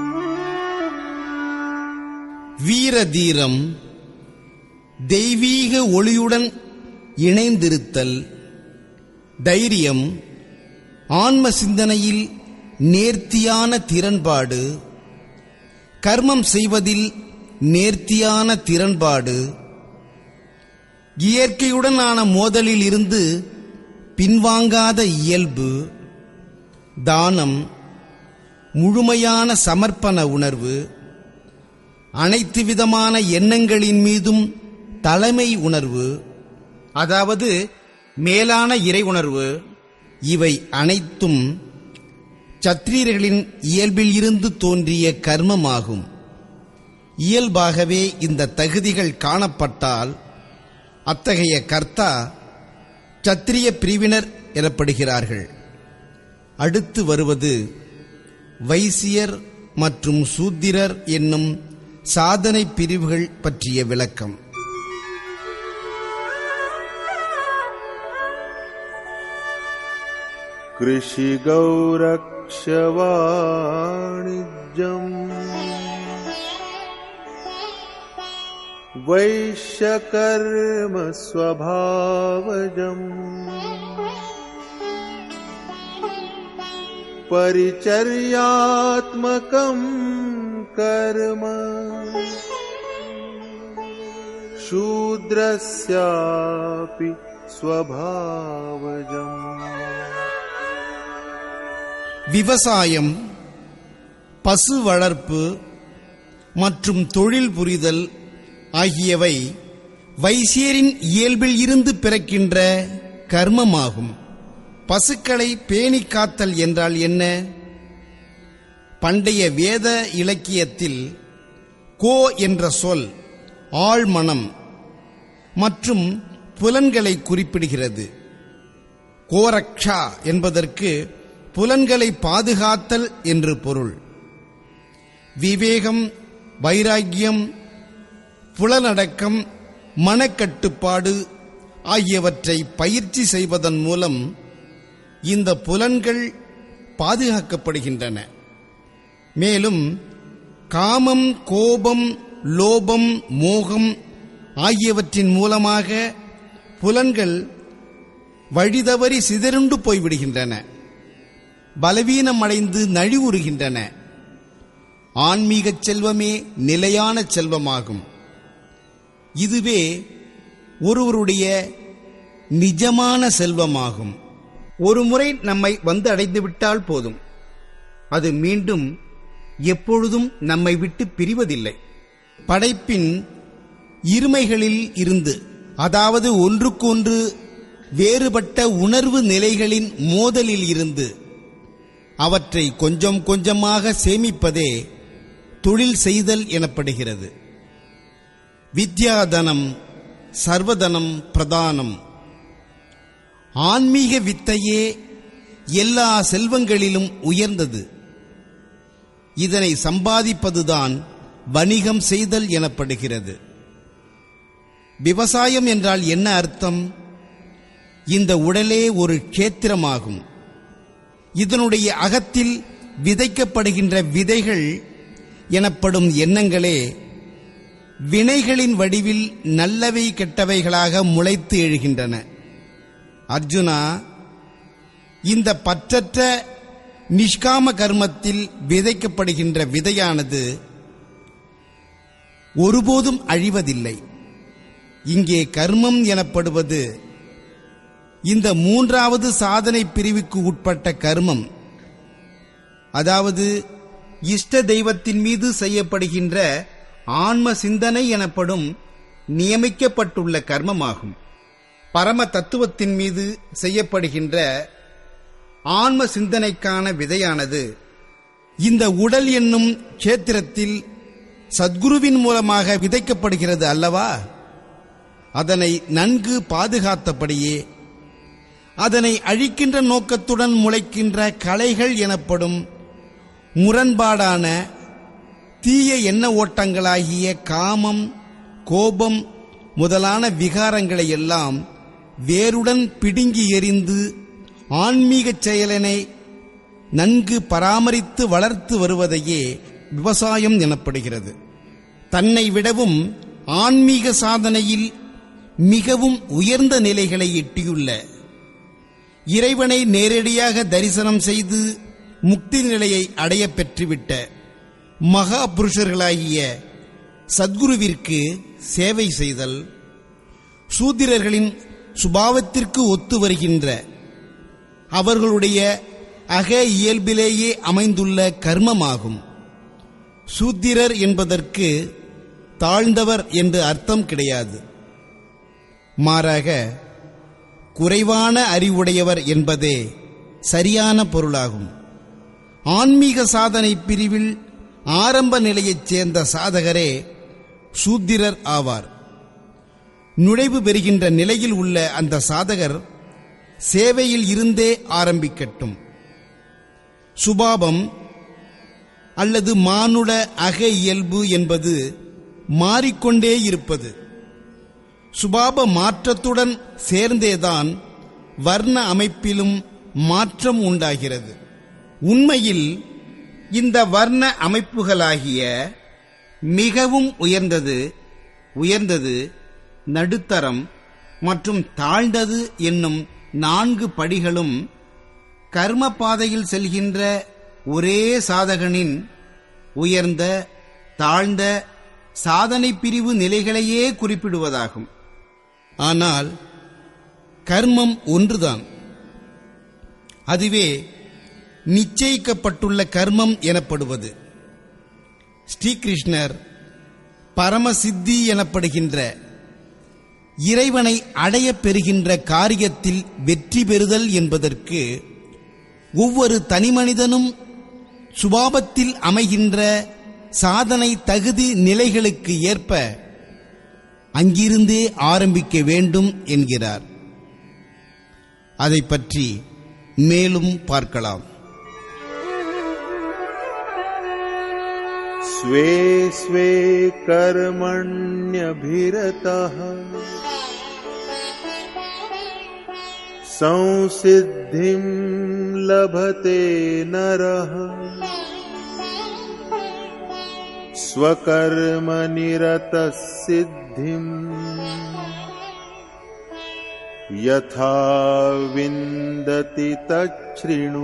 வீரதீரம், தெய்வீக ஒளியுடன் இணைந்திருத்தல், தைரியம், ஆன்ம சிந்தனையில் நேர்த்தியான திறன்பாடு, கர்மம் செய்வதில் நேர்த்தியான திறன்பாடு, இயற்கையுடனான மோதலில் இருந்து பின்வாங்காத இயல்பு, தானம், முழுமையான சமர்ப்பண உணர்வு, அனைத்து விதமான எண்ணங்களின் மீதும் தலைமை உணர்வு, அதாவது மேலான இறை உணர்வு, இவை அனைத்தும் சத்திரியர்களின் இயல்பில் இருந்து தோன்றிய கர்மமாகும். இயல்பாகவே இந்த தகுதிகள் காணப்பட்டால் அத்தகைய கர்த்தா சத்திரிய பிரிவினர் எனப்படுகிறார்கள். அடுத்து வருவது வைசியர் மற்றும் சூத்திரர் என்னும் சாதனை பிரிவுகள் பற்றிய விளக்கம். கிருஷி கௌரக்ஷ வாணிஜ்யம் வைஷ்ய கர்ம ஸ்வபாவஜம் பரிச்சர்யாத்மகம் கர்ம சூத்ரஸ்யாபி स्वभावजम्। விவசாயம், பசு வளர்ப்பு மற்றும் தொழில் புரிதல் ஆகியவை வைசியரின் இயல்பில் இருந்து பிறக்கின்ற கர்மமாகும். பசுக்களை பேணி காத்தல் என்றால் என்ன? பண்டைய வேத இலக்கியத்தில் கோ என்ற சொல் ஆழ்மனம் மற்றும் புலன்களை குறிப்பிடுகிறது. கோரக்ஷா என்பதற்கு புலன்களை பாதுகாத்தல் என்று பொருள். விவேகம், வைராக்கியம், புலனடக்கம், மனக்கட்டுப்பாடு ஆகியவற்றை பயிற்சி செய்வதன் மூலம் இந்த புலன்கள் பாதுகாக்கப்படுகின்றன. மேலும் காமம், கோபம், லோபம், மோகம் ஆகியவற்றின் மூலமாக புலன்கள் வழிதவறி சிதறுண்டு போய்விடுகின்றன, பலவீனமடைந்து நழிவுறுகின்றன. ஆன்மீகச் செல்வமே நிலையான செல்வமாகும். இதுவே ஒருவருடைய நிஜமான செல்வமாகும். ஒரு முறை நம்மை வந்து அடைந்துவிட்டால் போதும், அது மீண்டும் எப்பொழுதும் நம்மை விட்டு பிரிவதில்லை. படைப்பின் இருமைகளில் இருந்து, அதாவது ஒன்றுக்கொன்று வேறுபட்ட உணர்வு நிலைகளின் மோதலில் இருந்து அவற்றை கொஞ்சம் கொஞ்சமாக சேமிப்பதே தொழில் செய்தல் எனப்படுகிறது. வித்யாதனம் சர்வதனம் பிரதானம். ஆன்மீக வித்தையே எல்லா செல்வங்களிலும் உயர்ந்தது. இதனை சம்பாதிப்பதுதான் வணிகம் செய்தல் எனப்படுகிறது. விவசாயம் என்றால் என்ன அர்த்தம்? இந்த உடலே ஒரு க்ஷேத்திரமாகும். இதனுடைய அகத்தில் விதைக்கப்படுகின்ற விதைகள் எனப்படும் எண்ணங்களே வினைகளின் வடிவில் நல்லவை கெட்டவைகளாக முளைத்து எழுகின்றன. அர்ஜுனா, இந்த பற்றற்ற நிஷ்காம கர்மத்தில் விதைக்கப்படுகின்ற விதையானது ஒருபோதும் அழிவதில்லை. இங்கே கர்மம் எனப்படுவது இந்த மூன்றாவது சாதனை பிரிவுக்கு உட்பட்ட கர்மம், அதாவது இஷ்ட தெய்வத்தின் மீது செய்யப்படுகின்ற ஆன்ம சிந்தனை எனப்படும் நியமிக்கப்பட்டுள்ள கர்மமாகும். பரம தத்துவத்தின் மீது செய்யப்படுகின்ற ஆன்ம சிந்தனைக்கான விதையானது இந்த உடல் என்னும் க்ஷேத்திரத்தில் சத்குருவின் மூலமாக விதைக்கப்படுகிறது அல்லவா? அதனை நன்கு பாதுகாத்தபடியே அதனை அழிக்கின்ற நோக்கத்துடன் முளைக்கின்ற களைகள் எனப்படும் முரண்பாடான தீய எண்ண ஓட்டங்களாகிய காமம், கோபம் முதலான விகாரங்களை எல்லாம் வேருடன் பிடுங்கி எறிந்து ஆன்மீகச் செயலனை நன்கு பராமரித்து வளர்த்து வருவதையே விவசாயம் எனப்படுகிறது. தன்னை விடவும் ஆன்மீக சாதனையில் மிகவும் உயர்ந்த நிலைகளை எட்டியுள்ள, இறைவனை நேரடியாக தரிசனம் செய்து முக்தி நிலையை அடைய பெற்றுவிட்ட மகா புருஷர்களாகிய சத்குருவிற்கு சேவை செய்தல் சூத்திரர்களின் சுபாவத்திற்கு ஒத்து வருகின்ற அவர்களுடைய அக இயல்பிலேயே அமைந்துள்ள கர்மமாகும். சூத்திரர் என்பதற்கு தாழ்ந்தவர் என்று அர்த்தம் கிடையாது. மாறாக குறைவான அறிவுடையவர் என்பதே சரியான பொருளாகும். ஆன்மீக சாதனை பிரிவில் ஆரம்ப நிலையைச் சேர்ந்த சாதகரே சூத்திரர் ஆவார். நுழைவு பெறுகின்ற நிலையில் உள்ள அந்த சாதகர் சேவையில் இருந்தே ஆரம்பிக்கட்டும். சுபாவம் அல்லது மானுட அக இயல்பு என்பது மாறிக்கொண்டே இருப்பது. சுபாவ மாற்றத்துடன் சேர்ந்தேதான் வர்ண அமைப்பிலும் மாற்றம் உண்டாகிறது. உண்மையில் இந்த வர்ண அமைப்புகளாகிய மிகவும் உயர்ந்தது, உயர்ந்தது, நடுத்தரம் மற்றும் தாழ்ந்தது என்னும் நான்கு படிகளும் கர்ம பாதையில் செல்கின்ற ஒரே சாதகனின் உயர்ந்த தாழ்ந்த சாதனை பிரிவு நிலைகளையே குறிப்பிடுவதாகும். ஆனால் கர்மம் ஒன்றுதான். அதுவே நிச்சயிக்கப்பட்டுள்ள கர்மம் எனப்படுவது. ஸ்ரீகிருஷ்ணர் பரமசித்தி எனப்படுகின்ற இறைவனை அடைய பெறுகின்ற காரியத்தில் வெற்றி பெறுதல் என்பதற்கு ஒவ்வொரு தனிமனிதனும் சுபாவத்தில் அமைகின்ற சாதனை தகுதி நிலைகளுக்கு ஏற்ப அங்கிருந்தே ஆரம்பிக்க வேண்டும் என்கிறார். அதை பற்றி மேலும் பார்க்கலாம். ஸ்வே ஸ்வே கர்மண்யபிரதः சம்சித்திம் லபதே நரः ஸ்வகர்மநிரதः சித்திம் யதா விந்ததி தச்ச்ருணு.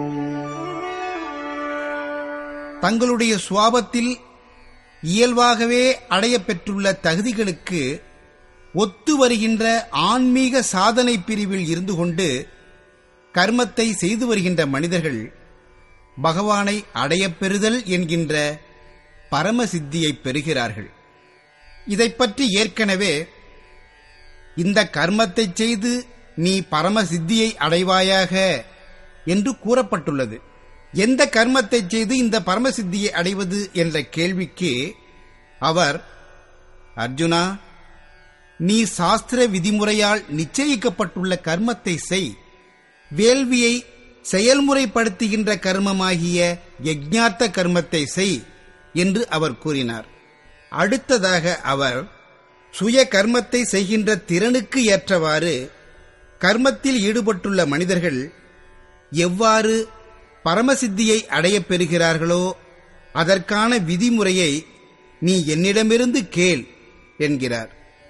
தங்களுடைய சுவாபத்தில் இயல்பாகவே அடையப்பெற்றுள்ள தகுதிகளுக்கு ஒத்து வருகின்ற ஆன்மீக சாதனை பிரிவில் இருந்து கொண்டு கர்மத்தை செய்து வருகின்ற மனிதர்கள் பகவானை அடையப்பெறுதல் என்கின்ற பரமசித்தியை பெறுகிறார்கள். இதைப்பற்றி ஏற்கனவே இந்த கர்மத்தை செய்து நீ பரமசித்தியை அடைவாயாக என்று கூறப்பட்டுள்ளது. எந்த கர்மத்தை செய்து இந்த பரமசித்தியை அடைவது என்ற கேள்விக்கு அவர், அர்ஜுனா, நீ சாஸ்திர விதிமுறையால் நிச்சயிக்கப்பட்டுள்ள கர்மத்தை செய், வேள்வியை செயல்முறைப்படுத்துகின்ற கர்மமாகிய யஜ்ஞார்த்த கர்மத்தை செய் என்று அவர் கூறினார். அடுத்ததாக அவர் சுய கர்மத்தை செய்கின்ற திறனுக்கு ஏற்றவாறு கர்மத்தில் ஈடுபட்டுள்ள மனிதர்கள் எவ்வாறு பரமசித்தியை அடையப் பெறுகிறார்களோ அதற்கான விதிமுறையை நீ என்னிடமிருந்து கேள் என்கிறார்.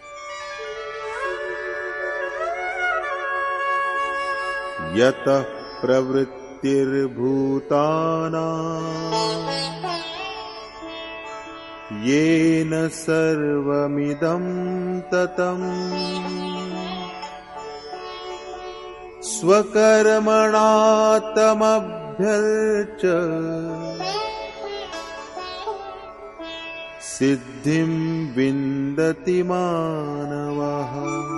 யதः பிரவృத்திர்பூதானாம் யேன சர்வமிதம் ததம் ஸ்வகர்மணா தமப்யர்ச்ச சித்திம் விந்ததி மானவஹ.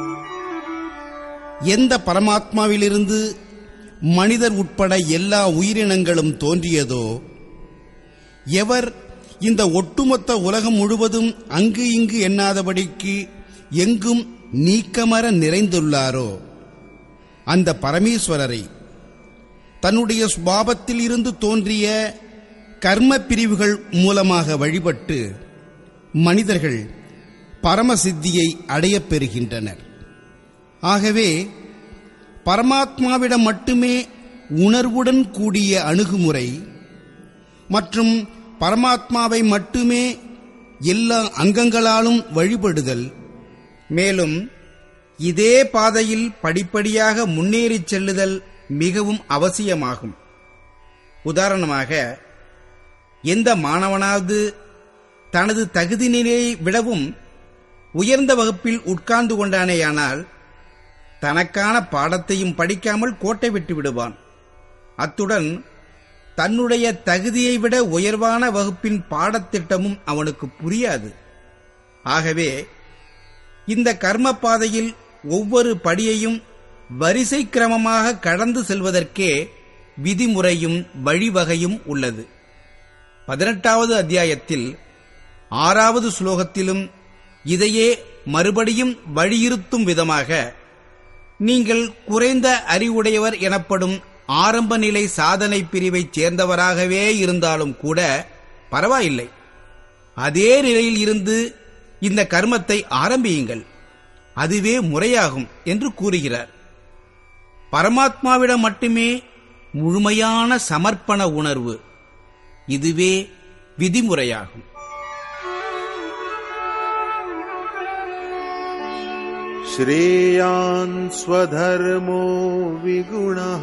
எந்த பரமாத்மாவிலிருந்து மனிதர் உட்பட எல்லா உயிரினங்களும் தோன்றியதோ, எவர் இந்த ஒட்டுமொத்த உலகம் முழுவதும் அங்கு இங்கு எண்ணாதபடிக்கு எங்கும் நீக்கமர நிறைந்துள்ளாரோ, அந்த பரமேஸ்வரரை தன்னுடைய சுபாவத்தில் இருந்து தோன்றிய கர்ம பிரிவுகள் மூலமாக வழிபட்டு மனிதர்கள் பரமசித்தியை அடையப் பெறுகின்றனர். ஆகவே பரமாத்மாவிடம் மட்டுமே உணர்வுடன் கூடிய அணுகுமுறை மற்றும் பரமாத்மாவை மட்டுமே எல்லா அங்கங்களாலும் வழிபடுதல், மேலும் இதே பாதையில் படிப்படியாக முன்னேறிச் செல்லுதல் மிகவும் அவசியமாகும். உதாரணமாக, எந்த மாணவனாவது தனது தகுதி நிலையை விடவும் உயர்ந்த வகுப்பில் உட்கார்ந்து கொண்டானேயானால் தனக்கான பாடத்தையும் படிக்காமல் கோட்டை விட்டு விடுவான். அத்துடன் தன்னுடைய தகுதியை விட உயர்வான வகுப்பின் பாடத்திட்டமும் அவனுக்கு புரியாது. ஆகவே இந்த கர்ம பாதையில் ஒவ்வொரு படியையும் வரிசை கிரமமாக கடந்து செல்வதற்கே விதிமுறையும் வழிவகையும் உள்ளது. பதினெட்டாவது அத்தியாயத்தில் ஆறாவது ஸ்லோகத்திலும் இதையே மறுபடியும் வலியுறுத்தும் விதமாக, நீங்கள் குறைந்த அறிவுடையவர் எனப்படும் ஆரம்ப நிலை சாதனை பிரிவைச் சேர்ந்தவராகவே இருந்தாலும் கூட பரவாயில்லை, அதே நிலையில் இருந்து இந்த கர்மத்தை ஆரம்பியுங்கள், அதுவே முறையாகும் என்று கூறுகிறார். பரமாத்மாவிடம் மட்டுமே முழுமையான சமர்ப்பண உணர்வு, இதுவே விதிமுறையாகும். ஸ்ரேயான் ஸ்வதர்மோ விகுணः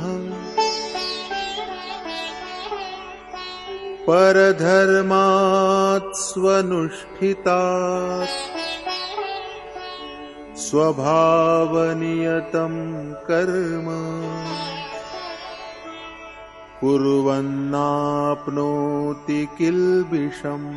பரதர்மாத் ஸ்வனுஷ்டிதாத் स्वभावनियतं कर्म कुर्वन्नाप्नोति किल्बिषम्.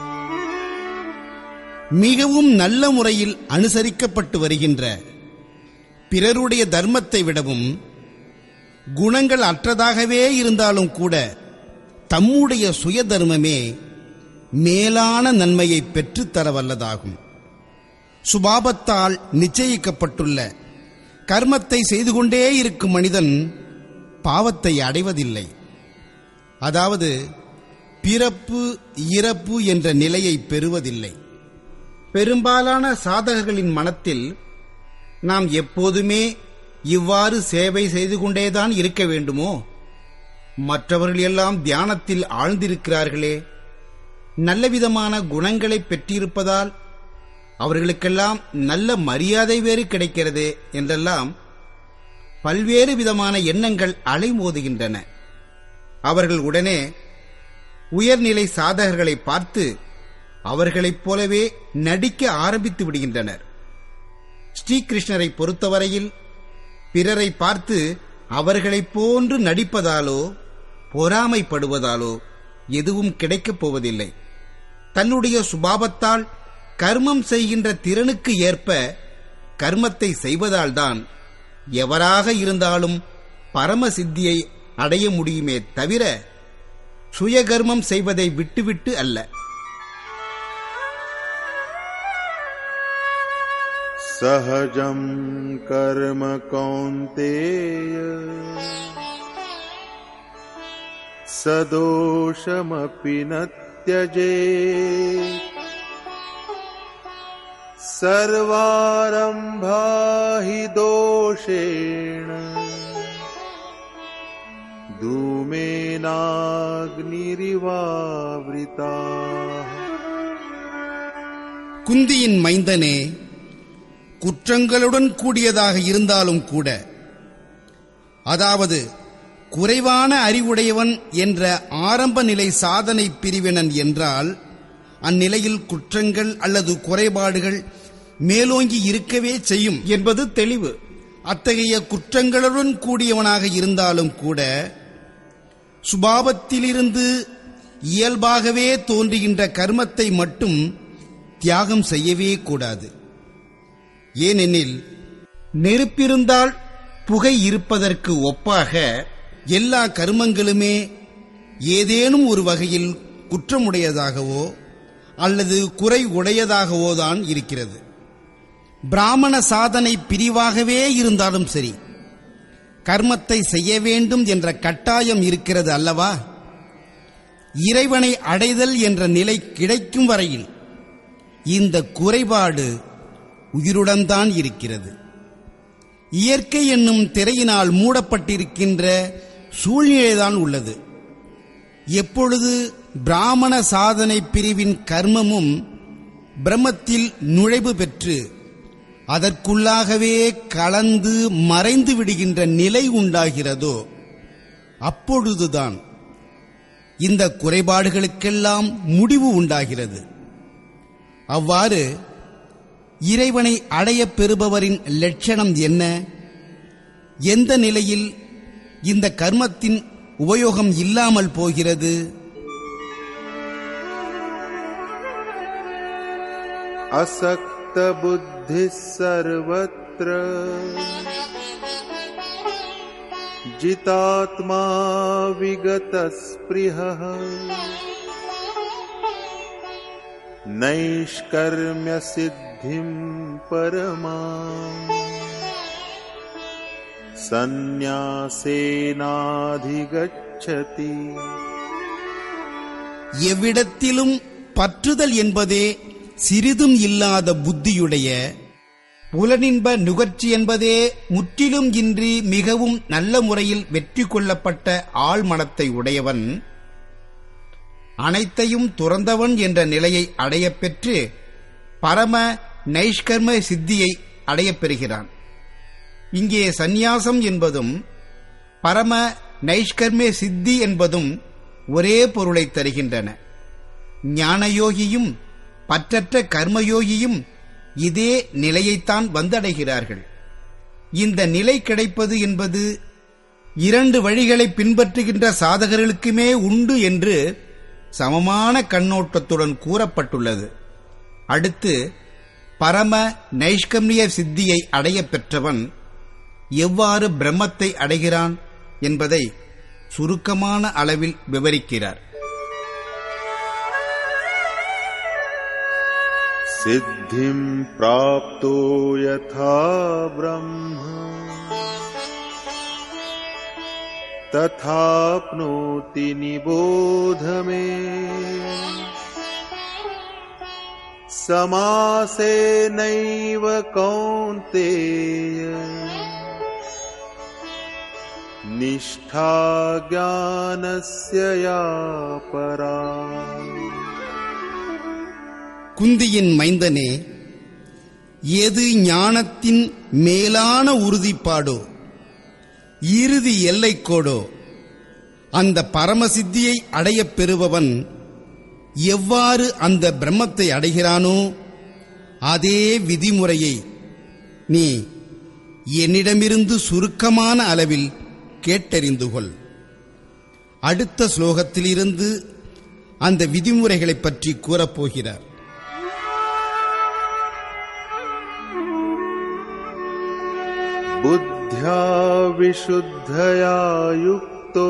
மிகவும் நல்ல முறையில் அனுசரிக்கப்பட்டு வருகின்ற பிறருடைய தர்மத்தை விடவும் குணங்கள் அற்றதாகவே இருந்தாலும் கூட தம்முடைய சுய தர்மமே மேலான நன்மையை பெற்றுத்தர வல்லதாகும். சுபாவத்தால் நிச்சயிக்கப்பட்டுள்ள கர்மத்தை செய்து கொண்டே இருக்கும் மனிதன் பாவத்தை அடைவதில்லை. அதாவது பிறப்பு இறப்பு என்ற நிலையை பெறுவதில்லை. பெரும்பாலான சாதகர்களின் மனத்தில் நாம் எப்போதுமே இவ்வாறு சேவை செய்து கொண்டேதான் இருக்க வேண்டுமோ? மற்றவர்கள் எல்லாம் தியானத்தில் ஆழ்ந்திருக்கிறார்களே, நல்லவிதமான குணங்களை பெற்றிருப்பதால் அவர்களுக்கெல்லாம் நல்ல மரியாதை வேறு கிடைக்கிறது என்றெல்லாம் பல்வேறு விதமான எண்ணங்கள் அலைமோதுகின்றன. அவர்கள் உடனே உயர்நிலை சாதகர்களை பார்த்து அவர்களைப் போலவே நடிக்க ஆரம்பித்து விடுகின்றனர். ஸ்ரீகிருஷ்ணரை பொறுத்தவரையில் பிறரை பார்த்து அவர்களைப் போன்று நடிப்பதாலோ பொறாமைப்படுவதாலோ எதுவும் கிடைக்கப் போவதில்லை. தன்னுடைய சுபாவத்தால் கர்மம் செய்கின்ற திறனுக்கு ஏற்ப கர்மத்தை செய்வதால்தான் எவராக இருந்தாலும் பரமசித்தியை அடைய முடியுமே தவிர சுயகர்மம் செய்வதை விட்டுவிட்டு அல்ல. சஹஜம் கர்ம கௌந்தேய சதோஷமபி ந த்யஜேத் சர்வாரம்பா ஹி தோஷேண தூமேனாக்னிரிவாவ்ரிதாः. குந்தியின் மைந்தனே, குற்றங்களுடன் கூடியதாக இருந்தாலும் கூட, அதாவது குறைவான அறிவுடையவன் என்ற ஆரம்ப நிலை சாதனை பிரிவினன் என்றால் அந்நிலையில் குற்றங்கள் அல்லது குறைபாடுகள் மேலோங்கி இருக்கவே செய்யும் என்பது தெளிவு. அத்தகைய குற்றங்களுடன் கூடியவனாக இருந்தாலும் கூட சுபாவத்திலிருந்து இயல்பாகவே தோன்றுகின்ற கர்மத்தை மட்டும் தியாகம் செய்யவே கூடாது. ஏனெனில் நெருப்பிருந்தால் புகை இருப்பதற்கு ஒப்பாக எல்லா கர்மங்களுமே ஏதேனும் ஒரு வகையில் குற்றமுடையதாகவோ அல்லது குறை உடையதாகவோதான் இருக்கிறது. பிராமண சாதனை பிரிவாகவே இருந்தாலும் சரி, கர்மத்தை செய்ய வேண்டும் என்ற கட்டாயம் இருக்கிறது அல்லவா? இறைவனை அடைதல் என்ற நிலை கிடைக்கும் வரையில் இந்த குறைபாடு உயிருடன் தான் இருக்கிறது. இயற்கை என்னும் திரையினால் மூடப்பட்டிருக்கின்ற சூழ்நிலைதான் உள்ளது. எப்பொழுது பிராமண சாதனை பிரிவின் கர்மமும் பிரம்மத்தில் நுழைவு பெற்று அதற்குள்ளாகவே கலந்து மறைந்து விடுகின்ற நிலை உண்டாகிறதோ அப்பொழுதுதான் இந்த குறைபாடுகளுக்கெல்லாம் முடிவு உண்டாகிறது. அவ்வாறு இறைவனை அடையப் பெறுபவரின் லட்சணம் என்ன? எந்த நிலையில் இந்த கர்மத்தின் உபயோகம் இல்லாமல் போகிறது? அசக்த புத்தி சர்வத்ர ஜிதாத்மா விகத ஸ்ப்ரிஹ நைஷ்கர்ம்ய சித்திம் பரமாம் சந்நியாசேனாதிகச்சதி. எவ்விடத்திலும் பற்றுதல் என்பதே சிறிதும் இல்லாத புத்தியுடைய, புலனின்ப நுகர்ச்சி என்பதே முற்றிலும் இன்றி மிகவும் நல்ல முறையில் வெற்றி கொள்ளப்பட்ட ஆழ்மனத்தை உடையவன் அனைத்தையும் துறந்தவன் என்ற நிலையை அடையப் பெற்று பரம நைஷ்கர்ம சித்தியை அடையப் பெறுகிறான். இங்கே சந்நியாசம் என்பதும் பரம நைஷ்கர்ம சித்தி என்பதும் ஒரே பொருளை தருகின்றன. ஞானயோகியும் பற்றற்ற கர்மயோகியும் இதே நிலையைத்தான் வந்தடைகிறார்கள். இந்த நிலை கிடைப்பது என்பது இரண்டு வழிகளை பின்பற்றுகின்ற சாதகர்களுக்குமே உண்டு என்று சமமான கண்ணோட்டத்துடன் கூறப்பட்டுள்ளது. அடுத்து பரம நைஷ்கம்ய சித்தியை அடைய பெற்றவன் எவ்வாறு பிரம்மத்தை அடைகிறான் என்பதை சுருக்கமான அளவில் விவரிக்கிறார். சித்திம் ப்ராப்தோ யதா பிரம்ம ததாப்னோதி நிபோத மே சமாசேனைவ கௌந்தேய நிஷ்டா ஞானஸ்ய யா பரா. குந்தியின் மைந்தனே, எது ஞானத்தின் மேலான உறுதிப்பாடோ இறுதி எல்லைக்கோடோ அந்த பரமசித்தியை அடையப் பெறுபவன் எவ்வாறு அந்த பிரம்மத்தை அடைகிறானோ அதே விதிமுறையை நீ என்னிடமிருந்து சுருக்கமான அளவில் கேட்டறிந்து கொள். அடுத்த ஸ்லோகத்திலிருந்து அந்த விதிமுறைகளைப் பற்றி கூறப்போகிறார். புத்யா விசுத்தயா யுக்தோ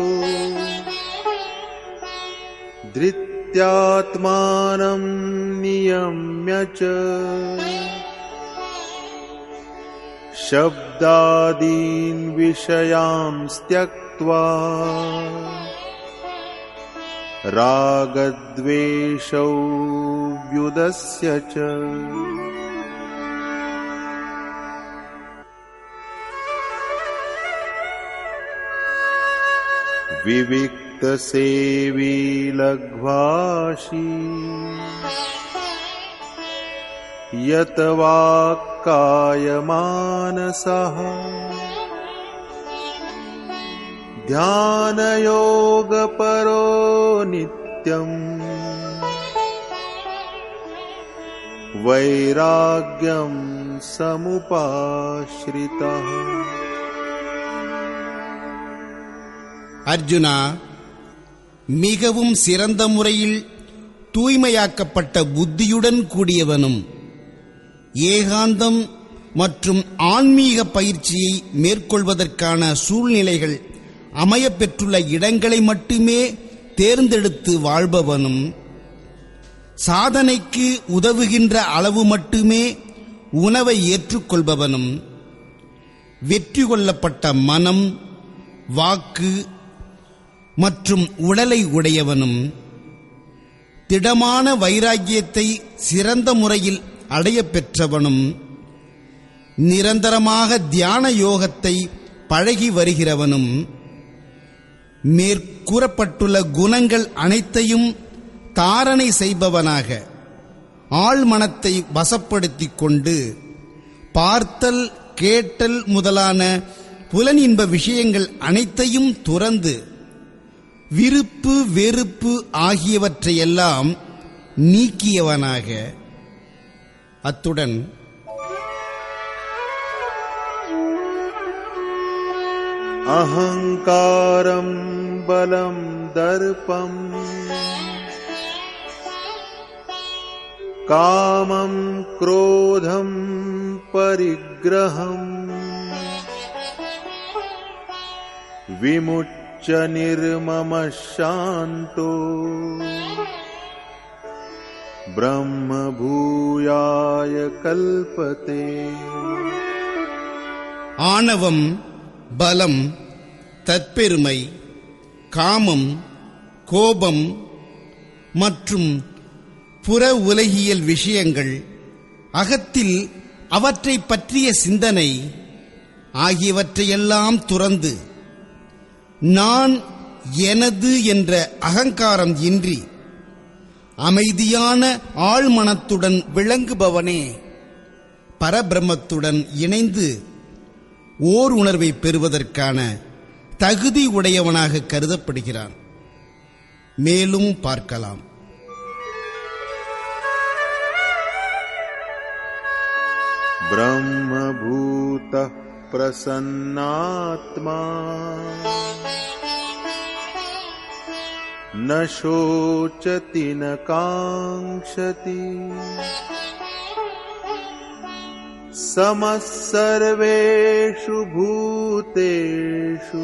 த்ரித்யாத்மானம் நியம்ய ச சப்தாதீன் விஷயாம்ஸ் த்யக்த்வா ராகத்வேஷௌ வ்யுதஸ்ய ச. விவிக்த சேவி லக்வாஷி யத் வாக்காய மானசஹ தியான யோக பரோ நித்யம் வைராக்யம் சமுபாஸ்ரிதः. அர்ஜுனா, மிகவும் சிறந்த முறையில் தூய்மையாக்கப்பட்ட புத்தியுடன் கூடியவனும் ஏகாந்தம் மற்றும் ஆன்மீக பயிற்சியை மேற்கொள்வதற்கான சூழ்நிலைகள் அமையப்பெற்றுள்ள இடங்களை மட்டுமே தேர்ந்தெடுத்து வாழ்பவனும் சாதனைக்கு உதவுகின்ற அளவு மட்டுமே உணவை ஏற்றுக்கொள்பவனும் வெற்றி கொள்ளப்பட்ட மனம், வாக்கு மற்றும் உடலை உடையவனும் திடமான வைராக்கியத்தை சிறந்த முறையில் அடைய பெற்றவனும் நிரந்தரமாக தியான யோகத்தை பழகி வருகிறவனும் மேற்கூறப்பட்டுள்ள குணங்கள் அனைத்தையும் தாரணை செய்பவனாக ஆழ்மனத்தை வசப்படுத்திக் கொண்டு பார்த்தல், கேட்டல் முதலான புலன் இன்ப விஷயங்கள் அனைத்தையும் துறந்து விருப்பு வெறுப்பு ஆகியவற்றையெல்லாம் நீக்கியவனாக, அத்துடன் அஹங்காரம் பலம் தர்ப்பம் காமம் க்ரோதம் பரிக்ரஹம் விமுச்ச நிர்மம சாந்தோ பிரம்ம பூயாய கல்பதே. ஆணவம், பலம், தற்பெருமை, காமம், கோபம் மற்றும் புற உலகியல் விஷயங்கள், அகத்தில் அவற்றை பற்றிய சிந்தனை ஆகியவற்றையெல்லாம் துறந்து நான் எனது என்ற அகங்காரம் இன்றி அமைதியான ஆழ்மனத்துடன் விளங்குபவனே பரபிரம்மத்துடன் இணைந்து ஓர் உணர்வை பெறுவதற்கான தகுதி உடையவனாக கருதப்படுகிறான். மேலும் பார்க்கலாம். ब्रह्मभूतः प्रसन्नात्मा न शोचति न काङ्क्षति समः सर्वेषु भूतेषु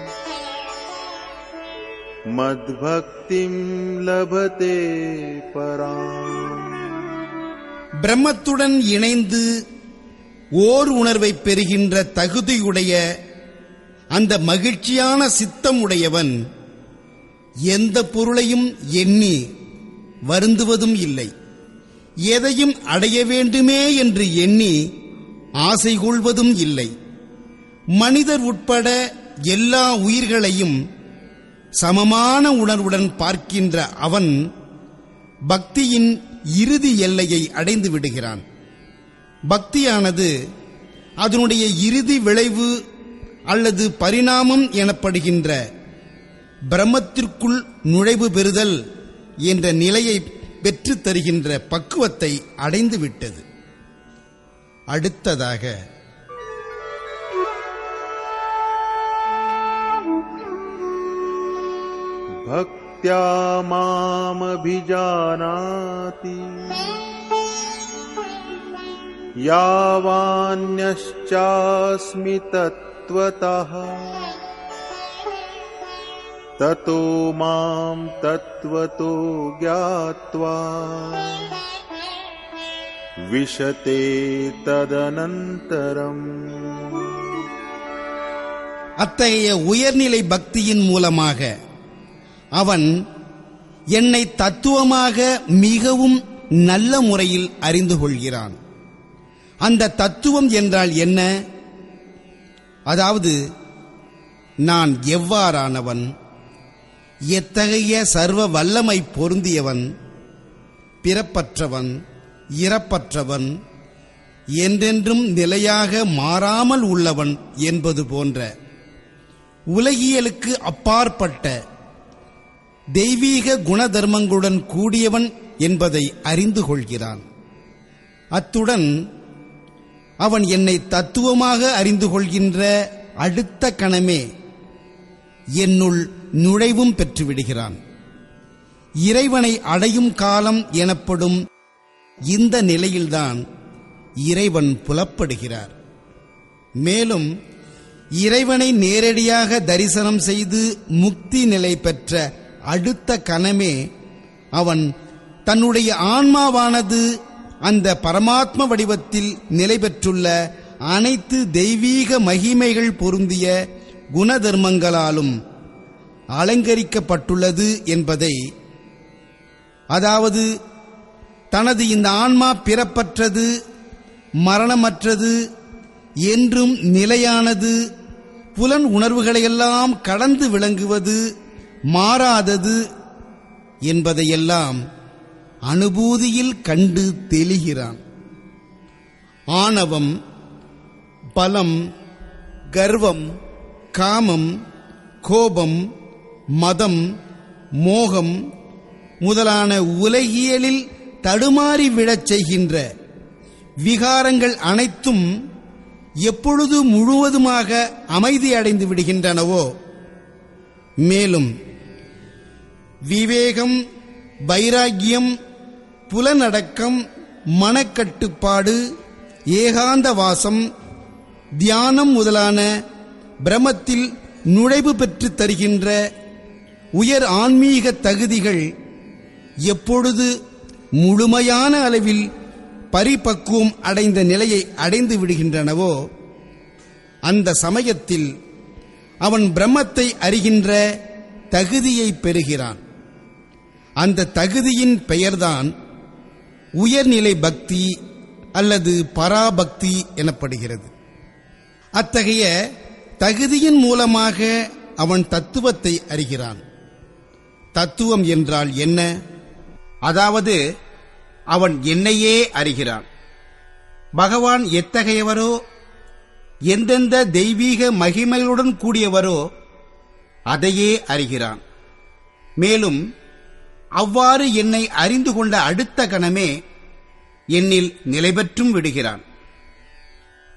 मद्भक्तिं लभते पराम्. பிரம்மத்துடன் இணைந்து ஓர் உணர்வை பெறுகின்ற தகுதியுடைய அந்த மகிழ்ச்சியான சித்தம் உடையவன் எந்த பொருளையும் எண்ணி வருந்துவதும் இல்லை. எதையும் அடைய வேண்டுமே என்று எண்ணி ஆசை கொள்வதும் இல்லை. மனிதர் உட்பட எல்லா உயிர்களையும் சமமான உணர்வுடன் பார்க்கின்ற அவன் பக்தியின் இறுதி எல்லையை அடைந்து விடுகிறான். பக்தியானது அதனுடைய இறுதி விளைவு அல்லது பரிணாமம் எனப்படுகின்ற பிரம்மத்திற்குள் நுழைவு பெறுதல் என்ற நிலையை பெற்று தருகின்ற பக்குவத்தை அடைந்து விட்டது. அடுத்ததாக பக்த்யா மாமபிஜானாதி யாவான்யஸ்சாஸ்மி தத்வதः ததோ மாம் தத்வதோ ஞாத்வா விஷதே ததனந்தரம். அத்தகைய உயர்நிலை பக்தியின் மூலமாக அவன் என்னை தத்துவமாக மிகவும் நல்ல முறையில் அறிந்து கொள்கிறான். அந்த தத்துவம் என்றால் என்ன? அதாவது நான் எவ்வாறானவன், எத்தகைய சர்வ வல்லமை பொருந்தியவன், பிறப்பற்றவன், இறப்பற்றவன், என்றென்றும் நிலையாக மாறாமல் உள்ளவன் என்பது போன்ற உலகியலுக்கு அப்பாற்பட்ட தெய்வீக குணதர்மங்களுடன் கூடியவன் என்பதை அறிந்து கொள்கிறான். அத்துடன் அவன் என்னை தத்துவமாக அறிந்து கொள்கின்ற அடுத்த கணமே என்னுள் நுழைவும் பெற்றுவிடுகிறான். இறைவனை அடையும் காலம் எனப்படும் இந்த நிலையில்தான் இறைவன் புலப்படுகிறார். மேலும் இறைவனை நேரடியாக தரிசனம் செய்து முக்தி நிலை பெற்ற அடுத்த கணமே அவன் தன்னுடைய ஆன்மாவானது அந்த பரமாத்ம வடிவத்தில் நிலை பெற்றுள்ள அனைத்து தெய்வீக மகிமைகள் பொருந்திய குணதர்மங்களாலும் அலங்கரிக்கப்பட்டுள்ளது என்பதை, அதாவது தனது இந்த ஆன்மா பிறப்பற்றது, மரணமற்றது, என்றும் நிலையானது, புலன் உணர்வுகளையெல்லாம் கடந்து விளங்குவது, மாறாதது என்பதையெல்லாம் அனுபூதியில் கண்டு தெளிகிறான். ஆணவம், பலம், கர்வம், காமம், கோபம், மதம், மோகம் முதலான உலகியலில் தடுமாறி விழச் செய்கின்ற விகாரங்கள் அனைத்தும் எப்பொழுது முழுவதுமாக அமைதி அடைந்து விடுகின்றனவோ, மேலும் விவேகம், வைராக்கியம், புலனடக்கம், மனக்கட்டுப்பாடு, ஏகாந்த வாசம், தியானம் முதலான பிரமத்தில் நுழைவு பெற்று தருகின்ற உயர் ஆன்மீக தகுதிகள் எப்பொழுது முழுமையான அளவில் பரிபக்குவம் அடைந்த நிலையை அடைந்து விடுகின்றனவோ, அந்த சமயத்தில் அவன் பிரம்மத்தை அறிகின்ற தகுதியை பெறுகிறான். அந்த தகுதியின் பெயர்தான் உயர்நிலை பக்தி அல்லது பராபக்தி எனப்படுகிறது. அத்தகைய தகுதியின் மூலமாக அவன் தத்துவத்தை அறிகிறான். தத்துவம் என்றால் என்ன? அதாவது அவன் என்னையே அறிகிறான். பகவான் எத்தகையவரோ, எந்தெந்த தெய்வீக மகிமையுடன் கூடியவரோ அதையே அறிகிறான். மேலும் அவ்வாறு என்னை அறிந்து கொண்ட அடுத்த கணமே என்னில் நிலை பெற்றும் விடுகிறான்.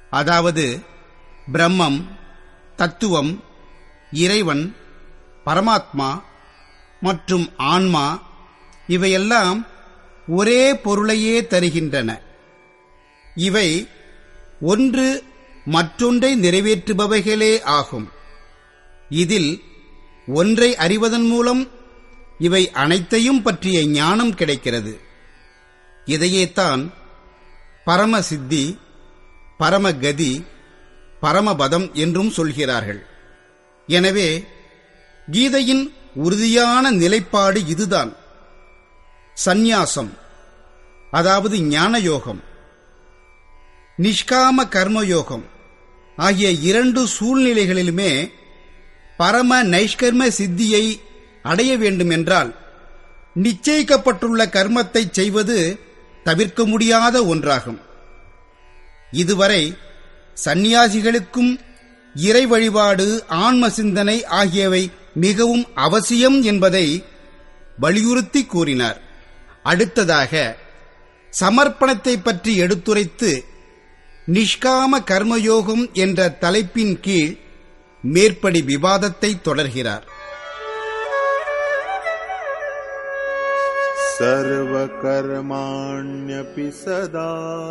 அதாவது பிரம்மம், தத்துவம், இறைவன், பரமாத்மா மற்றும் ஆன்மா இவையெல்லாம் ஒரே பொருளையே தருகின்றன. இவை ஒன்று மற்றொன்றை நிறைவேற்றுபவைகளே ஆகும். இதில் ஒன்றை அறிவதன் மூலம் இவை அனைத்தையும் பற்றிய ஞானம் கிடைக்கிறது. இதையேத்தான் பரமசித்தி, பரமகதி, பரமபதம் என்றும் சொல்கிறார்கள். எனவே கீதையின் உறுதியான நிலைப்பாடு இதுதான். சந்நியாசம், அதாவது ஞானயோகம், நிஷ்காம கர்மயோகம் ஆகிய இரண்டு சூழ்நிலைகளிலுமே பரம நைஷ்கர்ம சித்தியை அடைய வேண்டுமென்றால் நிச்சயிக்கப்பட்டுள்ள கர்மத்தை செய்வது தவிர்க்க முடியாத ஒன்றாகும். இதுவரை சந்நியாசிகளுக்கும் இறை வழிபாடு, ஆன்ம சிந்தனை ஆகியவை மிகவும் அவசியம் என்பதை வலியுறுத்தி கூறினார். அடுத்ததாக சமர்ப்பணத்தை பற்றி எடுத்துரைத்து நிஷ்காம கர்மயோகம் என்ற தலைப்பின் கீழ் மேற்படி விவாதத்தை தொடர்கிறார். சர்வ கர்மாண்யபி சதா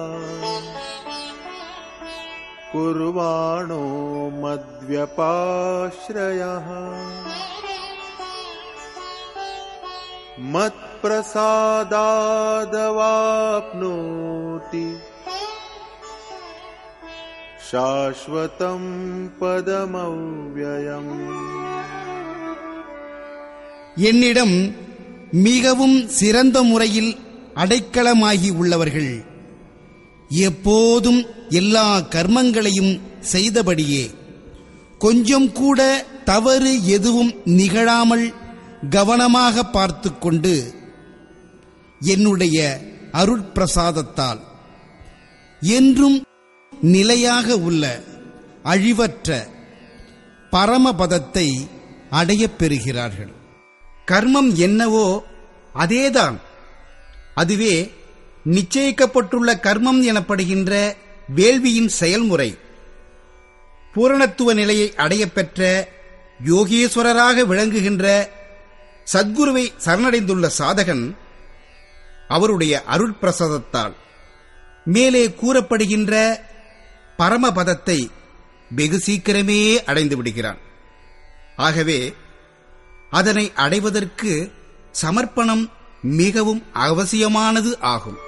குர்வாணோ மத்வ்யபாஸ்ரயः மத் பிரசாதாதவாப்னோதி சாஸ்வதம் பதமவ்யயம். என்னிடம் மிகவும் சிறந்த முறையில் அடைக்கலமாகி உள்ளவர்கள் எப்போதும் எல்லா கர்மங்களையும் செய்தபடியே கொஞ்சம் கூட தவறு எதுவும் நிகழாமல் கவனமாக பார்த்து கொண்டு என்னுடைய அருட்பிரசாதத்தால் என்றும் நிலையாக உள்ள அழிவற்ற பரமபதத்தை அடையப் பெறுகிறார்கள். கர்மம் என்னவோ அதேதான். அதுவே நிச்சயிக்கப்பட்டுள்ள கர்மம் எனப்படுகின்ற வேள்வியின் செயல்முறை. பூரணத்துவ நிலையை அடையப்பெற்ற யோகீஸ்வரராக விளங்குகின்ற சத்குருவை சரணடைந்துள்ள சாதகன் அவருடைய அருட்பிரசாதத்தால் மேலே கூறப்படுகின்ற பரமபதத்தை வெகு சீக்கிரமே அடைந்து விடுகிறான். ஆகவே அதனை அடைவதற்கு சமர்ப்பணம் மிகவும் அவசியமானது ஆகும்.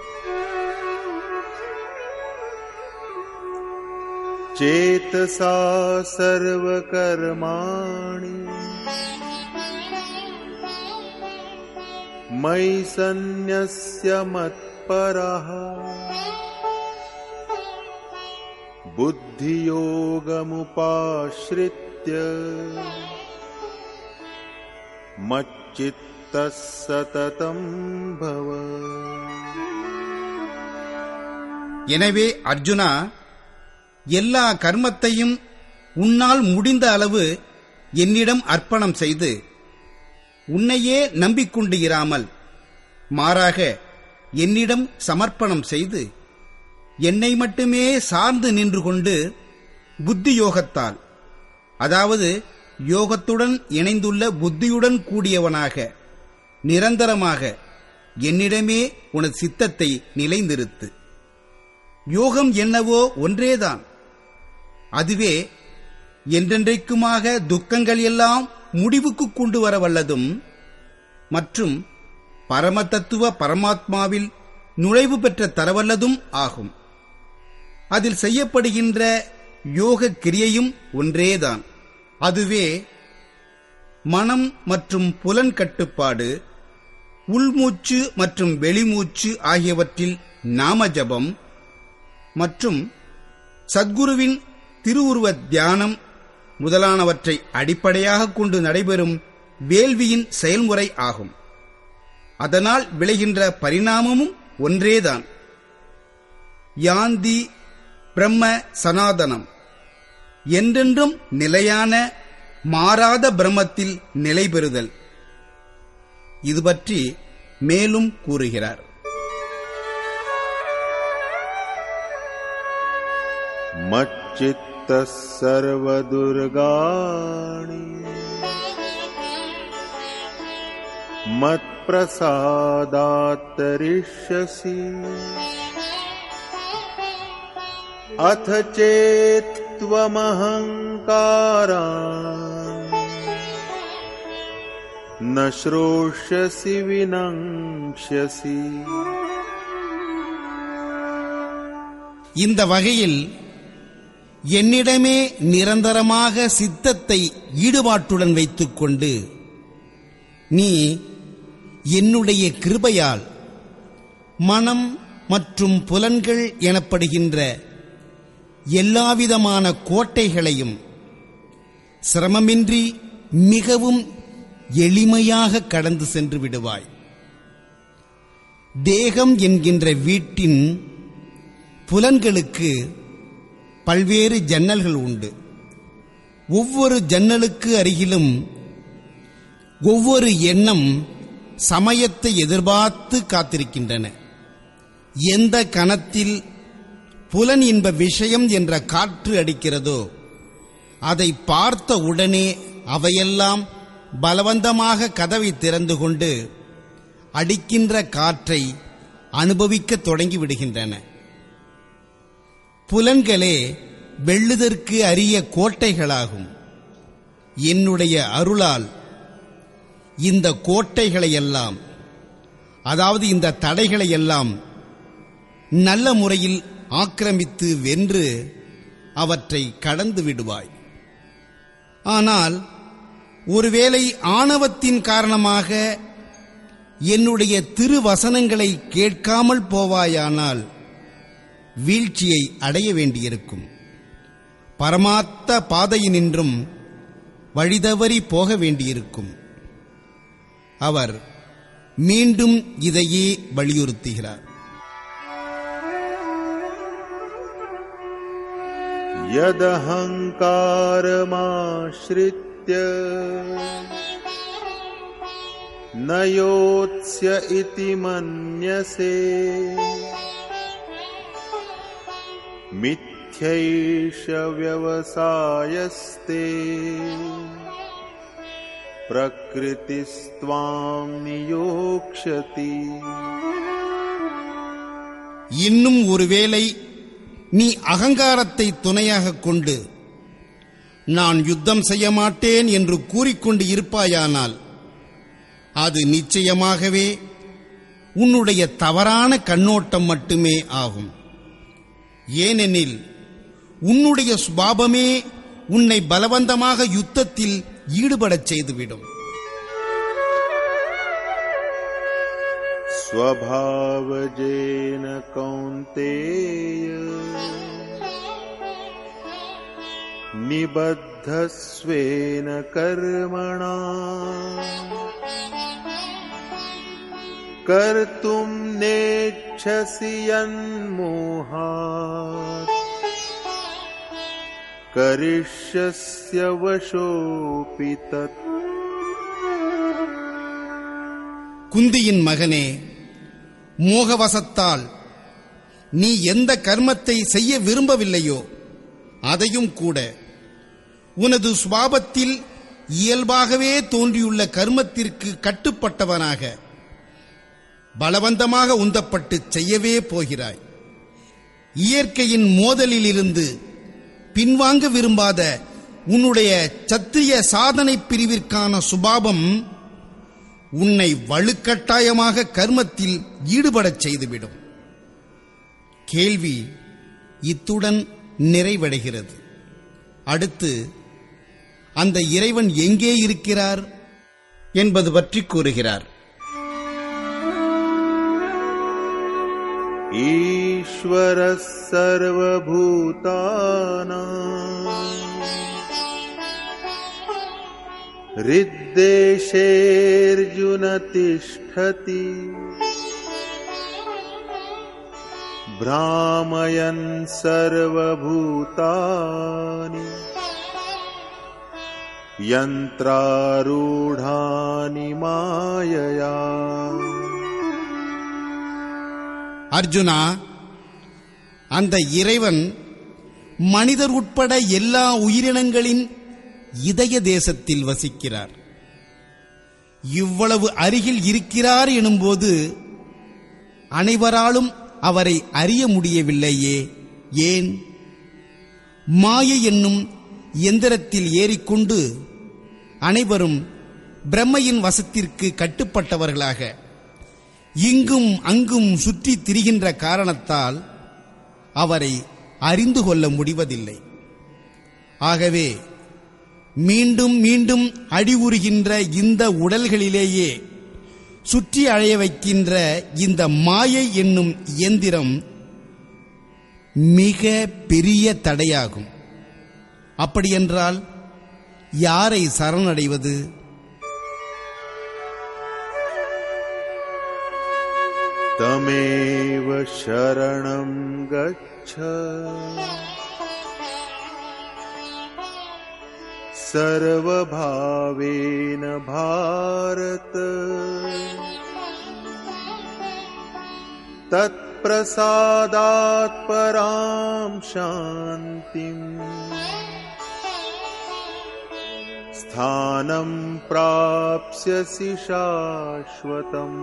சேதசா சர்வ கர்மாணி மயி சந்நியஸ்ய மத்பரஹ புத்தியோகமுபாஸ்ரித்ய மச்சித்தஸ் சததம் பவ. எனவே அர்ஜுனா, எல்லா கர்மத்தையும் உன்னால் முடிந்த அளவு என்னிடம் அர்ப்பணம் செய்து உன்னையே நம்பிக்கொண்டு இராமல் மாறாக என்னிடம் சமர்ப்பணம் செய்து என்னை மட்டுமே சார்ந்து நின்று கொண்டு புத்தி யோகத்தால், அதாவது யோகத்துடன் இணைந்துள்ள புத்தியுடன் கூடியவனாக நிரந்தரமாக என்னிடமே உனது சித்தத்தை நிலைநிறுத்து. யோகம் என்னவோ ஒன்றேதான். அதுவே என்றென்றைக்குமாக துக்கங்கள் எல்லாம் முடிவுக்கு கொண்டு வர வல்லதும் மற்றும் பரமதத்துவ பரமாத்மாவில் நுழைவு பெற்ற தரவல்லதும் ஆகும். அதில் செய்யப்படுகின்ற யோக கிரியையும் ஒன்றேதான். அதுவே மனம் மற்றும் புலன் கட்டுப்பாடு, உள்மூச்சு மற்றும் வெளிமூச்சு ஆகியவற்றில் நாம ஜபம் மற்றும் சத்குருவின் திருவுருவ தியானம் முதலானவற்றை அடிப்படையாக கொண்டு நடைபெறும் வேள்வியின் செயல்முறை ஆகும். அதனால் விளைகின்ற பரிணாமமும் ஒன்றேதான். யாந்தி பிரம்ம சனாதனம், என்றென்றும் நிலையான மாறாத பிரம்மத்தில் நிலை பெறுதல். இது பற்றி மேலும் கூறுகிறார். मच्चित्तः सर्वदुर्गाणि मत्प्रसादात् तरिष्यसि अथ चेत् त्वमहङ्कारान् न श्रोष्यसि विनङ्क्ष्यसि. இந்த வகையில் என்னிடமே நிரந்தரமாக சித்தத்தை ஈடுபாட்டுடன் வைத்துக்கொண்டு நீ என்னுடைய கிருபையால் மனம் மற்றும் புலன்கள் எனப்படுகின்ற எல்லாவிதமான கோட்டைகளையும் சிரமமின்றி மிகவும் எளிமையாக கடந்து சென்று விடுவாய். தேகம் என்கின்ற வீட்டின் புலன்களுக்கு பல்வேறு ஜன்னல்கள் உண்டு. ஒவ்வொரு ஜன்னலுக்கு அருகிலும் ஒவ்வொரு எண்ணம் சமயத்தை எதிர்பார்த்து காத்திருக்கின்றன. எந்த கணத்தில் புலன் இன்ப விஷயம் என்ற காற்று அடிக்கிறதோ அதை பார்த்த உடனே அவையெல்லாம் பலவந்தமாக கதவை திறந்து கொண்டு அடிக்கின்ற காற்றை அனுபவிக்க தொடங்கி விடுகின்றன. புலன்களே வெல்லுதற்கு அரிய கோட்டைகளாகும். என்னுடைய அருளால் இந்த கோட்டைகளையெல்லாம், அதாவது இந்த தடைகளையெல்லாம் நல்ல முறையில் ஆக்கிரமித்து வென்று அவற்றை கடந்து விடுவாய். ஆனால் ஒருவேளை ஆணவத்தின் காரணமாக என்னுடைய திருவசனங்களை கேட்காமல் போவாயானால் வீழ்ச்சியை அடைய வேண்டியிருக்கும். பரமார்த்த பாதையினின்றும் வழிதவறி போக வேண்டியிருக்கும். அவர் மீண்டும் இதையே வலியுறுத்துகிறார். யதஹங்காரமாஶ்ரித்ய ந யோத்ஸ்ய இதி மன்யசே மித்யைஷ வ்யவசாயஸ்தே பிரக்ருதிஸ்த்வாம் நியோக்ஷதி. இன்னும் ஒருவேளை நீ அகங்காரத்தை துணையாக கொண்டு நான் யுத்தம் செய்ய மாட்டேன் என்று கூறிக்கொண்டு இருப்பாயானால் அது நிச்சயமாகவே உன்னுடைய தவறான கண்ணோட்டம் மட்டுமே ஆகும். ஏனெனில் உன்னுடைய சுபாவமே உன்னை பலவந்தமாக யுத்தத்தில் ஈடுபடச் செய்துவிடும். ஸ்வபாவஜேன கௌந்தேய நிபத்தஸ்வேன கர்மணா கர்த்தும் நேச்சசி யன்மோஹாத் கரிஷ்யஸ்ய வசோபி தத். குந்தியின் மகனே, மோகவசத்தால் நீ எந்த கர்மத்தை செய்ய விரும்பவில்லையோ அதையும் கூட உனது சுபாவத்தில் இயல்பாகவே தோன்றியுள்ள கர்மத்திற்கு கட்டுப்பட்டவனாக பலவந்தமாக உந்தப்பட்டு செய்யவே போகிறாய். இயற்கையின் மோதலிலிருந்து பின்வாங்க விரும்பாத உன்னுடைய சத்திரிய சாதனை பிரிவிற்கான சுபாவம் உன்னை வலுக்கட்டாயமாக கர்மத்தில் ஈடுபடச் செய்துவிடும். கேள்வி இத்துடன் நிறைவடைகிறது. அடுத்து அந்த இறைவன் எங்கே இருக்கிறார் என்பது பற்றி கூறுகிறார். ஈஸ்வரः சர்வபூதானாம் ஹிருத்தேஷேர்ஜுன திஷ்டதி ப்ராமயன் சர்வபூதானி யந்த்ராரூடானி மாயயா. அர்ஜுனா, அந்த இறைவன் மனிதர் உட்பட எல்லா உயிரினங்களின் இதய தேசத்தில் வசிக்கிறார். இவ்வளவு அருகில் இருக்கிறார் எனும்போது அனைவராலும் அவரை அறிய முடியவில்லையே, ஏன்? மாயை என்னும் எந்திரத்தில் ஏறிக்கொண்டு அனைவரும் பிரம்மையின் வசத்திற்கு கட்டுப்பட்டவர்களாக இங்கும் அங்கும் சுற்றி திரிகின்ற காரணத்தால் அவரை அறிந்து கொள்ள முடிவதில்லை. ஆகவே மீண்டும் மீண்டும் அடிவுறுகின்ற இந்த உடல்களிலேயே சுற்றி அழைய வைக்கின்ற இந்த மாயை என்னும் இயந்திரம் மிக பெரிய தடையாகும். அப்படியென்றால் யாரை சரணடைவது? தமேவ சரணம் கச்ச சர்வபாவேன பாரத தத் பிரசாதாத் பராம் சாந்திம் ஸ்தானம் ப்ராப்ஸ்யசி சாஸ்வதம்.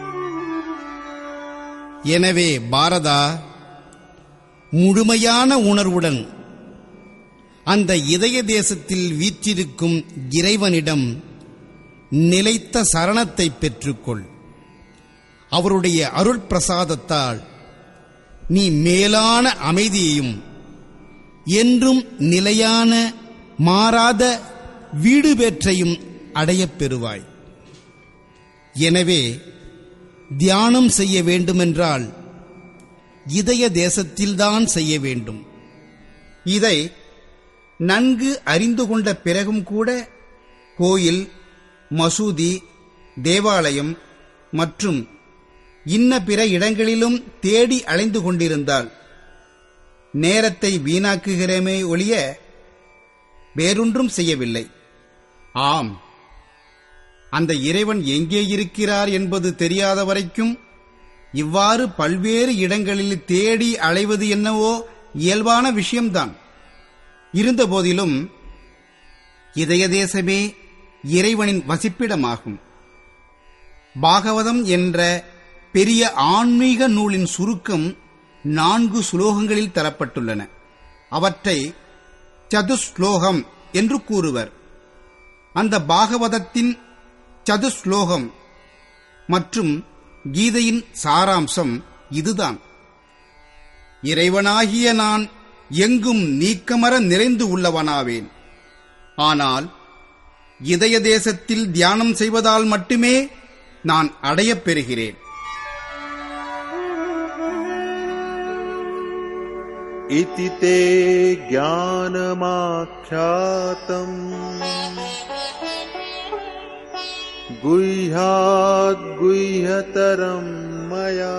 எனவே பாரதா, முழுமையான உணர்வுடன் அந்த இதய தேசத்தில் வீற்றிருக்கும் இறைவனிடம் நிலைத்த சரணத்தை பெற்றுக்கொள். அவருடைய அருட்பிரசாதத்தால் நீ மேலான அமைதியையும் என்றும் நிலையான மாறாத வீடு பெற்றையும் அடையப் பெறுவாய். எனவே தியானம் செய்ய வேண்டுமென்றால் இதய தேசத்தில்தான் செய்ய வேண்டும். இதை நன்கு அறிந்து கொண்ட பிறகும் கூட கோயில், மசூதி, தேவாலயம் மற்றும் இன்ன பிற இடங்களிலும் தேடி அலைந்து கொண்டிருந்தால் நேரத்தை வீணாக்குகிறேமே ஒழிய வேறொன்றும் செய்யவில்லை. ஆம், அந்த இறைவன் எங்கே இருக்கிறார் என்பது தெரியாத வரைக்கும் இவ்வாறு பல்வேறு இடங்களில் தேடி அலைவது என்னவோ இயல்பான விஷயம்தான். இருந்தபோதிலும் இதய தேசமே இறைவனின் வசிப்பிடமாகும். பாகவதம் என்ற பெரிய ஆன்மீக நூலின் சுருக்கம் நான்கு சுலோகங்களில் தரப்பட்டுள்ளன. அவற்றை சதுஸ்லோகம் என்று கூறுவர். அந்த பாகவதத்தின் சதுஸ்லோகம் மற்றும் கீதையின் சாராம்சம் இதுதான். இறைவனாகிய நான் எங்கும் நீக்கமர நிறைந்து உள்ளவனாவேன். ஆனால் இதய தேசத்தில் தியானம் செய்வதால் மட்டுமே நான் அடையப் பெறுகிறேன். இதி தே ஞானமாக்யாதம் குஹ்யாத் குஹ்யதரம் மயா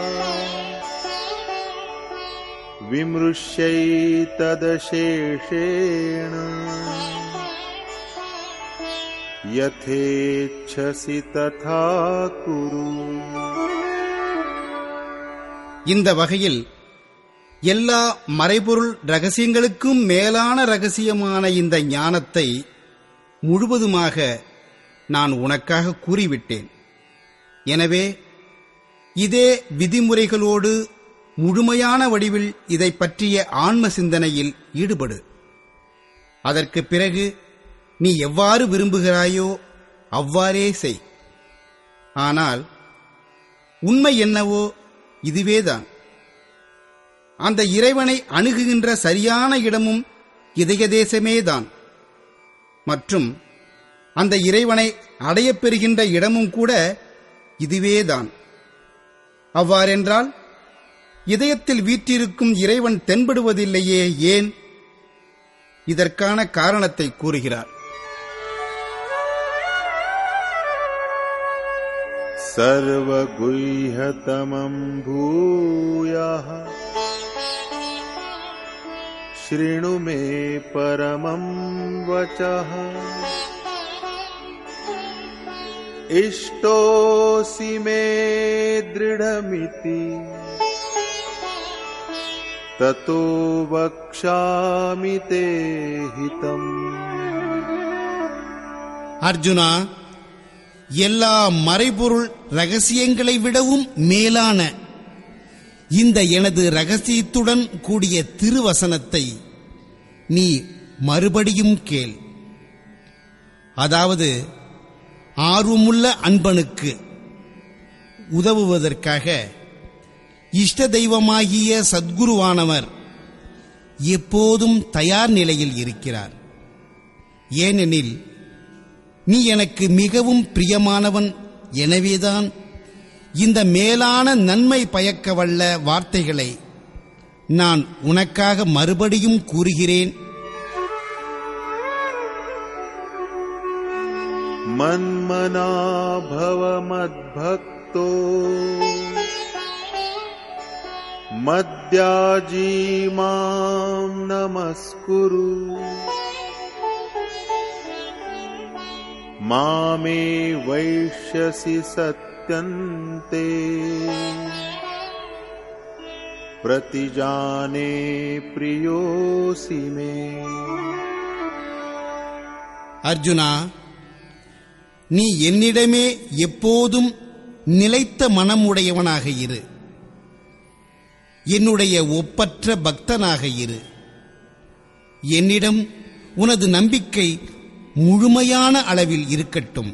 விம்ருஷ்யைததசேஷேண யதேச்சசி ததா குரு. இந்த வகையில் எல்லா மறைபொருள் ரகசியங்களுக்கும் மேலான ரகசியமான இந்த ஞானத்தை முழுவதுமாக நான் உனக்காக கூறிவிட்டேன். எனவே இதே விதிமுறைகளோடு முழுமையான வடிவில் இதை பற்றிய ஆன்ம சிந்தனையில் ஈடுபடு. அதற்கு பிறகு நீ எவ்வாறு விரும்புகிறாயோ அவ்வாறே செய். ஆனால் உண்மை என்னவோ இதுவேதான். அந்த இறைவனை அணுகுகின்ற சரியான இடமும் இதய தேசமேதான். மற்றும் அந்த இறைவனை அடையப் பெறுகின்ற இடமும் கூட இதுவேதான். அவ்வாறென்றால் இதயத்தில் வீற்றிருக்கும் இறைவன் தென்படுவதில்லையே, ஏன்? இதற்கான காரணத்தை கூறுகிறார். சர்வகுஹ்யதமம் பூயः ஸ்ருணு மே பரமம் வசः இஷ்டோசி மே த்ருடமிதி ततो वक्ष्यामि ते हितम्. அர்ஜுனா, எல்லா மறைபொருள் ரகசியங்களை விடவும் மேலான இந்த எனது ரகசியத்துடன் கூடிய திருவசனத்தை நீ மறுபடியும் கேள். அதாவது, ஆர்வமுள்ள அன்பனுக்கு உதவுவதற்காக இஷ்ட தெய்வமாகிய சத்குருவானவர் எப்போதும் தயார் நிலையில் இருக்கிறார். ஏனெனில் நீ எனக்கு மிகவும் பிரியமானவன். எனவேதான் இந்த மேலான நன்மை பயக்க வல்ல வார்த்தைகளை நான் உனக்காக மறுபடியும் கூறுகிறேன். மன்மனா பவ மத்பக்தோ மத்யாஜீ மாம் நமஸ்குரு மாமே வைஷ்யசி சத்யந்தே பிரதிஜானே பிரியோசி மே. அர்ஜுனா, நீ என்னிடமே எப்போதும் நிலைத்த மனம் உடையவனாக இரு. என்னுடைய ஒப்பற்ற பக்தனாக இரு. என்னிடம் உனது நம்பிக்கை முழுமையான அளவில் இருக்கட்டும்.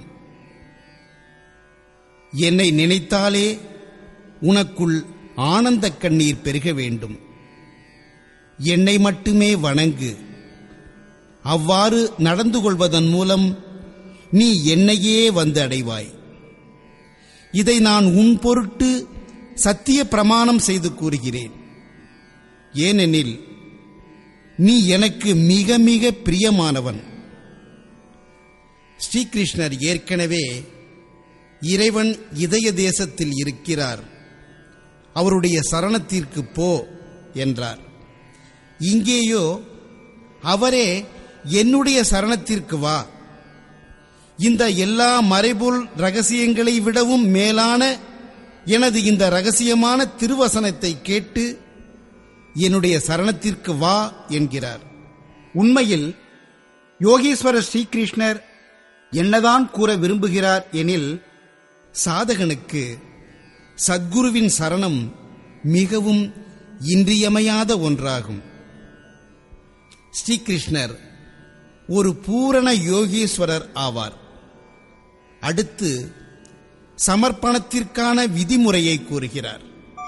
என்னை நினைத்தாலே உனக்குள் ஆனந்த கண்ணீர் பெருக வேண்டும். என்னை மட்டுமே வணங்கு. அவ்வாறு நடந்து கொள்வதன் மூலம் நீ என்னையே வந்து அடைவாய். இதை நான் உன் பொருட்டு சத்திய பிரமாணம் செய்து கூறுகிறேன். ஏனெனில் நீ எனக்கு மிக மிக பிரியமானவன். ஸ்ரீகிருஷ்ணர் ஏற்கனவே இறைவன் இதய தேசத்தில் இருக்கிறார், அவருடைய சரணத்திற்கு போ என்றார். இங்கேயோ அவரே என்னுடைய சரணத்திற்கு வா. இந்த எல்லா மறைபொருள் ரகசியங்களை விடவும் மேலான எனது இந்த ரகசியமான திருவசனத்தை கேட்டு என்னுடைய சரணத்திற்கு வா என்கிறார். உண்மையில் யோகீஸ்வரர் ஸ்ரீகிருஷ்ணர் என்னதான் கூற விரும்புகிறார் எனில், சாதகனுக்கு சத்குருவின் சரணம் மிகவும் இன்றியமையாத ஒன்றாகும். ஸ்ரீகிருஷ்ணர் ஒரு பூரண யோகீஸ்வரர் ஆவார். அடுத்து சமர்ப்பணத்திற்கான விதிமுறையை கூறுகிறார்.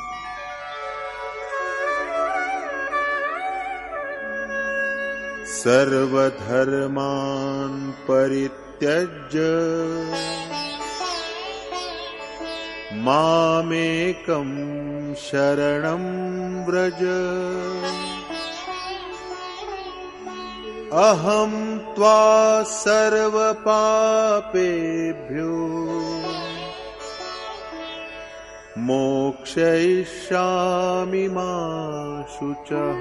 சர்வதர்மான் பரித்யஜ்ய மாமேகம் சரணம் வ்ரஜ அஹம் த்வா சர்வ பாபேப்யோ மோக்ஷயிஷ்யாமி மா சுசஹ.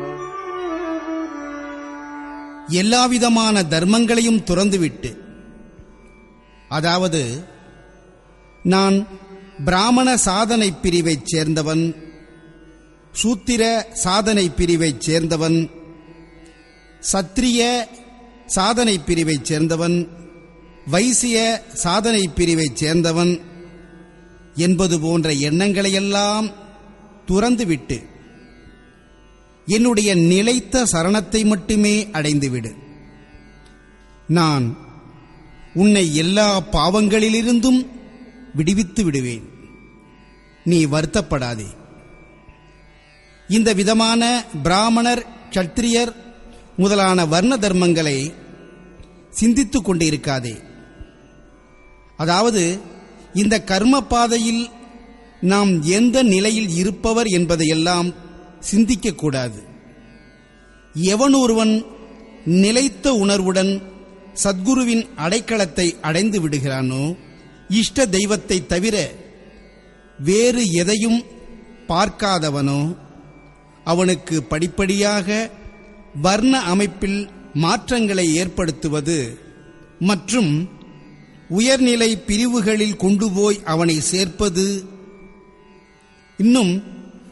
எல்லாவிதமான தர்மங்களையும் துறந்துவிட்டு, அதாவது நான் பிராமண சாதனை பிரிவைச் சேர்ந்தவன், சூத்திர சாதனை பிரிவைச் சேர்ந்தவன், சத்திரிய சாதனை பிரிவைச் சேர்ந்தவன், வைசிய சாதனை பிரிவைச் சேர்ந்தவன் என்பது போன்ற எண்ணங்களையெல்லாம் துறந்துவிட்டு என்னுடைய நிலைத்த சரணத்தை மட்டுமே அடைந்துவிடு. நான் உன்னை எல்லா பாவங்களிலிருந்தும் விடுவித்து விடுவேன். நீ வருத்தப்படாதே. இந்த விதமான பிராமணர், சத்திரியர் முதலான வர்ண தர்மங்களை சிந்தித்துக் கொண்டிருக்காதே. அதாவது இந்த கர்ம பாதையில் நாம் எந்த நிலையில் இருப்பவர் என்பதையெல்லாம் சிந்திக்கக்கூடாது. எவன் ஒருவன் நிலைத்த உணர்வுடன் சத்குருவின் அடைக்கலத்தை அடைந்து விடுகிறானோ, இஷ்ட தெய்வத்தை தவிர வேறு எதையும் பார்க்காதவனோ, அவனுக்கு படிப்படியாக வர்ண அமைப்பில் மாற்றங்களை ஏற்படுத்துவது மற்றும் உயர்நிலை பிரிவுகளில் கொண்டு போய் அவனை சேர்ப்பது, இன்னும்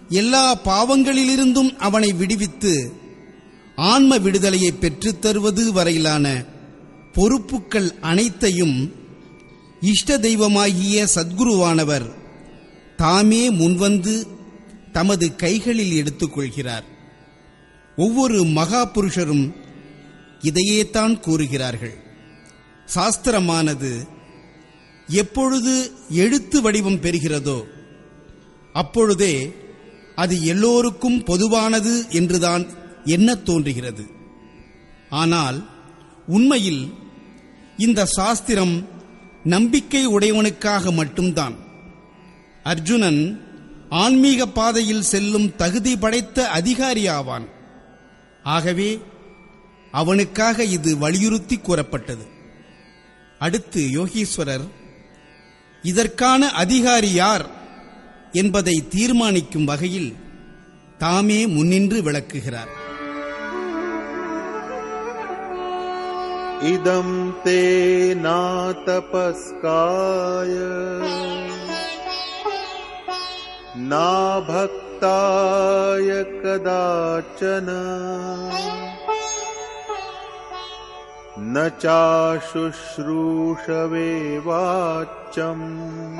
எல்லா பாவங்களிலிருந்தும் அவனை விடுவித்து ஆன்ம விடுதலையை பெற்றுத் தருவது வரையிலான பொறுப்புக்கள் அனைத்தையும் இஷ்ட தெய்வமாகிய சத்குருவானவர் தாமே முன்வந்து தமது கைகளில் எடுத்துக்கொள்கிறார். ஒவ்வொரு மகா புருஷரும் இதையேத்தான் கூறுகிறார்கள். சாஸ்திரமானது எப்பொழுது எழுத்து வடிவம் பெறுகிறதோ அப்பொழுதே அது எல்லோருக்கும் பொதுவானது என்றுதான் எண்ணத் தோன்றுகிறது. ஆனால் உண்மையில் இந்த சாஸ்திரம் நம்பிக்கை உடையவனுக்காக மட்டும்தான். அர்ஜுனன் ஆன்மீக பாதையில் செல்லும் தகுதி படைத்த அதிகாரி ஆவான். ஆகவே அவனுக்காக இது வலியுறுத்தி கூறப்பட்டது. அடுத்து யோகீஸ்வரர் இதற்கான அதிகாரி யார் என்பதை தீர்மானிக்கும் வகையில் தாமே முன்னின்று விளக்குகிறார். இதம் தே நாதபஸ்காய நா பக்தாய கதாச்சன ந சாசுஷ்ரூஷவே வாச்சம்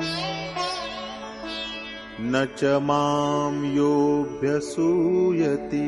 ந ச மாம் யோப்யசூயதி.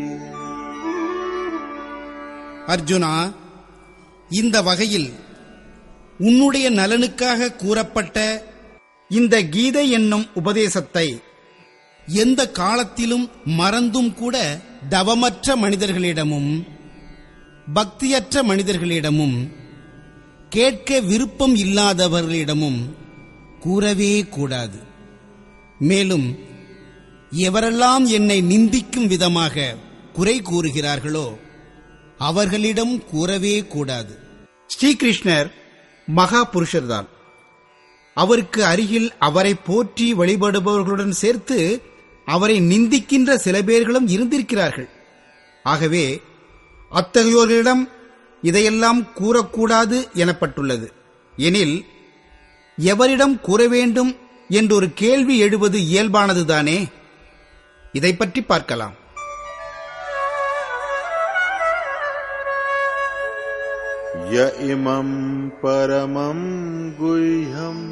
அர்ஜுனா, இந்த வகையில் உன்னுடைய நலனுக்காக கூறப்பட்ட இந்த கீதை என்னும் உபதேசத்தை எந்த காலத்திலும் மறந்தும் கூட தவமற்ற மனிதர்களிடமும் பக்தியற்ற மனிதர்களிடமும் கேட்க விருப்பம் இல்லாதவர்களிடமும் கூறவே கூடாது. மேலும் எவரெல்லாம் என்னை நிந்திக்கும் விதமாக குறை கூறுகிறார்களோ அவர்களிடம் கூறவே கூடாது. ஸ்ரீகிருஷ்ணர் மகா புருஷர்தான். அவருக்கு அருகில் அவரை போற்றி வழிபடுபவர்களுடன் சேர்த்து அவரை நிந்திக்கின்ற சில பேர்களும் இருந்திருக்கிறார்கள். ஆகவே அத்தகையோர்களிடம் இதையெல்லாம் கூறக்கூடாது எனப்பட்டுள்ளது. எனில் எவரிடம் கூற வேண்டும் என்றொரு கேள்வி எழுவது இயல்பானதுதானே. இதை பற்றி பார்க்கலாம். ய இமம் பரமம் குஹ்யம்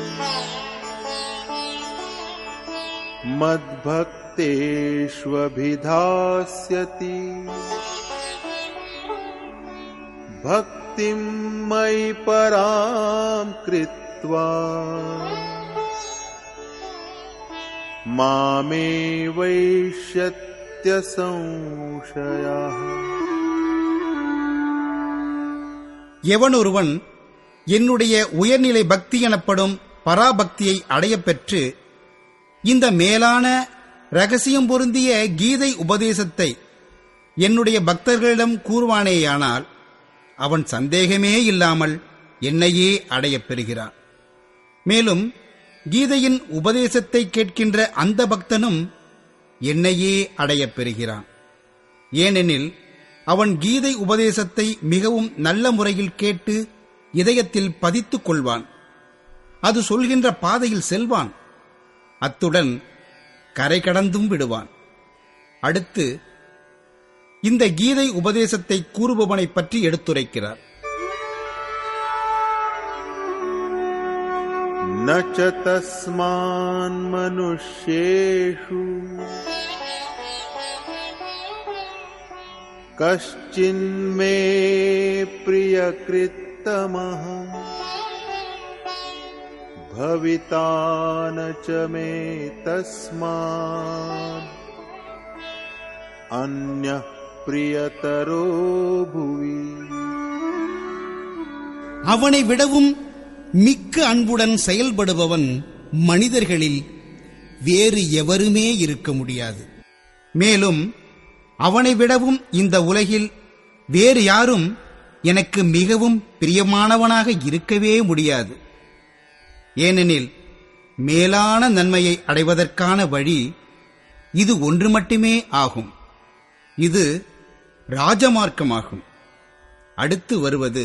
மத்பக்தேஷ்வபிதாஸ்யதி பக்திம் மயி பராம் கிருத்வா மாமே வைஷ்யத்ய சம்சயः. எவனொருவன் என்னுடைய உயர்நிலை பக்தி எனப்படும் பராபக்தியை அடையப் பெற்று இந்த மேலான இரகசியம் பொருந்திய கீதை உபதேசத்தை என்னுடைய பக்தர்களிடம் கூறுவானேயானால் அவன் சந்தேகமே இல்லாமல் என்னையே அடையப் பெறுகிறான். மேலும் கீதையின் உபதேசத்தை கேட்கின்ற அந்த பக்தனும் என்னையே அடையப் பெறுகிறான். ஏனெனில் அவன் கீதை உபதேசத்தை மிகவும் நல்ல முறையில் கேட்டு இதயத்தில் பதித்துக் கொள்வான். அது சொல்கின்ற பாதையில் செல்வான். அத்துடன் கரை கடந்தும் விடுவான். அடுத்து இந்த கீதை உபதேசத்தை கூறுபவனை பற்றி எடுத்துரைக்கிறார். ந ச தஸ்மான் மனுஷ்யேஷு கஷ்சின்மே பிரியக்ருத்தமஹ பவிதா ந ச மே தஸ்மாத் அன்யः பிரியதரோ புவி. அவனை விடவும் மிக்க அன்புடன் செயல்படுபவன் மனிதர்களில் வேறு எவருமே இருக்க முடியாது. மேலும் அவனை விடவும் இந்த உலகில் வேறு யாரும் எனக்கு மிகவும் பிரியமானவனாக இருக்கவே முடியாது. ஏனெனில் மேலான நன்மையை அடைவதற்கான வழி இது ஒன்று மட்டுமே ஆகும். இது ராஜமார்க்கமாகும். அடுத்து வருவது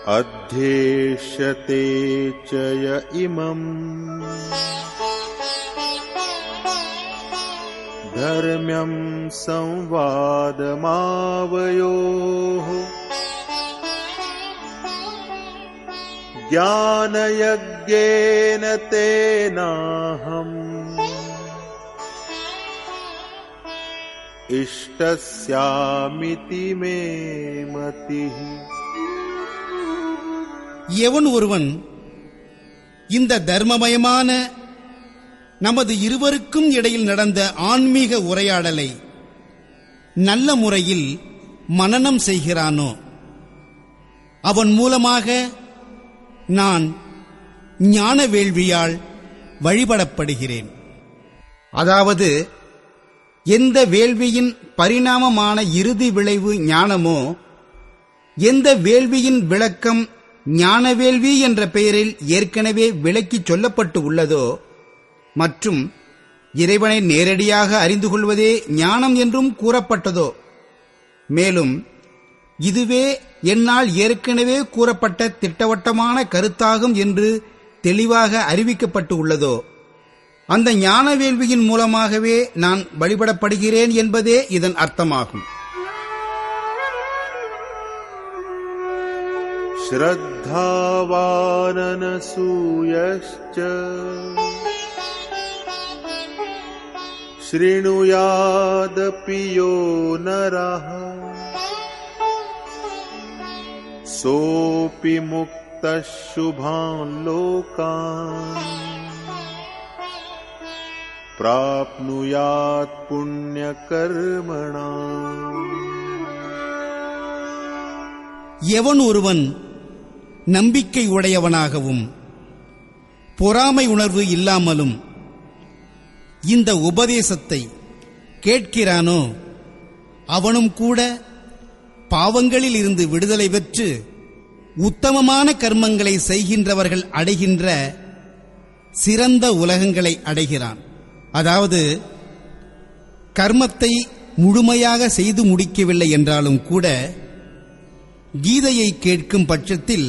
अध्येष्यते च य इमम् धर्म्यं संवादमावयोः ज्ञानयज्ञेन तेनाहम् इष्टस्यामिति मे मतिः. எவன் ஒருவன் இந்த தர்மமயமான நமது இருவருக்கும் இடையில் நடந்த ஆன்மீக உரையாடலை நல்ல முறையில் மனனம் செய்கிறானோ அவன் மூலமாக நான் ஞான வேள்வியால் வழிபடப்படுகிறேன். அதாவது எந்த வேள்வியின் பரிணாமமான இறுதி விளைவு ஞானமோ, எந்த வேள்வியின் விளக்கம் ஞான வேள்வி என்ற பெயரில் ஏற்கனவே விளக்கிச் சொல்லப்பட்டு உள்ளதோ, மற்றும் இறைவனை நேரடியாக அறிந்து கொள்வதே ஞானம் என்றும் கூறப்பட்டதோ, மேலும் இதுவே என்னால் ஏற்கனவே கூறப்பட்ட திட்டவட்டமான கருத்தாகும் என்று தெளிவாக அறிவிக்கப்பட்டு உள்ளதோ, அந்த ஞான வேள்வியின் மூலமாகவே நான் வழிபடப்படுகிறேன் என்பதே இதன் அர்த்தமாகும். ஸ்ரத்தாவானனசூயஸ்ச ஸ்ருணுயாதபி யோ நரஹ சோபி முக்தः சுபான் லோகான் பிராப்னுயாத் புண்ணியகர்மணாம். எவன் ஒருவன் நம்பிக்கை உடையவனாகவும் பொறாமை உணர்வு இல்லாமலும் இந்த உபதேசத்தை கேட்கிறானோ அவனும் கூட பாவங்களில் இருந்து விடுதலை பெற்று உத்தமமான கர்மங்களை செய்கின்றவர்கள் அடைகின்ற சிறந்த உலகங்களை அடைகிறான். அதாவது கர்மத்தை முழுமையாக செய்து முடிக்கவில்லை என்றாலும் கூட கீதையை கேட்கும் பட்சத்தில்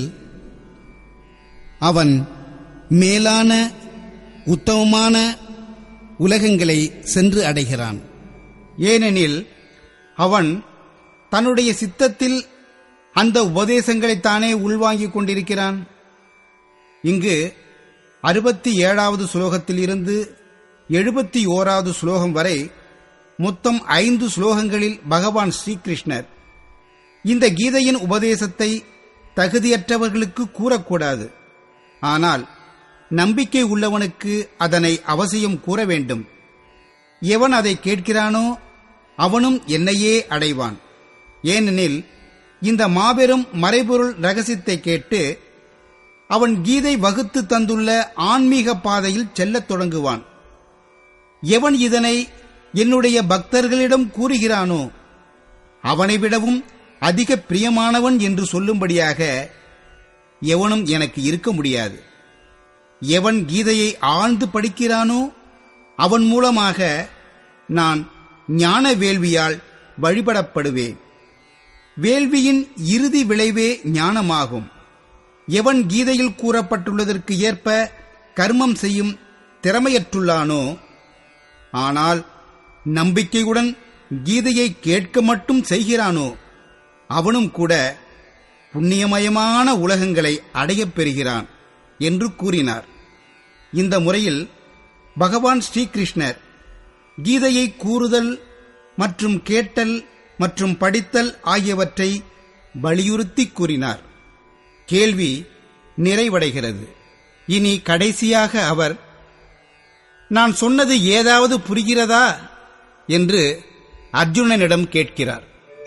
அவன் மேலான உத்தமமான உலகங்களை சென்று அடைகிறான். ஏனெனில் அவன் தன்னுடைய சித்தத்தில் அந்த உபதேசங்களைத்தானே உள்வாங்கிக் கொண்டிருக்கிறான். இங்கு அறுபத்தி ஏழாவது ஸ்லோகத்தில் இருந்து எழுபத்தி ஓராவது ஸ்லோகம் வரை மொத்தம் ஐந்து ஸ்லோகங்களில் பகவான் ஸ்ரீகிருஷ்ணர் இந்த கீதையின் உபதேசத்தை தகுதியற்றவர்களுக்கு கூறக்கூடாது, ஆனால் நம்பிக்கை உள்ளவனுக்கு அதனை அவசியம் கூற வேண்டும். எவன் அதை கேட்கிறானோ அவனும் என்னையே அடைவான். ஏனெனில் இந்த மாபெரும் மறைபொருள் ரகசியத்தை கேட்டு அவன் கீதை வகுத்து தந்துள்ள ஆன்மீக பாதையில் செல்லத் தொடங்குவான். எவன் இதனை என்னுடைய பக்தர்களிடம் கூறுகிறானோ அவனை விடவும் அதிக பிரியமானவன் என்று சொல்லும்படியாக எவனும் எனக்கு இருக்க முடியாது. எவன் கீதையை ஆழ்ந்து படிக்கிறானோ அவன் மூலமாக நான் ஞான வேள்வியால் வழிபடப்படுவேன். வேள்வியின் இறுதி விளைவே ஞானமாகும். எவன் கீதையில் கூறப்பட்டுள்ளதற்கு ஏற்ப கர்மம் செய்யும் திறமையற்றுள்ளானோ, ஆனால் நம்பிக்கையுடன் கீதையை கேட்க மட்டும் செய்கிறானோ அவனும் கூட புண்ணியமயமான உலகங்களை அடையப் பெறுகிறான் என்று கூறினார். இந்த முறையில் பகவான் ஸ்ரீகிருஷ்ணர் கீதையை கூறுதல் மற்றும் கேட்டல் மற்றும் படித்தல் ஆகியவற்றை வலியுறுத்தி கூறினார். கேள்வி நிறைவடைகிறது. இனி கடைசியாக அவர், நான் சொன்னது ஏதாவது புரிகிறதா என்று அர்ஜுனனிடம் கேட்கிறார்.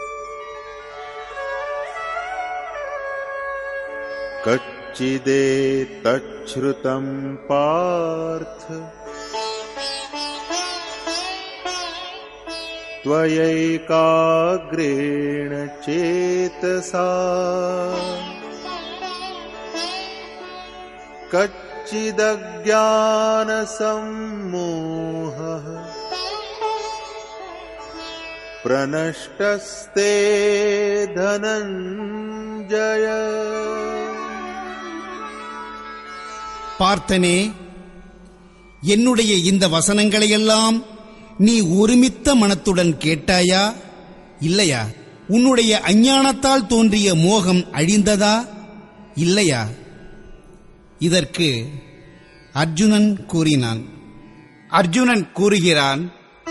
கச்சிதே தச்ருதம் பார்த்த त्वयैकाग्रेण चेतसा कच्चिदज्ञानसम्मोहः प्रनष्टस्ते धनञ्जय. பார்த்தனே, என்னுடைய இந்த வசனங்களையெல்லாம் நீ ஒருமித்த மனத்துடன் கேட்டாயா இல்லையா? உன்னுடைய அஞ்ஞானத்தால் தோன்றிய மோகம் அழிந்ததா இல்லையா? இதற்கு அர்ஜுனன் கூறினான். அர்ஜுனன் கூறுகிறான்,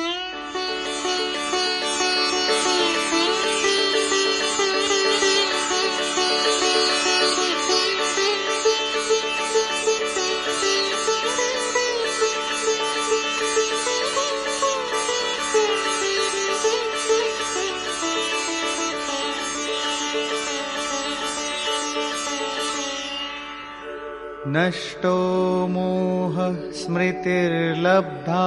नष्टो मोहः स्मृतिर्लब्धा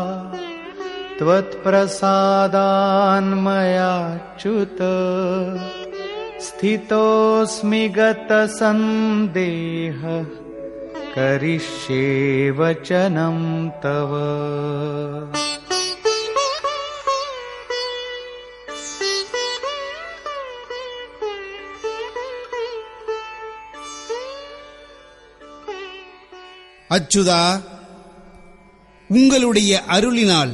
त्वत्प्रसादान्मयाच्युत स्थितोऽस्मि गतसन्देहः करिष्ये वचनं तव. அச்சுதா, உங்களுடைய அருளினால்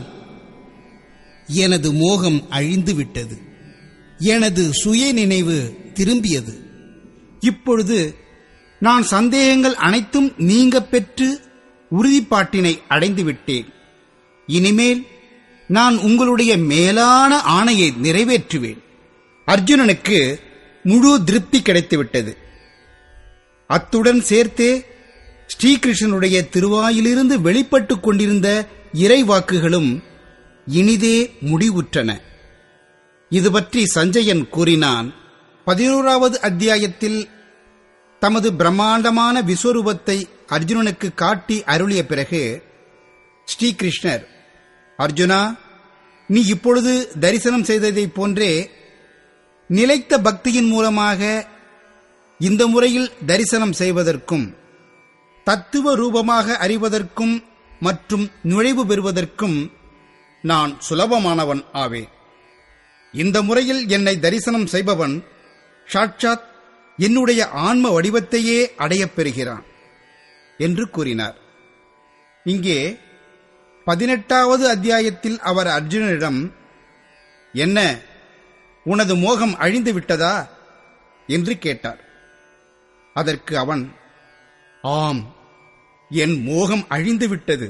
எனது மோகம் அழிந்துவிட்டது, எனது சுய நினைவு திரும்பியது. இப்பொழுது நான் சந்தேகங்கள் அனைத்தும் நீங்க பெற்று உறுதிப்பாட்டினை அடைந்துவிட்டேன். இனிமேல் நான் உங்களுடைய மேலான ஆணையை நிறைவேற்றுவேன். அர்ஜுனனுக்கு முழு திருப்தி கிடைத்துவிட்டது. அத்துடன் சேர்த்தே ஸ்ரீகிருஷ்ணனுடைய திருவாயிலிருந்து வெளிப்பட்டுக் கொண்டிருந்த இறைவாக்குகளும் இனிதே முடிவுற்றன. இது பற்றி சஞ்சயன் கூறினான். பதினோராவது அத்தியாயத்தில் தமது பிரம்மாண்டமான விஸ்வரூபத்தை அர்ஜுனனுக்கு காட்டி அருளிய பிறகு ஸ்ரீகிருஷ்ணர், அர்ஜுனா, நீ இப்பொழுது தரிசனம் செய்ததைப் போன்றே நிலைத்த பக்தியின் மூலமாக இந்த முறையில் தரிசனம் செய்வதற்கும் தத்துவ ரூபமாக அறிவதற்கும் மற்றும் நுழைவு பெறுவதற்கும் நான் சுலபமானவன் ஆவேன். இந்த முறையில் என்னை தரிசனம் செய்பவன் சாட்சாத் என்னுடைய ஆன்ம வடிவத்தையே அடையப் பெறுகிறான் என்று கூறினார். இங்கே பதினெட்டாவது அத்தியாயத்தில் அவர் அர்ஜுனனிடம், என்ன, உனது மோகம் அழிந்து விட்டதா என்று கேட்டார். அதற்கு அவன், ஆம், என் மோகம் அழிந்துவிட்டது.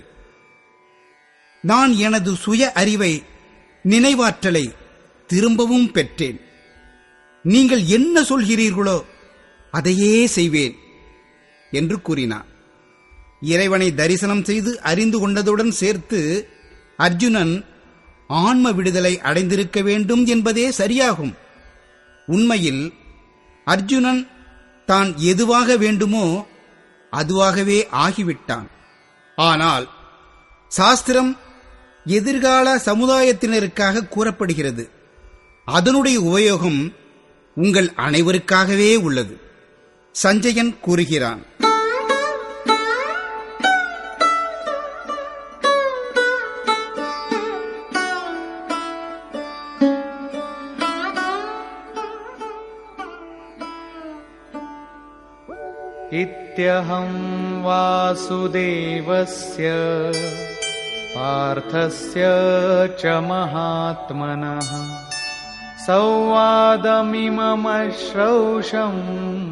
நான் எனது சுய அறிவை, நினைவாற்றலை திரும்பவும் பெற்றேன். நீங்கள் என்ன சொல்கிறீர்களோ அதையே செய்வேன் என்று கூறினான். இறைவனை தரிசனம் செய்து அறிந்து கொண்டதுடன் சேர்த்து அர்ஜுனன் ஆன்ம விடுதலை அடைந்திருக்க வேண்டும் என்பதே சரியாகும். உண்மையில் அர்ஜுனன் தான் எதுவாக வேண்டுமோ அதுவாகவே ஆகிவிட்டான். ஆனால் சாஸ்திரம் எதிர்கால சமுதாயத்தினருக்காக கூறப்படுகிறது. அதனுடைய உபயோகம் உங்கள் அனைவருக்காகவே உள்ளது. சஞ்சயன் கூறுகிறான், इत्यहं वासुदेवस्य पार्थस्य च महात्मनः संवादमिममश्रौषम्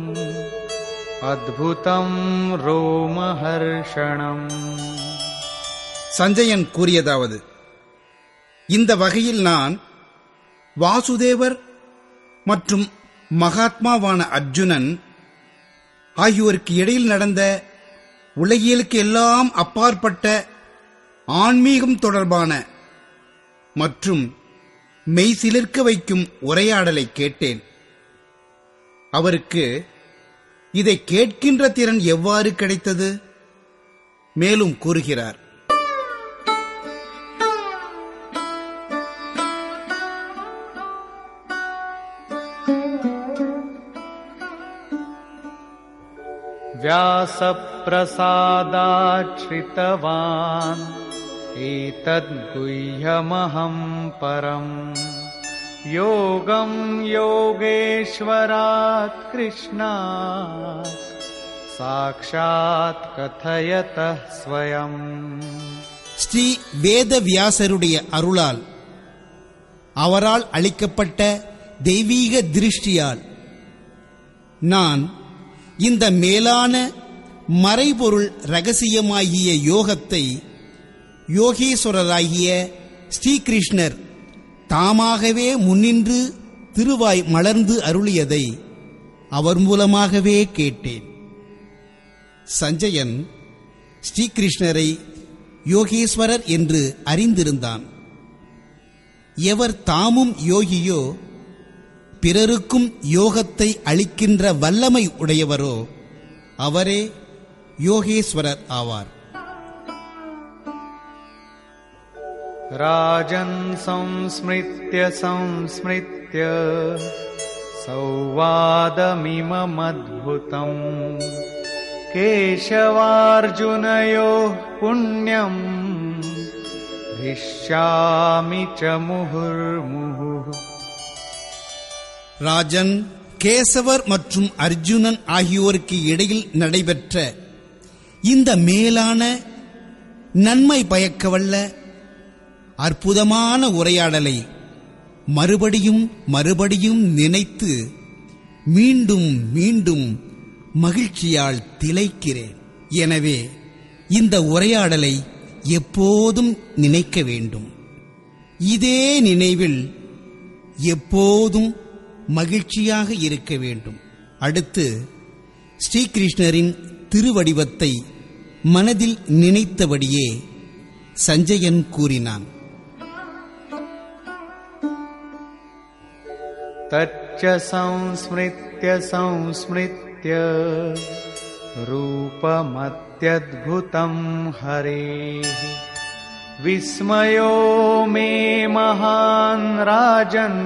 अद्भुतं ரோமஹர்ஷணம். சஞ்சயன் கூறியதாவது, இந்த வகையில் நான் வாசுதேவர் மற்றும் மகாத்மாவான அர்ஜுனன் ஆகியோருக்கு இடையில் நடந்த உலகியலுக்கு எல்லாம் அப்பாற்பட்ட ஆன்மீகம் தொடர்பான மற்றும் மெய்சிலிர்க்க வைக்கும் உரையாடலை கேட்டேன். அவருக்கு இதை கேட்கின்ற திறன் எவ்வாறு கிடைத்தது? மேலும் கூறுகிறார், व्यासप्रसादाच्छ्रितवान् एतद्गुह्यमहं परम् योगं योगेश्वरात् कृष्णात् साक्षात् कथयतः स्वयम्. ஸ்ரீ வேதவியாசருடைய அருளால் அவரால் அளிக்கப்பட்ட தெய்வீக திருஷ்டியால் நான் இந்த மேலான மறைபொருள் ரகசியமாகிய யோகத்தை யோகீஸ்வரராகிய ஸ்ரீகிருஷ்ணர் தாமாகவே முன்னின்று திருவாய் மலர்ந்து அருளியதை அவர் மூலமாகவே கேட்டேன். சஞ்சயன் ஸ்ரீகிருஷ்ணரை யோகீஸ்வரர் என்று அறிந்திருந்தான். எவர் தாமும் யோகியோ, பிறருக்கும் யோகத்தை அளிக்கின்ற வல்லமை உடையவரோ அவரே யோகேஸ்வரர் ஆவார். ராஜன் சம்ஸ்மிருத்ய சம்ஸ்மிருத்ய சௌவாதமிமமத்புதம் கேசவார்ஜுனயோः புண்ணியம் ஹிஷ்யாமி ச முஹுர்முஹுः. ராஜன், கேசவர் மற்றும் அர்ஜுனன் ஆகியோருக்கு இடையில் நடைபெற்ற இந்த மேலான நன்மை பயக்கவல்ல அற்புதமான உரையாடலை மறுபடியும் மறுபடியும் நினைத்து மீண்டும் மீண்டும் மகிழ்ச்சியால் திளைக்கிறேன். எனவே இந்த உரையாடலை எப்போதும் நினைக்க வேண்டும். இதே நினைவில் எப்போதும் மகிழ்ச்சியாக இருக்க வேண்டும். அடுத்து ஸ்ரீகிருஷ்ணரின் திருவடிவத்தை மனதில் நினைத்தபடியே சஞ்சயன் கூறினான். தச்ச சம்ஸ்மிருத்ய சம்ஸ்மிருத்ய ரூபமத்யத்புதம் ஹரேஹ விஸ்மயோ மே மகான் ராஜன்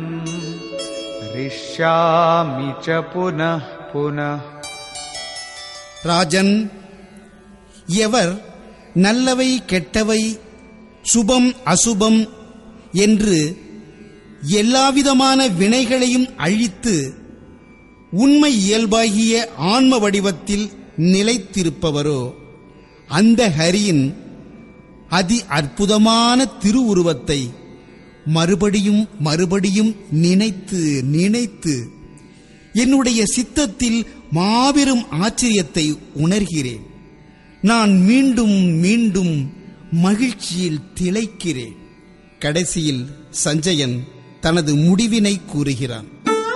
ரிஷ்யாமி ச புனః புனः. ராஜன், எவர் நல்லவை கெட்டவை சுபம் அசுபம் என்று எல்லாவிதமான வினைகளையும் அழித்து உண்மை இயல்பாகிய ஆன்ம வடிவத்தில் நிலைத்திருப்பவரோ அந்த ஹரியின் அதி அற்புதமான திருவுருவத்தை மறுபடியும் மறுபடியும் நினைத்து நினைத்து என்னுடைய சித்தத்தில் மாபெரும் ஆச்சரியத்தை உணர்கிறேன். நான் மீண்டும் மீண்டும் மகிழ்ச்சியில் திளைக்கிறேன். கடைசியில் சஞ்சயன் தனது முடிவினை கூறுகிறான்.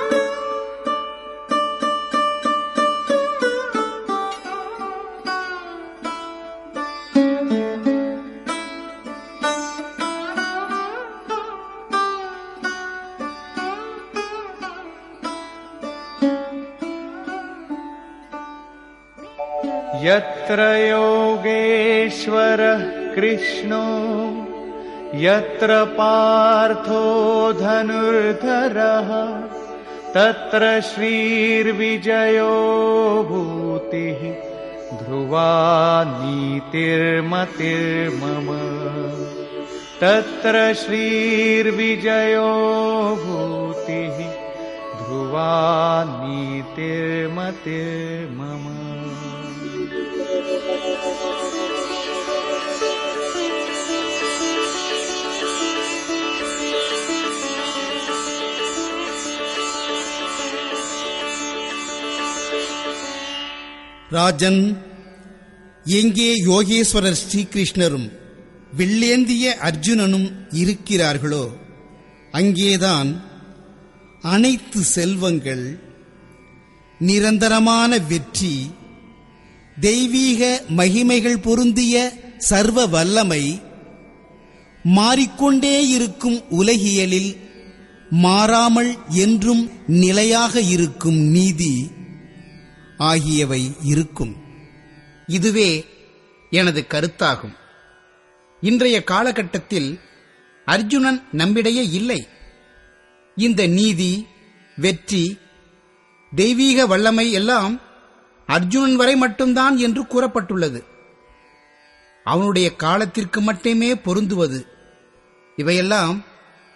யத்ர யோகேஸ்வரः கிருஷ்ணோ யத்ர பார்த்தோ தனுர்தரः தத்ர ஸ்ரீர்விஜயோ பூதிः த்ருவா நீதிர்மதிர்மம. தத்ர ஸ்ரீர்விஜயோ பூதிः த்ருவா நீதிர்மதிர்மம. ராஜன், எங்கே யோகேஸ்வரர் ஸ்ரீகிருஷ்ணரும் வில்லேந்திய அர்ஜுனனும் இருக்கிறார்களோ அங்கேதான் அனைத்து செல்வங்கள், நிரந்தரமான வெற்றி, தெய்வீக மகிமைகள் பொருந்திய சர்வ வல்லமை, மாறிக்கொண்டே இருக்கும் உலகியலில் மாறாமல் என்றும் நிலையாக இருக்கும் நீதி ஆகியவை இருக்கும். இதுவே எனது கருத்தாகும். இன்றைய காலகட்டத்தில் அர்ஜுனன் நம்மிடையே இல்லை. இந்த நீதி, வெற்றி, தெய்வீக வல்லமை எல்லாம் அர்ஜுனன் வரை மட்டும்தான் என்று கூறப்பட்டுள்ளது. அவனுடைய காலத்திற்கு மட்டுமே பொருந்துவது. இவையெல்லாம்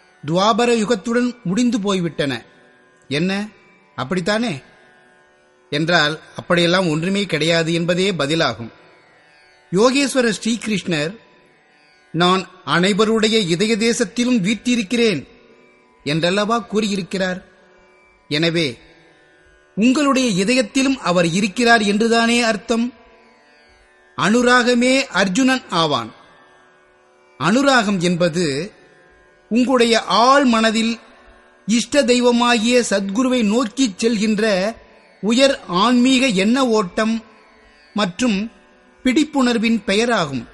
துவாபர யுகத்துடன் முடிந்து போய்விட்டன. என்ன, அப்படித்தானே? என்றால் அப்படியெல்லாம் ஒன்றுமே கிடையாது என்பதே பதிலாகும். யோகேஸ்வரர் ஸ்ரீகிருஷ்ணர் நான் அனைவருடைய இதய தேசத்திலும் வீற்றிருக்கிறேன் என்றல்லவா கூறியிருக்கிறார். எனவே உங்களுடைய இதயத்திலும் அவர் இருக்கிறார் என்றுதானே அர்த்தம். அனுராகமே அர்ஜுனன் ஆவான். அனுராகம் என்பது உங்களுடைய ஆழ் மனதில் இஷ்ட தெய்வமாகிய சத்குருவை நோக்கிச் செல்கின்ற உயர் ஆன்மீக எண்ண ஓட்டம் மற்றும் பிடிப்புணர்வின் பெயராகும்.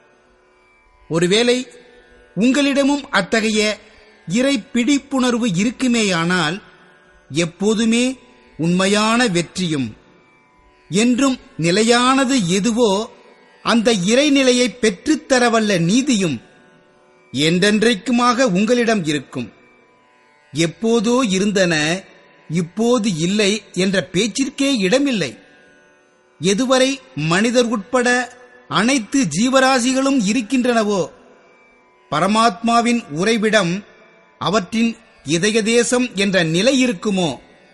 ஒருவேளை உங்களிடமும் அத்தகைய இறை பிடிப்புணர்வு இருக்குமேயானால் எப்போதுமே உண்மையான வெற்றியும் என்றும் நிலையானது எதுவோ அந்த இறைநிலையை பெற்றுத்தரவல்ல நீதியும் என்றென்றைக்குமாக உங்களிடம் இருக்கும். எப்போதோ இருந்தன இப்போது இல்லை என்ற பேச்சிற்கே இடமில்லை. எதுவரை மனிதர் உட்பட அனைத்து ஜீவராசிகளும் இருக்கின்றனவோ பரமாத்மாவின் உறைவிடம் அவற்றின் இதய தேசம் என்ற நிலை இருக்குமோ,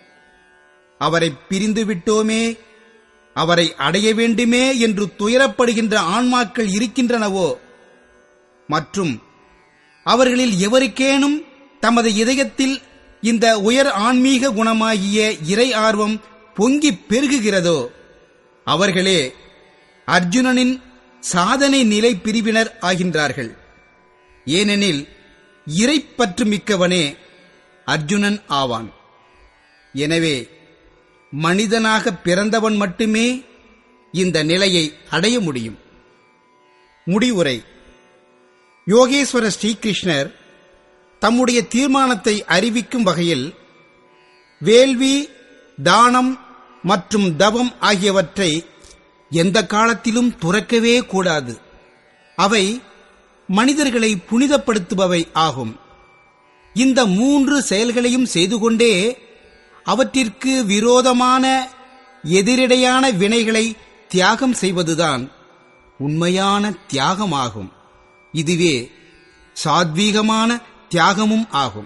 அவரை பிரிந்து விட்டோமே, அவரை அடைய வேண்டுமே என்று துயரப்படுகின்ற ஆன்மாக்கள் இருக்கின்றனவோ, மற்றும் அவர்களில் எவருக்கேனும் தமது இதயத்தில் இந்த உயர் ஆன்மீக குணமாகிய இறை ஆர்வம் பொங்கிப் பெருகுகிறதோ, அவர்களே அர்ஜுனனின் சாதனை நிலை பிரிவினர் ஆகின்றார்கள். ஏனெனில் இறைப்பற்று மிக்கவனே அர்ஜுனன் ஆவான். எனவே மனிதனாக பிறந்தவன் மட்டுமே இந்த நிலையை அடைய முடியும். முடிவுரை. யோகேஸ்வர ஸ்ரீகிருஷ்ணர் தம்முடைய தீர்மானத்தை அறிவிக்கும் வகையில் வேள்வி, தானம் மற்றும் தவம் ஆகியவற்றை எந்த காலத்திலும் துறக்கவே கூடாது. அவை மனிதர்களை புனிதப்படுத்துபவை ஆகும். இந்த மூன்று செயல்களையும் செய்து கொண்டே அவற்றிற்கு விரோதமான எதிரிடையான வினைகளை தியாகம் செய்வதுதான் உண்மையான தியாகமாகும். இதுவே சாத்வீகமான தியாகமும் ஆகும்.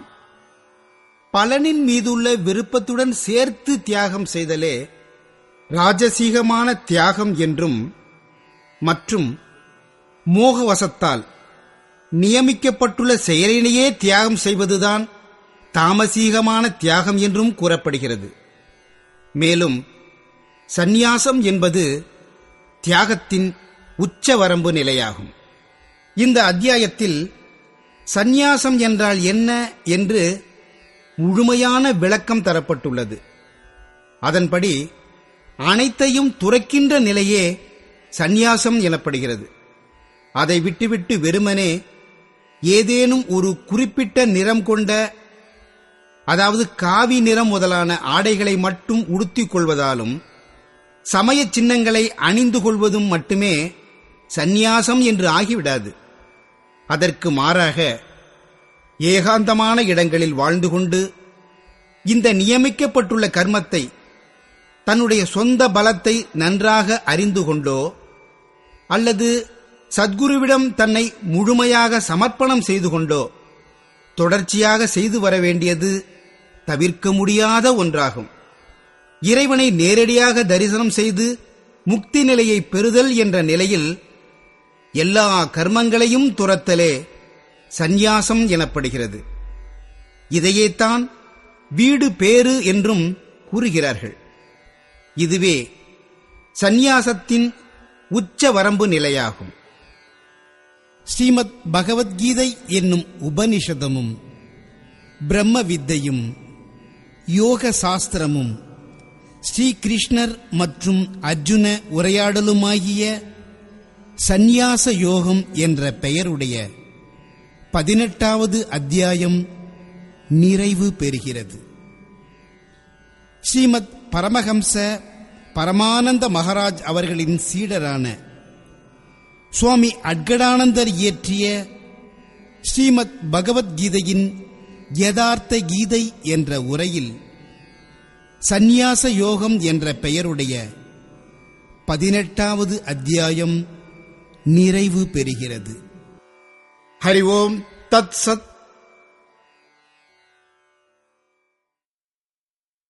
பலனின் மீதுள்ள விருப்பத்துடன் சேர்த்து தியாகம் செய்தலே ராஜசீகமான தியாகம் என்றும், மற்றும் மோகவசத்தால் நியமிக்கப்பட்டுள்ள செயலினையே தியாகம் செய்வதுதான் தாமசீகமான தியாகம் என்றும் கூறப்படுகிறது. மேலும் சந்நியாசம் என்பது தியாகத்தின் உச்சவரம்பு நிலையாகும். இந்த அத்தியாயத்தில் சந்நியாசம் என்றால் என்ன என்று முழுமையான விளக்கம் தரப்பட்டுள்ளது. அதன்படி அனைத்தையும் துறக்கின்ற நிலையே சந்நியாசம் எனப்படுகிறது. அதை விட்டுவிட்டு வெறுமனே ஏதேனும் ஒரு குறிப்பிட்ட நிறம் கொண்ட, அதாவது காவி நிறம் முதலான ஆடைகளை மட்டும் உடுத்திக் கொள்வதாலும் சமய சின்னங்களை அணிந்து கொள்வதும் மட்டுமே சந்நியாசம் என்று ஆகிவிடாது. அதற்கு மாறாக ஏகாந்தமான இடங்களில் வாழ்ந்து கொண்டு இந்த நியமிக்கப்பட்டுள்ள கர்மத்தை தன்னுடைய சொந்த பலத்தை நன்றாக அறிந்து கொண்டோ அல்லது சத்குருவிடம் தன்னை முழுமையாக சமர்ப்பணம் செய்து கொண்டோ தொடர்ச்சியாக செய்து வர வேண்டியது தவிர்க்க முடியாத ஒன்றாகும். இறைவனை நேரடியாக தரிசனம் செய்து முக்தி நிலையை பெறுதல் என்ற நிலையில் எல்லா கர்மங்களையும் துறத்தலே சந்நியாசம் எனப்படுகிறது. இதையேத்தான் வீடு பேறு என்றும் கூறுகிறார்கள். இதுவே சந்நியாசத்தின் உச்ச வரம்பு நிலையாகும். ஸ்ரீமத் பகவத்கீதை என்னும் உபனிஷதமும் பிரம்ம வித்தையும் யோக சாஸ்திரமும் ஸ்ரீகிருஷ்ணர் மற்றும் அர்ஜுன உரையாடலுமாகிய சந்நியாச யோகம் என்ற பெயருடைய பதினெட்டாவது அத்தியாயம் நிறைவு பெறுகிறது. ஸ்ரீமத் பரமஹம்ச பரமானந்த மகாராஜ் அவர்களின் சீடரான சுவாமி அட்கடானந்தர் இயற்றிய ஸ்ரீமத் பகவத்கீதையின் யதார்த்த கீதை என்ற உரையில் சந்நியாச யோகம் என்ற பெயருடைய பதினெட்டாவது அத்தியாயம் நிறைவு பெறுகிறது. ஹரி ஓம் தத் சத்.